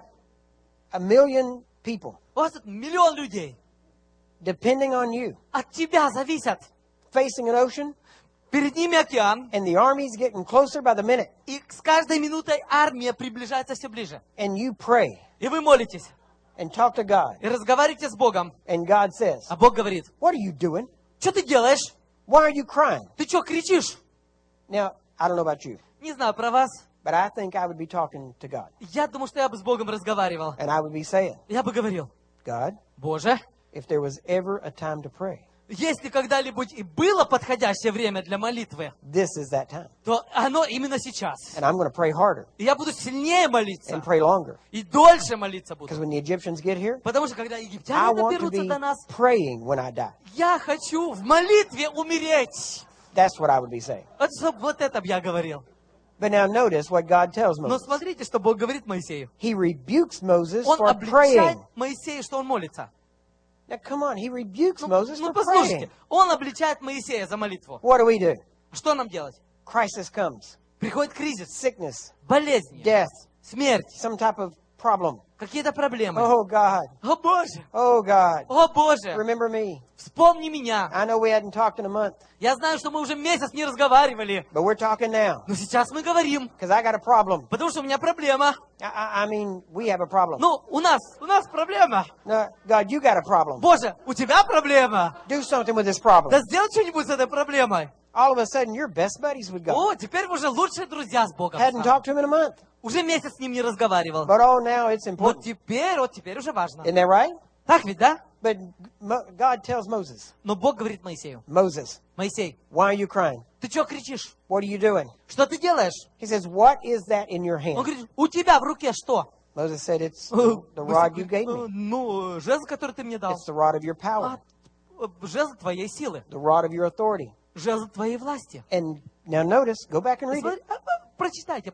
A: 1 million people
B: У вас тут миллион людей.
A: depending on you,
B: От тебя зависят.
A: facing an ocean,
B: Перед ними океан.
A: and the army's getting closer by the minute,
B: И с каждой минутой армия приближается все ближе.
A: and you pray
B: И вы молитесь.
A: and talk to God,
B: И разговариваете с Богом.
A: and God says,
B: А Бог говорит,
A: what are you doing?
B: что ты делаешь?
A: Why are you crying?
B: Ты что, кричишь?
A: Now, I don't know about you,
B: Не знаю про вас.
A: but I think I would be talking to God,
B: Я думаю, что я бы с Богом разговаривал.
A: and I would be saying,
B: Я бы говорил,
A: God,
B: Боже,
A: if there was ever a time to pray,
B: если когда-либо и было подходящее время для молитвы,
A: this is that time.
B: то оно именно сейчас.
A: And I'm going to pray harder
B: И я буду сильнее молиться.
A: and pray longer.
B: И дольше молиться
A: Because
B: буду.
A: when the Egyptians get here,
B: Потому что когда
A: I
B: египтяне
A: want to
B: доберутся
A: be
B: до нас,
A: praying when I die.
B: я хочу в молитве умереть.
A: That's what I would be saying.
B: Вот это б я говорил.
A: But now notice what God tells
B: Но
A: Moses.
B: смотрите, что Бог говорит Моисею.
A: He rebukes Moses
B: Он
A: for
B: обличает
A: praying.
B: Моисея, что он молится.
A: Now come on, he rebukes Moses
B: Ну
A: for
B: послушайте,
A: praying.
B: он обличает Моисея за молитву.
A: What do?
B: Что нам делать?
A: Crisis comes.
B: Приходит кризис,
A: Sickness,
B: болезнь,
A: death,
B: смерть,
A: some type of problem.
B: какие-то проблемы.
A: Oh God,
B: О Боже!
A: oh God,
B: О Боже!
A: remember me.
B: Вспомни меня.
A: I know we hadn't talked in a month,
B: Я знаю, что мы уже месяц не разговаривали.
A: but we're talking now.
B: Но сейчас мы говорим,
A: Because I got a problem.
B: потому что у меня проблема.
A: I mean, we have a problem.
B: Ну, у нас проблема.
A: No, God, you got a problem.
B: Боже, у тебя проблема.
A: Do something with this problem.
B: Да сделай что-нибудь с этой проблемой.
A: All of a sudden, you're best buddies with God.
B: О, теперь вы уже лучшие друзья с Богом.
A: Hadn't talked to him in a month.
B: Уже месяц с ним не разговаривал.
A: But oh, now it's
B: Вот
A: important.
B: теперь уже важно.
A: Isn't that right?
B: Так ведь, да?
A: But God tells Moses,
B: Но Бог говорит Моисею,
A: Moses,
B: Моисей,
A: why are you crying?
B: ты что кричишь?
A: What are you doing?
B: Что ты делаешь?
A: He says, what is that in your
B: Он
A: hand?
B: говорит, у тебя в руке что?
A: Moses said, it's the rod you gave me.
B: Ну, жезл, который ты мне дал.
A: It's the rod of your power,
B: Жезл твоей силы.
A: the rod of your authority.
B: Жезл твоей власти.
A: And now notice, go back and read it.
B: Прочитайте.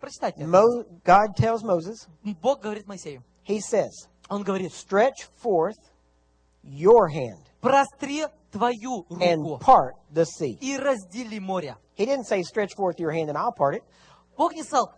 A: God tells Moses,
B: Бог говорит Моисею.
A: he says,
B: Он говорит,
A: stretch forth your hand
B: простри твою
A: and
B: руку
A: part the sea.
B: и раздели море.
A: He didn't say stretch forth your hand and I'll part it.
B: Бог не сказал,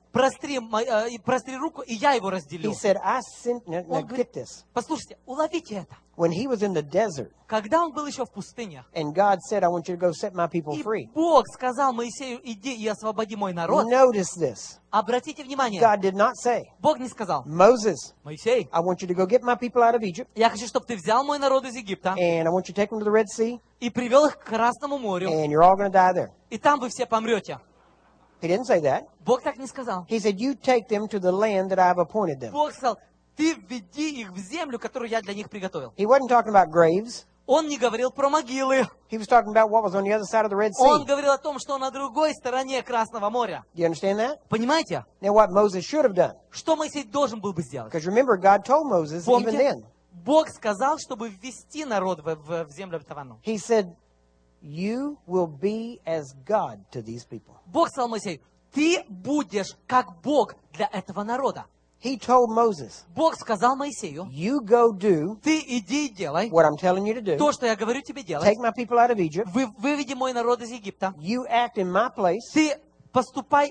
B: простри руку, и я его разделю.
A: He said, I sent, now
B: Он
A: get
B: говорит,
A: this.
B: послушайте, уловите это.
A: When he was in the desert,
B: Когда он был еще в пустыне,
A: and God said, I want you to go set my people
B: и
A: free.
B: Бог сказал Моисею, иди и освободи мой народ,
A: Notice this.
B: обратите внимание,
A: God did not say,
B: Бог не сказал,
A: Moses,
B: Моисей,
A: I want you to go get my people out of Egypt,
B: я хочу, чтобы ты взял мой народ из Египта
A: and I want you to take them to the Red Sea,
B: и привел их к Красному морю,
A: and you're all going to die there.
B: и там вы все помрете.
A: He didn't say that.
B: Бог так не сказал.
A: He said, you take them to the land that I've appointed them.
B: Бог сказал, ты введи их в землю, которую я для них приготовил.
A: He wasn't talking about graves.
B: Он не говорил про могилы.
A: He was talking about what was on the other side of the Red
B: Он
A: Sea.
B: говорил о том, что на другой стороне Красного моря.
A: Do you understand that?
B: Понимаете?
A: Now what Moses should have done.
B: Что Моисей должен был бы сделать?
A: Because remember, God told Moses even
B: Помните,
A: then.
B: Бог сказал, чтобы ввести народ в землю обетованную.
A: He said, you will be as God to these people.
B: Бог сказал Моисею, ты будешь как Бог для этого народа.
A: He told Moses,
B: Бог сказал Моисею,
A: you go do
B: ты иди и делай
A: what I'm telling you to do.
B: то, что я говорю тебе делать.
A: Take my people out of Egypt.
B: Выведи мой народ из Египта.
A: You act in my place.
B: Ты поступай,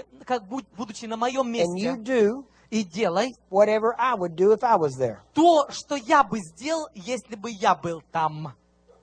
B: будучи на моем
A: And you
B: месте,
A: do
B: и делай
A: whatever I would do if I was there.
B: то, что я бы сделал, если бы я был там.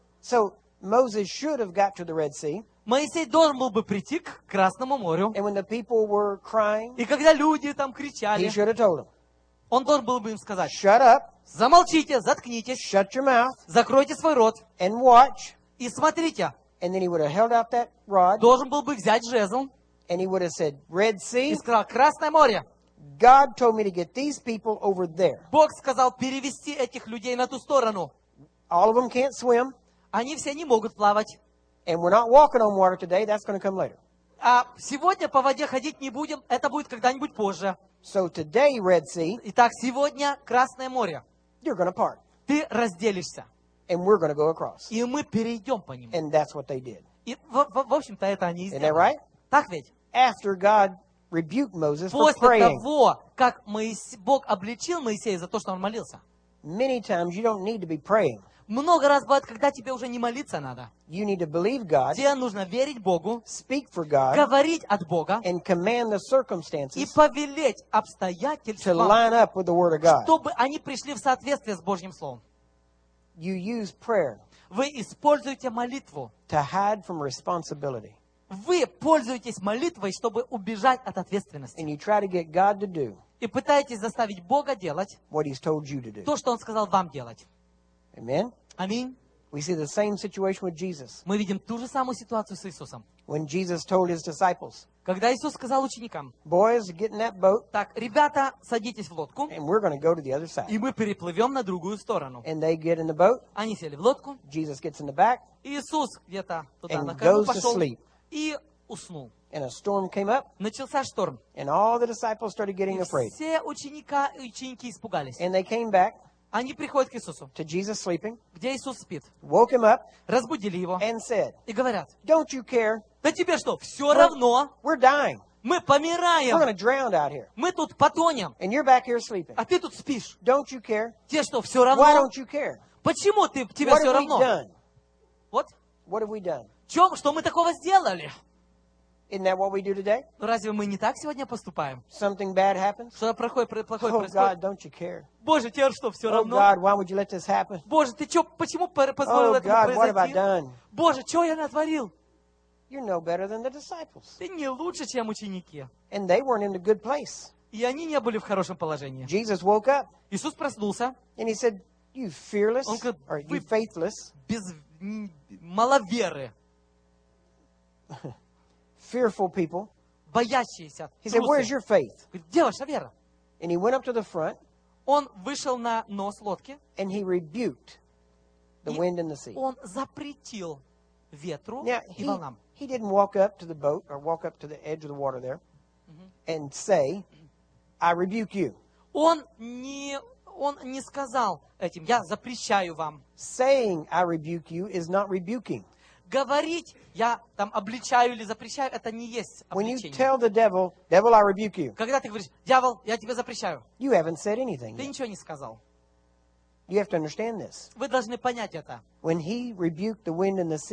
A: So Moses should have got to the Red Sea.
B: Моисей должен был бы прийти к Красному морю.
A: And when the people were crying,
B: И когда люди там
A: he
B: кричали,
A: should have told them,
B: он должен был бы им сказать,
A: shut up,
B: замолчите, заткнитесь,
A: shut your mouth,
B: закройте свой рот
A: and watch.
B: и смотрите.
A: And then he would have held out that rod,
B: Должен был бы взять жезл
A: and he would have said, Red
B: и
A: Sea,
B: сказал, Красное море.
A: God told me to get these people over there.
B: Бог сказал перевести этих людей на ту сторону.
A: All of them can't swim,
B: Они все не могут плавать.
A: and we're not walking on water today. That's going to come later.
B: А сегодня по воде ходить не будем, это будет когда-нибудь позже.
A: So today, Red Sea,
B: Итак, сегодня Красное море.
A: you're going to part,
B: Ты разделишься,
A: and we're going to go across.
B: и мы перейдем по нему.
A: And that's what they did.
B: И, в общем-то, это они и
A: Isn't that
B: сделали.
A: right?
B: Так ведь?
A: After God rebuked Moses for
B: После
A: praying.
B: того, как Бог обличил Моисея за то, что он молился.
A: Many times you don't need to be praying.
B: Много раз бывает, когда тебе уже не молиться надо.
A: You need to believe God,
B: Тебе нужно верить Богу,
A: speak for God,
B: говорить от Бога
A: and command the
B: и
A: circumstances
B: повелеть
A: to
B: обстоятельствам,
A: line up with the Word of God.
B: чтобы они пришли в соответствие с Божьим Словом.
A: You use prayer
B: Вы используете молитву.
A: to hide from responsibility.
B: Вы пользуетесь молитвой, чтобы убежать от ответственности.
A: And you try to get God to do
B: И пытаетесь заставить Бога делать
A: what He's told you to do.
B: то, что Он сказал вам делать.
A: Amen?
B: Аминь.
A: We see the same situation with Jesus.
B: Мы видим ту же самую ситуацию с Иисусом.
A: When Jesus told His disciples,
B: Когда Иисус сказал ученикам,
A: boys, get in that boat,
B: так, ребята, садитесь в лодку,
A: and we're going to go to the other
B: и
A: side.
B: мы переплывем на другую сторону.
A: And they get in the boat,
B: Они сели в лодку,
A: Jesus gets in the back,
B: и Иисус где-то туда
A: And
B: на корму
A: goes to
B: пошел
A: sleep.
B: и уснул.
A: and a storm came up,
B: Начался шторм.
A: and all the disciples started getting
B: И
A: afraid.
B: все ученики испугались.
A: And they came back
B: Они приходят к Иисусу,
A: to Jesus sleeping,
B: где Иисус спит,
A: woke him up,
B: разбудили его
A: and said,
B: и говорят,
A: don't you care?
B: да тебе что, все равно,
A: We're dying.
B: мы
A: We're going
B: помираем,
A: to drown out here.
B: мы тут потонем,
A: And you're back here sleeping.
B: а ты тут спишь.
A: Don't you care?
B: Тебе что, все
A: Why
B: равно?
A: don't you care?
B: Почему тебе
A: What
B: все
A: have we
B: равно?
A: done?
B: Вот,
A: What have we done?
B: что мы такого сделали?
A: Isn't that what we do today?
B: Ну, разве мы не так сегодня поступаем?
A: Something bad happens?
B: Что плохое
A: Oh,
B: происходит?
A: God, don't you care?
B: Боже, тебе что, все
A: Oh,
B: равно?
A: God, why would you let this happen?
B: Боже, ты что, почему позволил
A: Oh,
B: этому
A: God, what have I
B: произойти?
A: done?
B: Боже, что я натворил?
A: You're no better than the disciples.
B: Ты не лучше, чем ученики.
A: And they weren't in a good place.
B: И они не были в хорошем положении.
A: Jesus woke up,
B: Иисус проснулся,
A: and He said, you fearless,
B: Он говорит,
A: or you
B: вы-
A: faithless,
B: мало веры,
A: fearful people.
B: боящиеся,
A: He said, where's
B: трусы.
A: your faith?
B: Говорит, где ваша вера?
A: And He went up to the front,
B: Он вышел на нос лодки,
A: and He rebuked the
B: И
A: wind and the sea.
B: он запретил ветру
A: Now,
B: и волнам.
A: he didn't walk up to the boat or walk up to the edge of the water there and say, I rebuke you.
B: Он не сказал этим, я запрещаю вам.
A: Saying, I rebuke you is not rebuking.
B: Говорить, я там обличаю или запрещаю, это не есть
A: When you
B: обличение.
A: tell the devil, devil, I rebuke you,
B: Когда ты говоришь, дьявол, я тебе запрещаю,
A: you haven't said anything
B: ты
A: yet.
B: ничего не сказал.
A: You have to understand this.
B: Вы должны понять это.
A: When he rebuked the wind and the sea,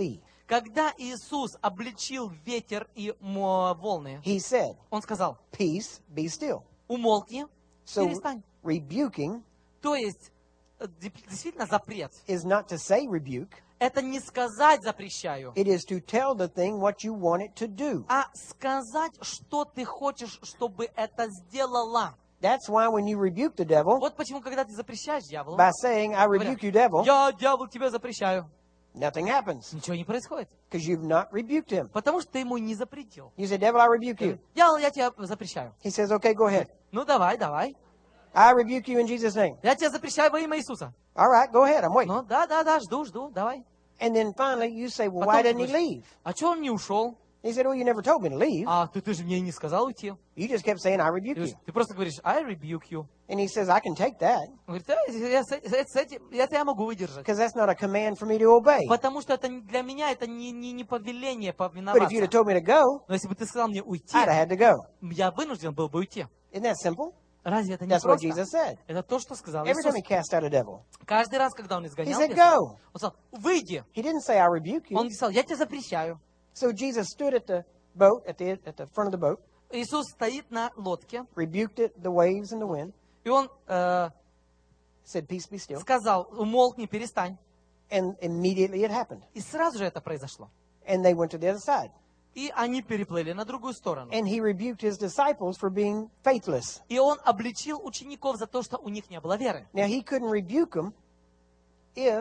B: Когда Иисус обличил ветер и волны,
A: he said,
B: Он сказал,
A: peace, be still.
B: умолкни,
A: So
B: перестань.
A: rebuking
B: То есть, действительно запрет.
A: is not to say rebuke.
B: Это не сказать запрещаю,
A: It is to tell the thing what you want it to do.
B: а сказать, что ты хочешь, чтобы это сделала.
A: That's why when you rebuke the devil
B: Вот почему, когда ты запрещаешь дьяволу,
A: by saying, I rebuke you, devil,
B: я, дьявол, тебя запрещаю,
A: nothing happens
B: ничего не происходит.
A: because you've not rebuked him.
B: Потому что ты ему не запретил.
A: You say, devil, I rebuke you.
B: Дьявол, я тебя запрещаю.
A: He says, okay, go ahead.
B: Ну, давай, давай.
A: I rebuke you in Jesus' name.
B: Я тебя запрещаю во имя Иисуса.
A: All right, go ahead. I'm waiting.
B: Ну, да, жду, давай.
A: And then finally you say, well,
B: Потом
A: why
B: ты
A: didn't he
B: говоришь,
A: leave?
B: а что он не ушел?
A: He said, well, you never told me to leave.
B: А ты же мне не сказал уйти.
A: You just kept saying, I rebuke you.
B: Ты просто говоришь, I rebuke you.
A: And he says, I can take that
B: Он говорит, это я могу выдержать.
A: because that's not a command for me to obey.
B: Потому что это для меня это не повеление
A: But if you'd have
B: повиноваться.
A: told me to go,
B: Но если бы ты сказал мне уйти,
A: I'd have had to go.
B: я вынужден был бы уйти.
A: Isn't that simple?
B: Разве это не
A: That's what
B: просто?
A: Jesus said.
B: Это то, что сказал
A: Every time
B: Иисус.
A: he cast out a devil,
B: Каждый раз, когда он
A: he
B: изгонял
A: said,
B: беса,
A: go.
B: он сказал, выйди.
A: He didn't say, I rebuke
B: Он
A: you.
B: сказал, я тебя запрещаю.
A: So Jesus stood at the boat, at the front of the boat,
B: Иисус стоит на лодке,
A: rebuked it, the waves and the wind,
B: и он
A: said, peace, be still.
B: сказал, умолкни, перестань.
A: And immediately it happened.
B: И сразу же это произошло.
A: And they went to the other side.
B: И они переплыли на другую сторону.
A: And he rebuked his disciples for being faithless.
B: И он обличил учеников за то, что у них не было веры.
A: Now, he couldn't rebuke them if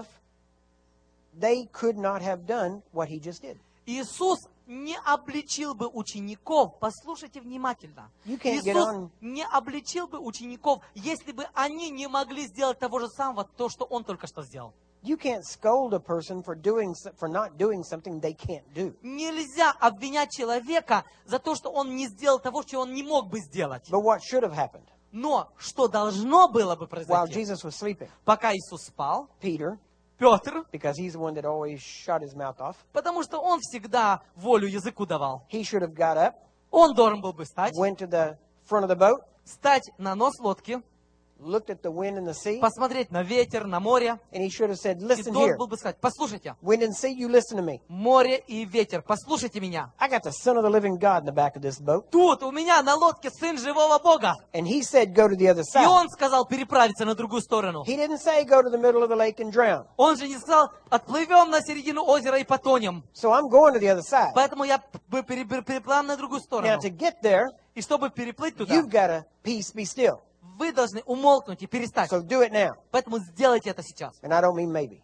A: they could not have done what he just did.
B: Иисус не обличил бы учеников, послушайте внимательно,
A: You can't get on.
B: Иисус не обличил бы учеников, если бы они не могли сделать того же самого, то, что Он только что сделал.
A: You can't scold a person for not doing something they can't do.
B: Нельзя обвинять человека за то, что он не сделал того, что он не мог бы сделать.
A: But what should have happened?
B: Но что должно было бы
A: While
B: произойти?
A: Jesus was sleeping,
B: Пока Иисус спал,
A: Peter,
B: Петр,
A: because he's the one that always shut his mouth off,
B: потому что он всегда волю языку давал,
A: he should have got up,
B: он должен был бы встать,
A: went to the front of the boat,
B: встать на нос лодки,
A: looked at the wind and the sea,
B: посмотреть на ветер, на море,
A: and he should have said,
B: и
A: listen
B: должен
A: here,
B: был бы сказать, послушайте,
A: wind and sea, you listen to me.
B: море и ветер, послушайте меня.
A: I got the Son of the living God in the back of this boat.
B: Тут у меня на лодке сын живого Бога.
A: And he said, go to the other
B: И
A: side.
B: он сказал переправиться на другую сторону.
A: He didn't say, go to the middle of the lake and drown.
B: Он же не сказал, отплывем на середину озера и потонем.
A: So I'm going to the other side.
B: Поэтому я переплывам на другую
A: Now,
B: сторону.
A: to get there,
B: И чтобы переплыть туда,
A: you've got to peace, be still.
B: вы должны умолкнуть и перестать.
A: So do it now.
B: Поэтому сделайте это сейчас.
A: And I don't mean maybe.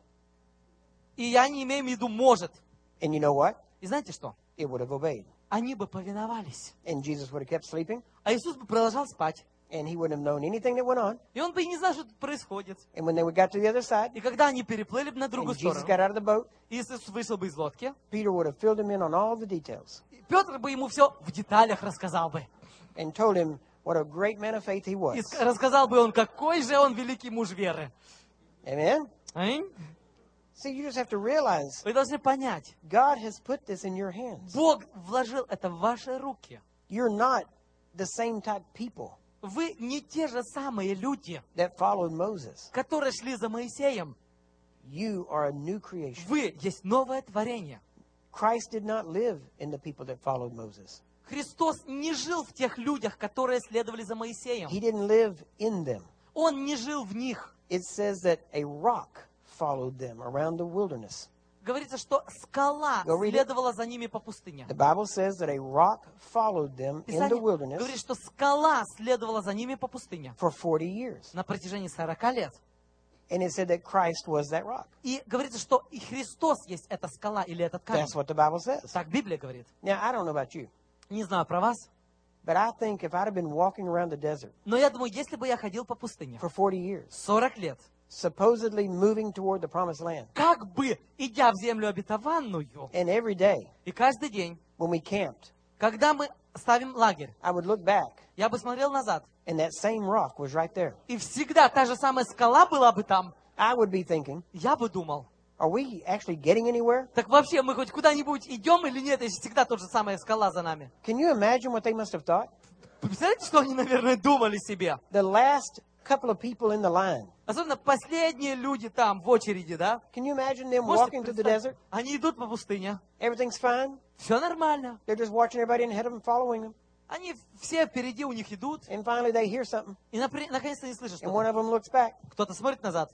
B: И я не имею в виду может.
A: And you know what?
B: И знаете что?
A: It would have obeyed.
B: Они бы повиновались.
A: And Jesus would have kept sleeping.
B: А Иисус бы продолжал спать.
A: And he wouldn't have known anything that went on.
B: И он бы и не знал, что тут происходит.
A: And when they got to the other side,
B: И когда они переплыли бы на другую
A: and Jesus
B: сторону,
A: got out of the boat,
B: Иисус вышел бы из лодки,
A: Peter would have filled him in on all the details
B: и Петр бы ему все в деталях рассказал бы.
A: and told him what a great man of faith he
B: И
A: was.
B: рассказал бы он, какой же он великий муж веры.
A: Amen?
B: Аминь.
A: See, you just have to realize
B: Вы должны понять,
A: God has put this in your hands.
B: Бог вложил это в ваши руки.
A: You're not the same type of people
B: Вы не те же самые люди,
A: that followed Moses.
B: которые шли за Моисеем.
A: You are a new creation.
B: Вы есть новое творение.
A: Christ did not live in the people that followed Moses.
B: Христос не жил в тех людях, которые следовали за Моисеем.
A: He didn't live in them.
B: Он не жил в них.
A: It says that a rock followed them around the wilderness.
B: Говорится, что скала
A: Go read it.
B: следовала за ними по пустыне.
A: The Bible says that a rock followed them in the
B: Писание
A: wilderness
B: говорит, что скала следовала за ними по пустыне
A: for 40 years.
B: на протяжении 40 лет.
A: And it said that Christ was that rock.
B: И говорится, что и Христос есть эта скала или этот камень.
A: That's what the Bible says.
B: Так Библия говорит.
A: Now, I don't know about you,
B: Не знаю про вас,
A: but I think if I'd have been walking around the desert
B: но я думаю, если бы я ходил по пустыне
A: for 40 years,
B: 40 лет,
A: supposedly moving toward the promised land,
B: как бы, идя в землю обетованную,
A: and every day
B: и каждый день,
A: when we camped,
B: когда мы ставим лагерь,
A: I would look back,
B: я бы смотрел назад,
A: and that same rock was right there.
B: и всегда та же самая скала была бы там,
A: I would be thinking,
B: я бы думал,
A: are we actually getting anywhere?
B: так вообще мы хоть куда-нибудь идем или нет, если всегда та же самая скала за нами?
A: Can you imagine what they must have thought?
B: Вы представляете, что они, наверное, думали себе?
A: The last couple of people in the line.
B: Особенно последние люди там в очереди, да?
A: Can you imagine them
B: Можете
A: walking through the
B: представить?
A: desert?
B: Они идут по пустыне.
A: Everything's fine.
B: Все нормально.
A: They're just watching everybody ahead of them, following them.
B: Они все впереди у них идут.
A: And finally they hear something.
B: И наконец-то не слышат
A: And one
B: что-то.
A: of them looks back.
B: Кто-то смотрит назад.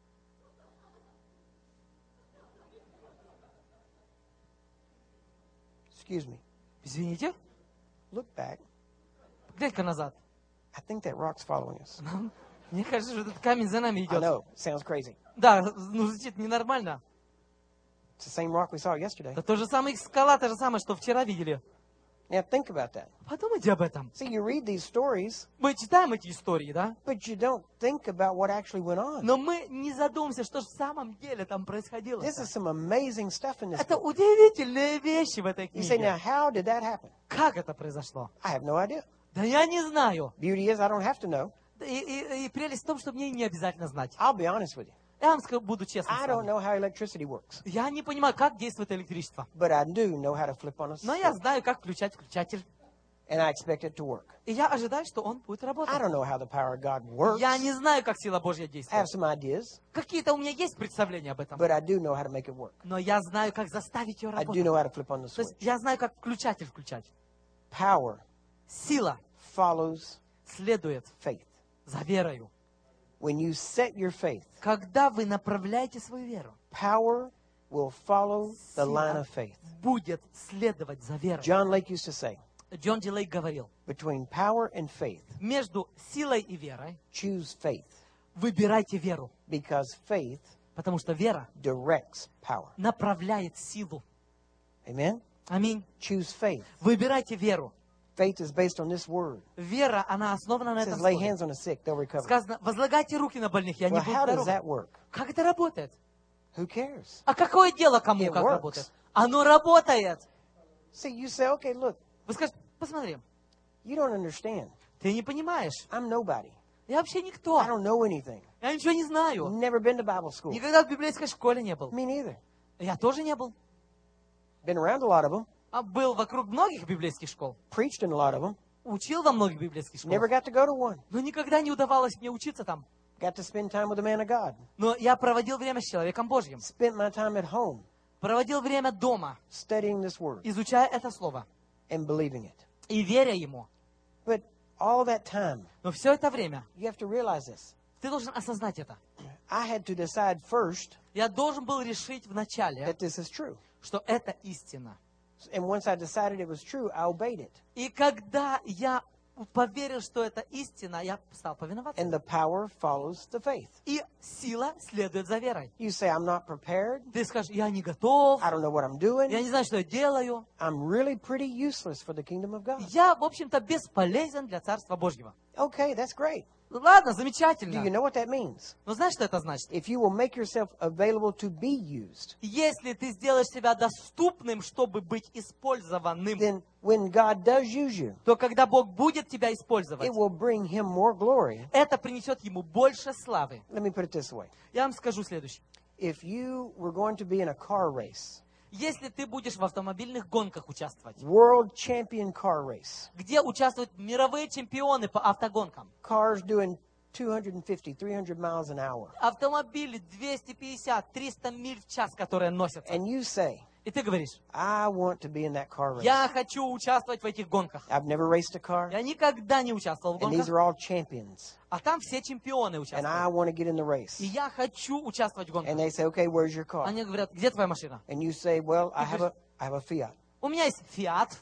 A: Excuse me.
B: Извините,
A: Look back.
B: глянь-ка назад.
A: I think that rock's following us.
B: Мне кажется, что этот камень за нами
A: I
B: идет.
A: know. Sounds crazy.
B: Да, ну звучит ненормально.
A: It's the same rock we saw yesterday.
B: Это то же самое скала, то же самое, что вчера видели.
A: Now think about that.
B: Подумайте об этом.
A: See, you read these stories,
B: Мы читаем эти истории, да?
A: but you don't think about what actually went on.
B: Но мы не задумываемся, что же в самом деле там происходило.
A: This is some amazing stuff in this
B: Это
A: book.
B: удивительные вещи в этой
A: You say, now,
B: книге.
A: how did that happen?
B: Как это произошло?
A: I have no idea.
B: Да я не знаю.
A: Beauty is I don't have to know.
B: И прелесть в том, что мне не обязательно знать.
A: I'll be honest with you.
B: Я вам скажу, буду честным
A: I
B: с
A: don't
B: вами.
A: know how electricity works,
B: Я не понимаю, как действует электричество.
A: but I do know how to flip on a
B: Но я
A: switch,
B: знаю, как включать включатель.
A: and I expect it to work.
B: И я ожидаю, что он будет
A: I
B: работать.
A: don't know how the power of God works.
B: Я не знаю, как сила Божья
A: I have
B: действует.
A: some ideas,
B: Какие-то у меня есть представления об этом.
A: but I do know how to make it work.
B: Но я знаю, как заставить ее
A: I do
B: работать.
A: know how to flip on the
B: То есть
A: switch.
B: я знаю, как включатель включать.
A: Power
B: Сила
A: follows
B: следует
A: faith.
B: за верою.
A: When you set your faith,
B: Когда вы направляете свою веру,
A: power will follow the line
B: сила
A: of faith.
B: будет следовать за верой.
A: John Lake used to say,
B: Джон Дилей говорил,
A: between power and faith,
B: между силой и верой
A: choose faith,
B: выбирайте веру,
A: because faith
B: потому что вера
A: directs power.
B: направляет силу.
A: Amen?
B: Аминь.
A: Choose faith.
B: Выбирайте веру.
A: Faith is based on this word.
B: Вера, она основана на
A: It says,
B: этом
A: lay
B: слове.
A: hands on the sick, they'll recover.
B: Сказано, возлагайте руки на больных, и они
A: Well,
B: будут
A: how does
B: здоровы.
A: that work?
B: Как это работает?
A: Who cares?
B: А какое дело кому,
A: It
B: как
A: works.
B: работает? Оно работает.
A: See, you say, okay, look,
B: Вы скажете, посмотри,
A: you don't understand.
B: ты не понимаешь.
A: I'm nobody.
B: Я вообще никто.
A: I don't know anything.
B: Я ничего не знаю.
A: Never been to Bible school.
B: Никогда в библейской школе не был.
A: Me neither.
B: Я тоже не был.
A: Been around a lot of them,
B: А был вокруг многих библейских школ.
A: preached in a lot of them,
B: Учил во многих библейских
A: never
B: школах.
A: got to go to one.
B: Но никогда не удавалось мне учиться там.
A: Got to spend time with a man of God.
B: Но я проводил время с человеком Божьим.
A: Spent my time at home
B: Проводил время дома,
A: studying this word
B: изучая это слово.
A: and believing it.
B: И веря ему.
A: But all that time,
B: Но все это время
A: you have to realize this.
B: ты должен осознать это.
A: I had to decide first
B: Я должен был решить вначале,
A: that this is true.
B: что это истина.
A: And once I decided it was true, I obeyed it.
B: И когда я поверил, что это истина, я стал повиноваться.
A: And the power follows the faith.
B: И сила следует за верой.
A: You say, I'm not prepared.
B: Ты скажешь, я не готов,
A: I don't know what I'm
B: я
A: doing.
B: не знаю, что я делаю.
A: I'm really pretty useless for the kingdom of God.
B: Я, в общем-то, бесполезен для Царства Божьего.
A: Okay, that's great.
B: Ладно,
A: Do you
B: замечательно.
A: know what that means?
B: Но знаешь, что это значит?
A: If you will make yourself available to be used,
B: Если ты сделаешь себя доступным, чтобы быть использованным,
A: then when God does use you,
B: то когда Бог будет тебя использовать,
A: it will bring Him more glory.
B: это принесет Ему больше славы.
A: Let me put it this way.
B: Я вам скажу следующее.
A: If you were going to be in a car race,
B: Если ты будешь в автомобильных гонках участвовать,
A: world champion car race,
B: где участвуют мировые чемпионы по автогонкам,
A: cars doing 250, 300 miles an hour,
B: автомобили 250-300 миль в час, которые носятся,
A: and you say,
B: и ты говоришь,
A: I want to be in that car race.
B: я хочу участвовать в этих гонках.
A: I've never raced a car,
B: Я никогда не участвовал в
A: and these
B: гонках,
A: are all champions,
B: а там все чемпионы
A: and
B: участвуют.
A: I want to get in the race.
B: И я хочу участвовать в гонках.
A: And they say, okay, where's your car?
B: Они говорят, где твоя машина?
A: And you say, well, I have a Fiat.
B: У меня есть Фиат.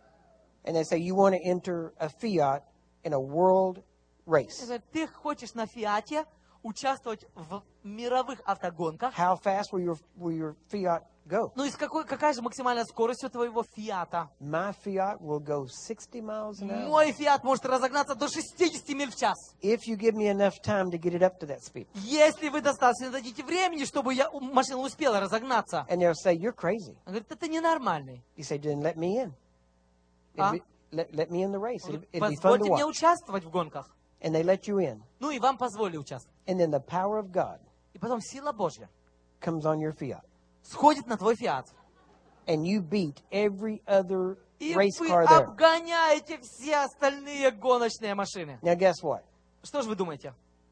A: And they say, you want to enter a Fiat in a world race.
B: Ты хочешь на Фиате участвовать в мировых автогонках.
A: How fast will your Fiat go?
B: Ну и какая же максимальная скорость у твоего Фиата?
A: My Fiat will go 60 miles an hour.
B: Мой Фиат может разогнаться до 60 миль в час.
A: If you give me enough time to get it up to that speed.
B: Если вы достаточно дадите времени, чтобы машина успела разогнаться.
A: And they'll say, you're crazy.
B: Он говорит, это ненормальный.
A: You say, then let me in. Let me in the race. It'd be fun to
B: Позвольте мне
A: watch.
B: участвовать в гонках.
A: And they let you in.
B: Ну и вам позволили участвовать.
A: And then the power of God
B: И потом сила Божья
A: comes on your Fiat.
B: сходит на твой Фиат.
A: And you beat every other
B: И
A: race
B: вы
A: car there.
B: обгоняете все остальные гоночные машины.
A: Now guess what?
B: Что же вы думаете?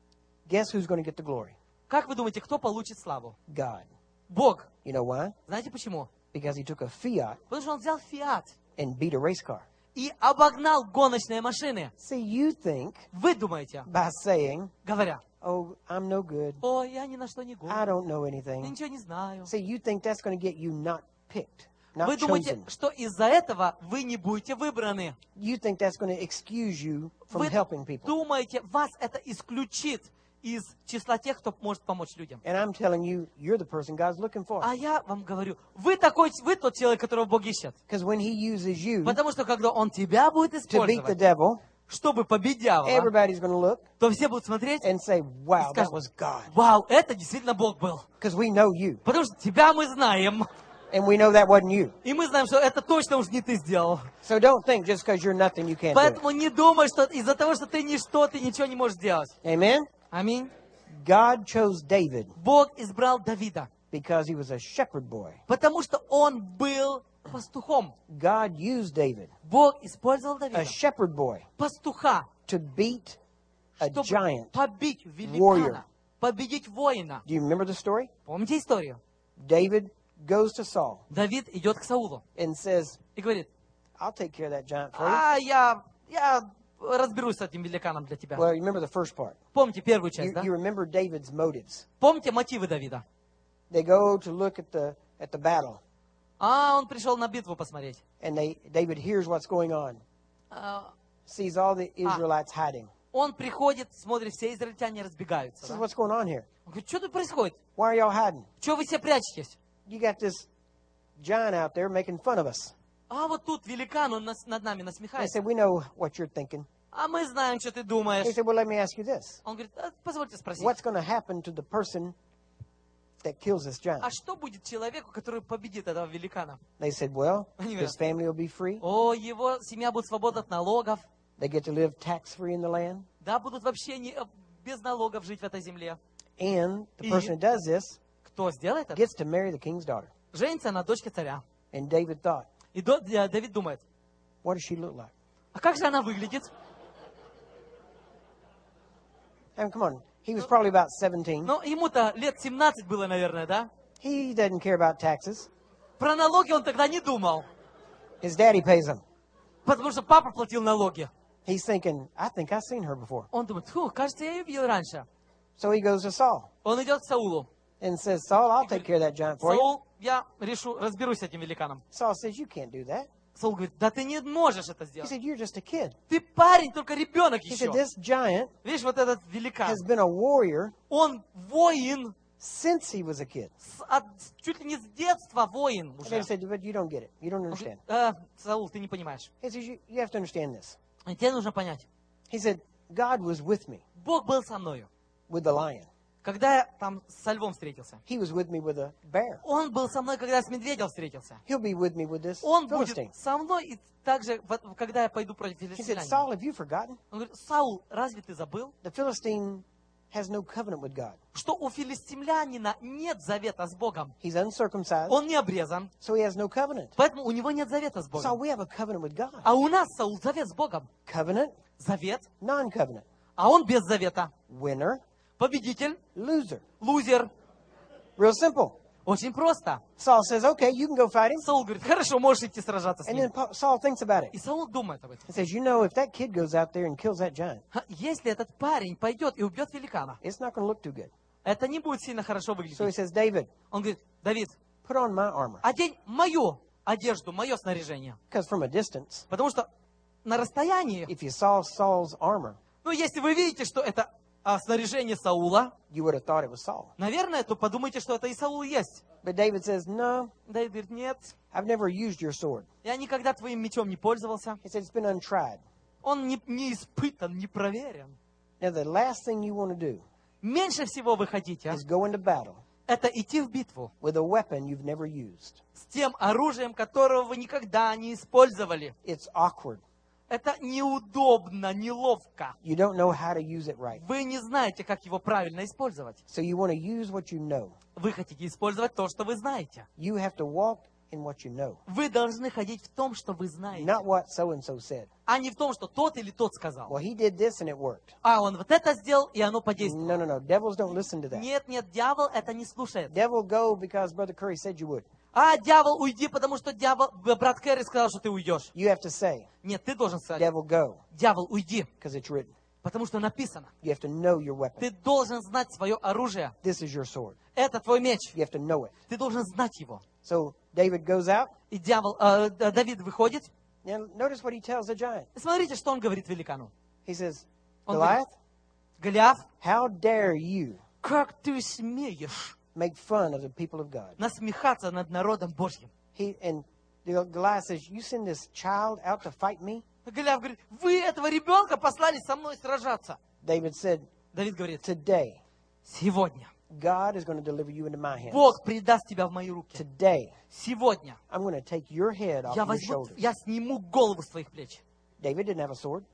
A: Guess who's going to get the glory?
B: Как вы думаете, кто получит славу?
A: God.
B: Бог.
A: You know why?
B: Знаете почему?
A: Because he took a Fiat
B: Потому что он взял Фиат
A: and beat a race car.
B: и обогнал гоночные машины.
A: See, you think
B: Вы думаете,
A: by saying,
B: говоря,
A: oh, I'm no good.
B: о, я ни на что не
A: I
B: годен,
A: don't know
B: я
A: anything.
B: ничего не знаю.
A: See, you think that's going to get you not picked, not
B: Вы думаете,
A: chosen.
B: что из-за этого вы не будете выбраны.
A: You think that's going to excuse you from
B: Вы
A: helping people.
B: думаете, вас это исключит из числа тех, кто может помочь людям.
A: And I'm telling you, you're the person God's looking for.
B: А я вам говорю, вы тот человек, которого Бог ищет.
A: Because when he uses you
B: Потому что когда Он тебя будет
A: to beat the
B: использовать,
A: devil,
B: чтобы победить дьявола,
A: everybody's going to look
B: то все будут смотреть
A: and say, wow,
B: и
A: that
B: скажут,
A: was God.
B: вау, это действительно Бог был.
A: Because we know you.
B: Потому что тебя мы знаем.
A: And we know that wasn't you.
B: И мы знаем, что это точно уж не ты сделал.
A: So don't think just because you're nothing, you can't do it.
B: Поэтому не думай, что из-за того, что ты ничто, ты ничего не можешь сделать.
A: Amen?
B: Аминь.
A: God chose David
B: Бог избрал Давида,
A: because he was a shepherd boy.
B: потому что он был пастухом.
A: God used David,
B: Бог использовал
A: a
B: Давида,
A: shepherd boy,
B: пастуха,
A: to beat a
B: чтобы
A: giant.
B: побить
A: warrior.
B: великана, победить воина.
A: Do you remember the story?
B: Помните историю?
A: David goes to Saul
B: Давид идет к Саулу
A: and says,
B: и говорит,
A: I'll take care of that giant for you.
B: я разберусь с этим великаном для тебя.
A: Well, you remember the first part.
B: Помните первую часть,
A: You,
B: да?
A: you remember David's motives.
B: Помните мотивы Давида?
A: They go to look at the battle,
B: Он пришел на битву посмотреть.
A: and David hears what's going on,
B: А,
A: sees all the Israelites hiding.
B: Он приходит, смотрит, все израильтяне разбегаются.
A: Says,
B: Да?
A: what's going on here?
B: Он говорит, что тут происходит?
A: Why are y'all hiding?
B: Чего вы все прячетесь?
A: You got this giant out there making fun of us.
B: Вот тут великан, он над нами
A: They
B: насмехается.
A: said, we know what you're thinking.
B: Мы знаем, что ты
A: He
B: думаешь.
A: said, well, let me ask you this.
B: Он говорит, позвольте спросить.
A: What's going to happen to the person that kills this giant?
B: Что будет человеку, который победит этого великана?
A: They said, well,
B: Они
A: his
B: говорят,
A: family will be free.
B: его семья будет свободна от налогов.
A: They get to live tax-free in the land.
B: Да, будут вообще без налогов жить в этой земле.
A: And the
B: И-
A: person that does this
B: Кто сделает это?
A: gets to marry the king's daughter.
B: Женится на дочке царя.
A: And David thought,
B: И Давид думает,
A: what does she look like?
B: как же она выглядит?
A: I mean, come on. He was probably about 17.
B: Ему-то лет 17 было, наверное, да?
A: He doesn't care about taxes.
B: Про налоги он тогда не думал.
A: His daddy pays them.
B: Потому что папа платил налоги.
A: He's thinking, I think I've seen her before.
B: Он думает, кажется, я ее видел раньше.
A: So he goes to Saul
B: Он идет к Саулу.
A: and says, Saul, I'll take care of that giant for you.
B: Саул, я разберусь с этим великаном.
A: Saul says, you can't do that.
B: Саул говорит, да ты не можешь это
A: He
B: сделать.
A: said, you're just a kid.
B: Ты парень, только ребенок
A: He
B: еще.
A: said, this giant
B: Видишь, вот этот великан,
A: has been a warrior
B: он воин,
A: since he was a kid.
B: чуть ли не с детства воин
A: And
B: уже.
A: David said, but you don't get it. You don't
B: Он
A: understand.
B: говорит, Саул, ты не понимаешь.
A: He says, you have to understand this.
B: Тебе нужно понять.
A: He said, God was with me
B: Бог был со мною.
A: with the lion.
B: Когда я там со львом встретился.
A: He was with me with a bear.
B: Он был со мной, когда я с медведем встретился.
A: He'll be with me with this
B: Он
A: Philistine.
B: будет со мной и также, когда я пойду против
A: He said,
B: филистимлян.
A: Saul, have you forgotten?
B: Он говорит, Саул, разве ты забыл,
A: The Philistine has no covenant with God.
B: что у филистимлянина нет завета с Богом?
A: He's uncircumcised,
B: Он не обрезан,
A: so he has no covenant.
B: поэтому у него нет завета с
A: Saul,
B: Богом.
A: we have a covenant with God.
B: А у нас, Саул, завет с Богом.
A: Covenant,
B: Завет,
A: non-covenant.
B: а он без завета.
A: Winner,
B: Победитель,
A: loser.
B: лузер.
A: Real simple.
B: Очень просто.
A: Saul says, okay, you can go fight him.
B: Саул говорит, хорошо, можешь идти сражаться с
A: And
B: ним.
A: then Saul thinks about it.
B: И Саул думает об этом.
A: He says, you know, if that kid goes out there and kills that giant,
B: Если этот парень пойдет и убьет великана,
A: it's not going to look too good.
B: это не будет сильно хорошо
A: So he
B: выглядеть.
A: says, David,
B: Он говорит, Давид,
A: put on my armor.
B: одень мою одежду, мое снаряжение.
A: Because from a distance,
B: Потому что на расстоянии,
A: if you saw Saul's armor,
B: если вы видите, что это снаряжение Саула,
A: you would have thought it was Saul.
B: наверное, то подумайте, что это и Саул есть.
A: But David says, no,
B: Давид говорит, нет,
A: I've never used your sword.
B: я никогда твоим мечом не пользовался.
A: He said, it's been untried.
B: Он не испытан, не проверен.
A: Now, the last thing you want to do
B: Меньше всего вы хотите,
A: is go into battle
B: это идти в битву
A: with a weapon you've never used.
B: с тем оружием, которого вы никогда не использовали.
A: It's awkward.
B: Это неудобно, неловко.
A: You don't know how to use it right.
B: Вы не знаете, как его правильно использовать.
A: So you want to use what you know.
B: Вы хотите использовать то, что вы знаете.
A: You have to walk in what you know.
B: Вы должны ходить в том, что вы знаете,
A: Not what so-and-so said.
B: а не в том, что тот или тот сказал.
A: Well, he did this and it worked.
B: А он вот это сделал, и оно
A: No,
B: подействовало.
A: no, no. Devils don't listen to that.
B: Нет, нет, дьявол это не слушает.
A: Devil, go because Brother Curry said you would.
B: А, дьявол, уйди, потому что брат Кэрри сказал, что ты уйдешь.
A: You have to say,
B: Нет, ты должен сказать,
A: devil, go,
B: дьявол, уйди,
A: because it's written.
B: потому что написано.
A: You have to know your weapon.
B: Ты должен знать свое оружие.
A: This is your sword.
B: Это твой меч.
A: You have to know it.
B: Ты должен знать его.
A: So David goes out.
B: И Давид выходит.
A: Now notice what he tells the giant.
B: И смотрите, что он говорит великану.
A: He says,
B: Он
A: Goliath,
B: говорит, Голиаф,
A: how dare you
B: как ты смеешь
A: make fun of the people of God?
B: насмехаться над народом Божьим?
A: And Goliath says, you send this child out to fight me?
B: Голиаф говорит, вы этого ребенка послали со мной сражаться.
A: David said,
B: Давид говорит,
A: today,
B: сегодня
A: God is going to deliver you into my hands.
B: Бог предаст тебя в мои руки.
A: Today,
B: Сегодня
A: I'm going to take your head off your shoulders.
B: я сниму голову с твоих плеч.
A: David didn't have a sword.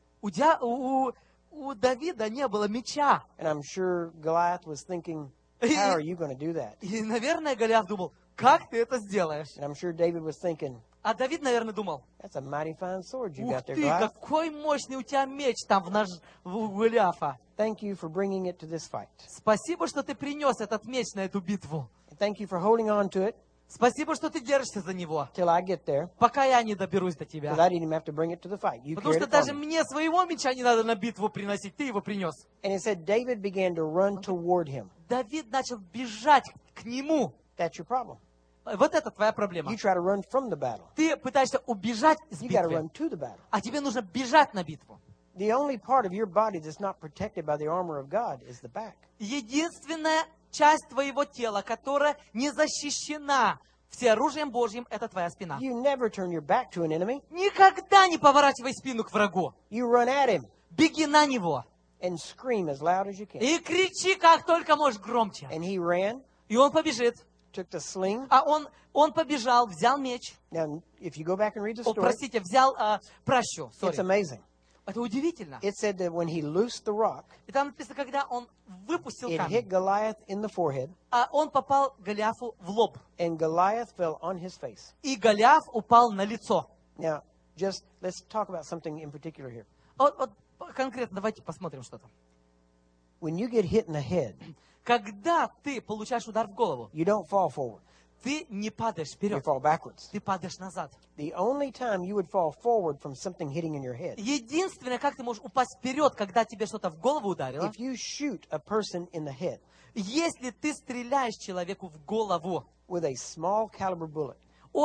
B: У Давида не было меча.
A: And I'm sure Goliath was thinking, how are you going to do that?
B: И, наверное, Голиаф думал, как ты это сделаешь?
A: And I'm sure David was thinking,
B: А Давид, наверное, думал,
A: that's a mighty fine sword you
B: ух
A: got there,
B: ты,
A: Goliath.
B: какой мощный у тебя меч там у Голиафа.
A: Thank you for bringing it to this fight.
B: Спасибо, что ты принес этот меч на эту битву.
A: And thank you for holding on to it
B: Спасибо, что ты держишься за него,
A: till I get there,
B: пока я не доберусь до
A: because
B: тебя.
A: I didn't even have to bring it to the fight. You
B: Потому
A: carried
B: что
A: it for
B: даже
A: me.
B: мне своего меча не надо на битву приносить, ты его принес.
A: And it said David began to run toward him.
B: Давид начал бежать к нему.
A: That's your problem.
B: Вот это твоя проблема.
A: You try to run from the battle.
B: Ты пытаешься убежать из
A: You got to
B: битвы,
A: run to the battle.
B: а тебе нужно бежать на битву.
A: The only part of your body that's not protected by the armor of God is the back.
B: Единственная часть твоего тела, которая не защищена всеоружием Божьим, это твоя спина.
A: You never turn your back to an enemy.
B: Никогда не поворачивай спину к врагу.
A: You run at him
B: Беги на него
A: and scream as loud as you can.
B: и кричи, как только можешь, громче.
A: And he ran,
B: И он побежит.
A: took the sling.
B: А он побежал, взял меч.
A: Now, if you go back and read the
B: О,
A: story,
B: простите, взял пращу.
A: it's amazing.
B: Это удивительно.
A: It said that when he loosed the rock,
B: И там написано, когда он выпустил
A: it
B: камень,
A: hit Goliath in the forehead,
B: а он попал Голиафу в лоб.
A: and Goliath fell on his face.
B: И Голиаф упал на лицо.
A: Now, just let's talk about something in particular here.
B: Вот конкретно давайте посмотрим что-то.
A: When you get hit in the head,
B: Когда ты получаешь удар в голову,
A: you don't fall forward.
B: ты не падаешь
A: You
B: вперед,
A: fall backwards.
B: ты падаешь назад.
A: The only time you would fall forward from something hitting in your head,
B: Единственное, как ты можешь упасть вперед, когда тебе что-то в голову ударило,
A: if you shoot a person in the head
B: если ты стреляешь человеку в голову
A: with a small caliber bullet,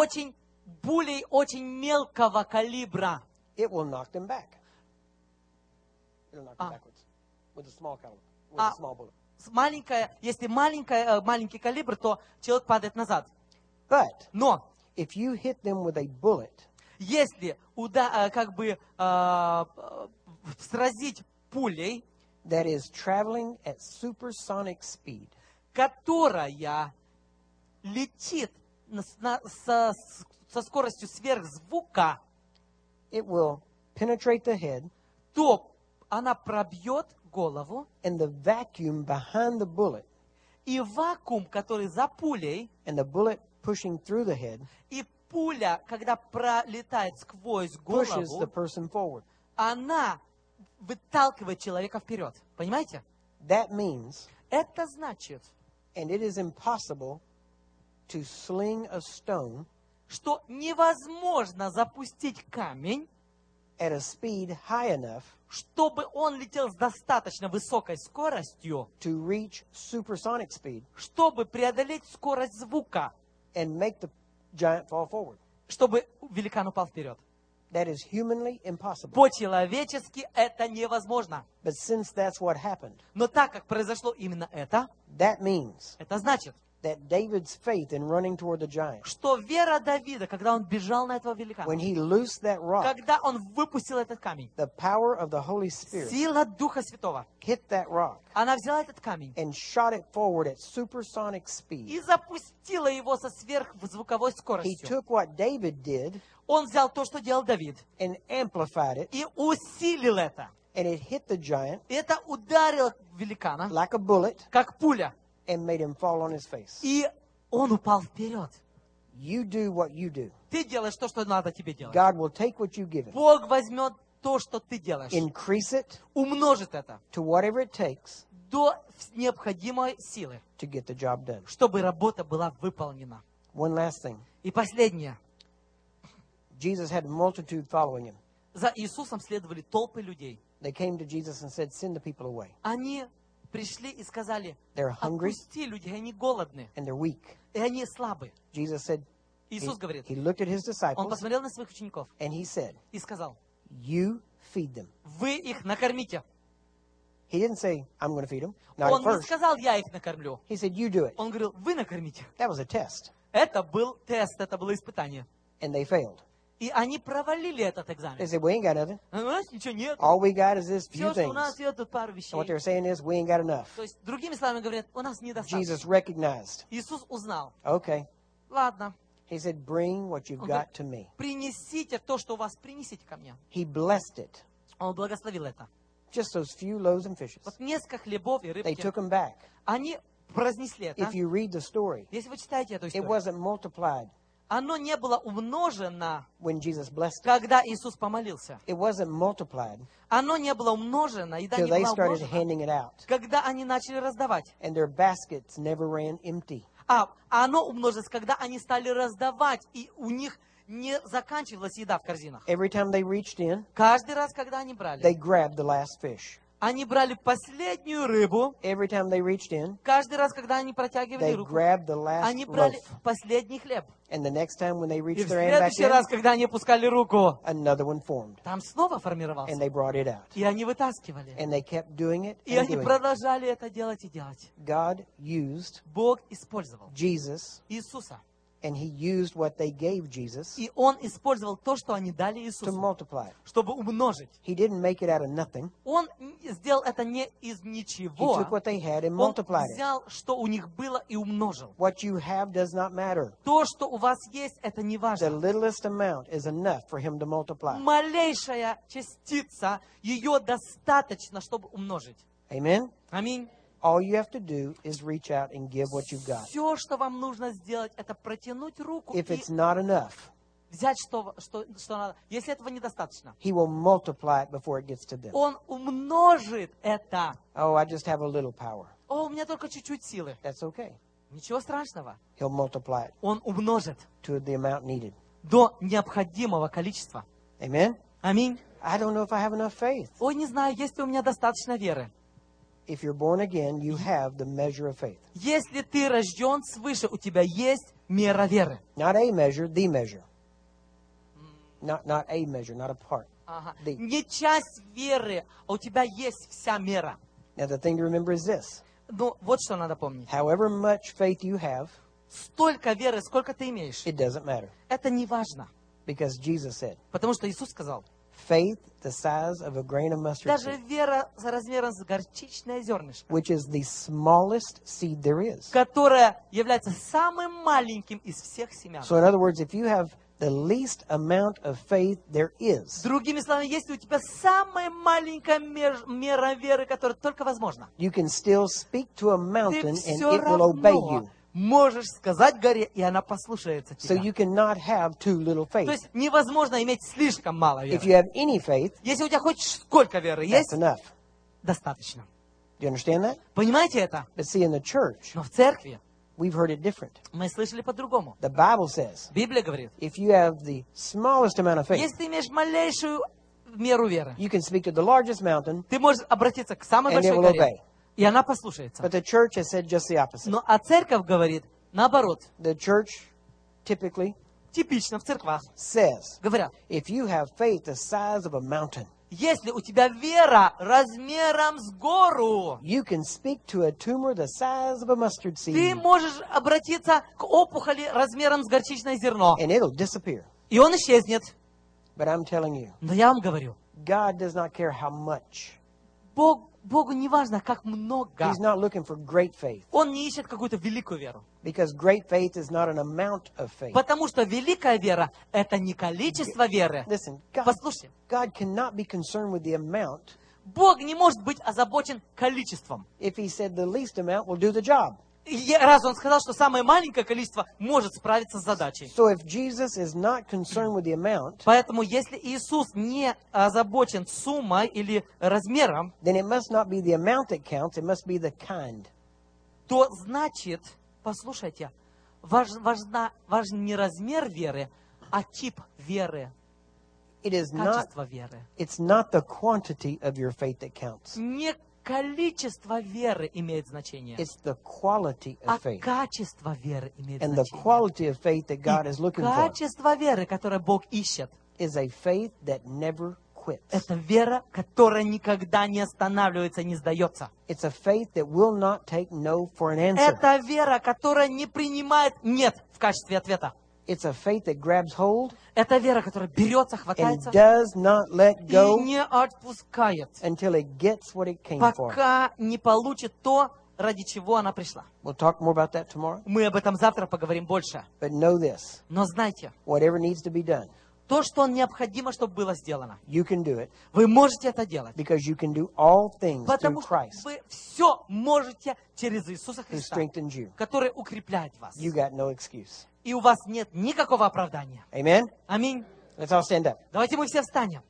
B: пулей очень мелкого калибра,
A: it will knock them back. It'll knock them backwards with a small caliber, with a small bullet.
B: если маленький калибр, то человек падает назад.
A: But
B: Но
A: if you hit them with a bullet
B: если сразить пулей,
A: that is traveling at supersonic speed,
B: которая летит со скоростью сверхзвука,
A: it will penetrate the head,
B: то она пробьет голову,
A: and the vacuum behind the bullet
B: и вакуум, который за пулей,
A: and the bullet pushing through the head
B: и пуля, когда пролетает сквозь
A: pushes the
B: голову,
A: person forward.
B: она выталкивает человека вперед. Понимаете?
A: That means,
B: Это значит,
A: and it is impossible to sling a stone
B: что невозможно запустить камень,
A: at a speed high enough
B: чтобы он летел с достаточно высокой скоростью,
A: to reach supersonic speed
B: чтобы преодолеть скорость звука,
A: and make the giant fall forward.
B: чтобы великан упал вперед.
A: That is humanly impossible.
B: По-человечески это невозможно.
A: But since that's what happened,
B: Но так как произошло именно это
A: means
B: значит,
A: that David's faith in running toward the giant,
B: что вера Давида, когда он бежал на этого великана,
A: when he loosed that rock,
B: когда он выпустил этот камень,
A: the power of the Holy Spirit
B: сила Духа Святого,
A: hit that rock
B: она взяла этот камень
A: and shot it forward at supersonic
B: и
A: speed.
B: запустила его со сверхзвуковой
A: He
B: скоростью.
A: took what David did
B: Он взял то, что делал Давид,
A: and amplified it,
B: и усилил это.
A: and it hit the giant
B: И это ударило великана,
A: like a bullet
B: как пуля.
A: and made him fall on his face.
B: И он упал вперед.
A: You do what you do.
B: Ты делаешь то, что надо тебе делать.
A: God will take what you give him,
B: Бог возьмет то, что ты делаешь,
A: increase it
B: умножит это
A: to whatever it takes
B: до необходимой силы,
A: to get the job done.
B: чтобы работа была выполнена.
A: One last thing.
B: И последнее.
A: Jesus had a multitude following him.
B: За Иисусом следовали толпы людей.
A: They came to Jesus and said, send the people away.
B: Они пришли и сказали,
A: They're hungry
B: отпусти людей, они голодны,
A: and they're weak.
B: и они слабы.
A: Jesus said,
B: Иисус говорит,
A: he looked at his
B: он
A: disciples
B: посмотрел на своих учеников
A: and he said,
B: и сказал,
A: you feed them.
B: вы их накормите.
A: He didn't say, I'm going to feed them. Not
B: Он
A: at
B: не
A: first.
B: сказал, я их накормлю.
A: He said, you do it.
B: Он говорил, вы накормите.
A: That was a test.
B: Это был тест, это было испытание.
A: And they failed.
B: И они провалили этот
A: They
B: экзамен.
A: said, we ain't got nothing.
B: У нас ничего нет.
A: All we got is this few
B: Все, что у
A: things.
B: нас есть, тут пару
A: And
B: вещей.
A: what they're saying is, we ain't got enough.
B: То есть, другими словами говорят, у нас недостаточно.
A: Jesus recognized.
B: Иисус узнал.
A: Okay.
B: Ладно,
A: He said, bring what you've
B: Он
A: got
B: говорит,
A: to me.
B: принесите то, что у вас, принесите ко мне.
A: He blessed it.
B: Он благословил это.
A: Just those few loaves and fishes.
B: Вот несколько хлебов и
A: They
B: рыбки.
A: took them back.
B: Они разнесли это.
A: If you read the story,
B: Если вы читаете эту
A: it
B: историю,
A: wasn't multiplied
B: оно не было умножено,
A: when Jesus blessed it.
B: когда Иисус помолился.
A: It wasn't multiplied
B: Оно не было умножено, еда
A: till
B: не
A: they
B: была
A: started
B: умножена,
A: handing it out.
B: когда они начали раздавать.
A: And their baskets never ran empty.
B: А оно умножилось, когда они стали раздавать, и у них не заканчивалась еда в корзинах.
A: Every time they reached in,
B: Каждый раз, когда они
A: they
B: брали,
A: grabbed the last fish.
B: они брали последнюю рыбу.
A: Every time they reached in,
B: Каждый раз, когда они протягивали
A: they
B: руку,
A: grabbed the last
B: они брали
A: loaf.
B: последний хлеб.
A: And the next time when they
B: И
A: reached
B: в
A: their hand back
B: следующий
A: in,
B: раз, когда они опускали руку,
A: another one formed.
B: там снова
A: And
B: формировался.
A: they brought it out.
B: И они вытаскивали.
A: And they kept doing it
B: И
A: and
B: они
A: doing it.
B: продолжали это делать и делать.
A: God used
B: Бог использовал
A: Jesus,
B: Иисуса.
A: and he used what they gave Jesus
B: И Он использовал то, что они дали
A: to
B: Иисусу,
A: multiply.
B: чтобы умножить.
A: He didn't make it out of nothing.
B: Он сделал это не из
A: He
B: ничего.
A: took what they had and
B: Он
A: multiplied it.
B: взял, что у них было, и умножил.
A: What you have does not matter.
B: То, что у вас есть, это не
A: The
B: важно.
A: littlest amount is enough for him to multiply.
B: Малейшая частица, ее достаточно, чтобы умножить.
A: Amen?
B: Аминь.
A: All you have to do is reach out and give what you've got.
B: Все, что вам нужно сделать, это протянуть руку
A: If
B: и
A: it's not enough,
B: взять, что надо. Если этого недостаточно,
A: he will multiply it before it gets to them.
B: Он умножит это.
A: Oh, I just have a little power.
B: О, у меня только чуть-чуть силы.
A: That's okay.
B: Ничего страшного.
A: He'll multiply it
B: Он умножит
A: to the amount needed.
B: до необходимого количества.
A: Amen?
B: Аминь.
A: I don't know if I have enough faith.
B: Ой, не знаю, есть ли у меня достаточно веры.
A: If you're born again, you have the measure of faith.
B: Если ты рожден свыше, у тебя есть мера веры.
A: Not a measure, the measure. Not a measure, not a part.
B: Ага.
A: The.
B: Не часть веры, а у тебя есть вся мера.
A: Now, the thing to remember is this.
B: Ну, вот что надо помнить.
A: However much faith you have,
B: Столько веры, сколько ты имеешь,
A: it doesn't matter.
B: это не важно.
A: Because Jesus said,
B: Потому что Иисус сказал,
A: faith the size of a grain of mustard
B: даже
A: seed,
B: вера размером с горчичное зернышко,
A: which is the smallest seed there is.
B: которая является самым маленьким из всех семян.
A: So in other words, if you have the least amount of faith there is,
B: Другими словами, если у тебя самая маленькая мера веры, которая только возможна,
A: you can still speak to a
B: ты
A: mountain and
B: все
A: it will obey
B: равно
A: you.
B: можешь сказать горе, и она послушается
A: So
B: тебя.
A: you cannot have too little
B: То
A: faith.
B: есть невозможно иметь слишком мало
A: If
B: веры.
A: you have any faith,
B: Если у тебя хоть сколько веры
A: that's
B: есть,
A: enough.
B: достаточно.
A: Do you understand that?
B: Понимаете это?
A: But see, in the church,
B: Но в церкви
A: we've heard it different.
B: мы слышали по-другому.
A: The Bible says,
B: Библия говорит,
A: if you have the smallest amount of faith,
B: если ты имеешь малейшую меру веры,
A: you can speak to the largest mountain,
B: ты можешь обратиться к самой
A: and it
B: большой
A: will
B: горе,
A: obey.
B: и она послушается.
A: But the church has said just the opposite.
B: Ну, а церковь говорит наоборот.
A: The church typically
B: Типично в церквах
A: says,
B: говорят,
A: if you have faith the size of a mountain,
B: если у тебя вера размером с гору,
A: you can speak to a tumor the size of a mustard
B: ты
A: seed,
B: можешь обратиться к опухоли размером с горчичное зерно,
A: and it'll disappear.
B: и он исчезнет.
A: But I'm telling you,
B: Но я вам говорю,
A: God does not care how much.
B: Богу не важно, как много.
A: He's not looking for great faith,
B: Он не ищет какую-то великую веру.
A: because great faith is not an amount of faith.
B: Потому что великая вера – это не количество веры.
A: Listen, God
B: Послушайте,
A: cannot be concerned with the amount
B: Бог не может быть озабочен количеством.
A: if he said the least amount will do the job.
B: раз он сказал, что самое маленькое количество может справиться с задачей.
A: So if Jesus is not concerned with the amount,
B: Поэтому, если Иисус не озабочен суммой или размером,
A: then it must not be the amount that counts, it must be the kind.
B: то значит, послушайте, важен не размер веры, а тип веры, качество веры.
A: It's not the quantity of your faith that counts.
B: Не количество веры имеет значение,
A: It's the quality
B: а
A: of faith.
B: качество веры имеет
A: And the
B: значение.
A: quality of faith that God is looking for
B: Качество веры, которое Бог ищет,
A: is a faith that never quits.
B: это вера, которая никогда не останавливается, не сдается.
A: It's a faith that will not take no for an answer.
B: Это вера, которая не принимает «нет» в качестве ответа.
A: It's a faith that grabs hold
B: Это вера, которая берется,
A: and
B: хватается
A: does not let
B: и
A: go
B: не отпускает,
A: until it gets what it came for.
B: пока не получит то, ради чего она пришла.
A: We'll talk more about that tomorrow.
B: Мы об этом завтра поговорим больше.
A: But know this,
B: Но знайте,
A: whatever needs to be done,
B: то, что необходимо, чтобы было сделано,
A: you can do it
B: вы можете это делать.
A: because you can do all things through
B: Потому что
A: Christ
B: вы все можете через Иисуса
A: who
B: Христа,
A: strengthens you.
B: который укрепляет вас.
A: You got no excuse.
B: И у вас нет никакого оправдания.
A: Amen?
B: Аминь.
A: Let's all stand up.
B: Давайте мы все встанем.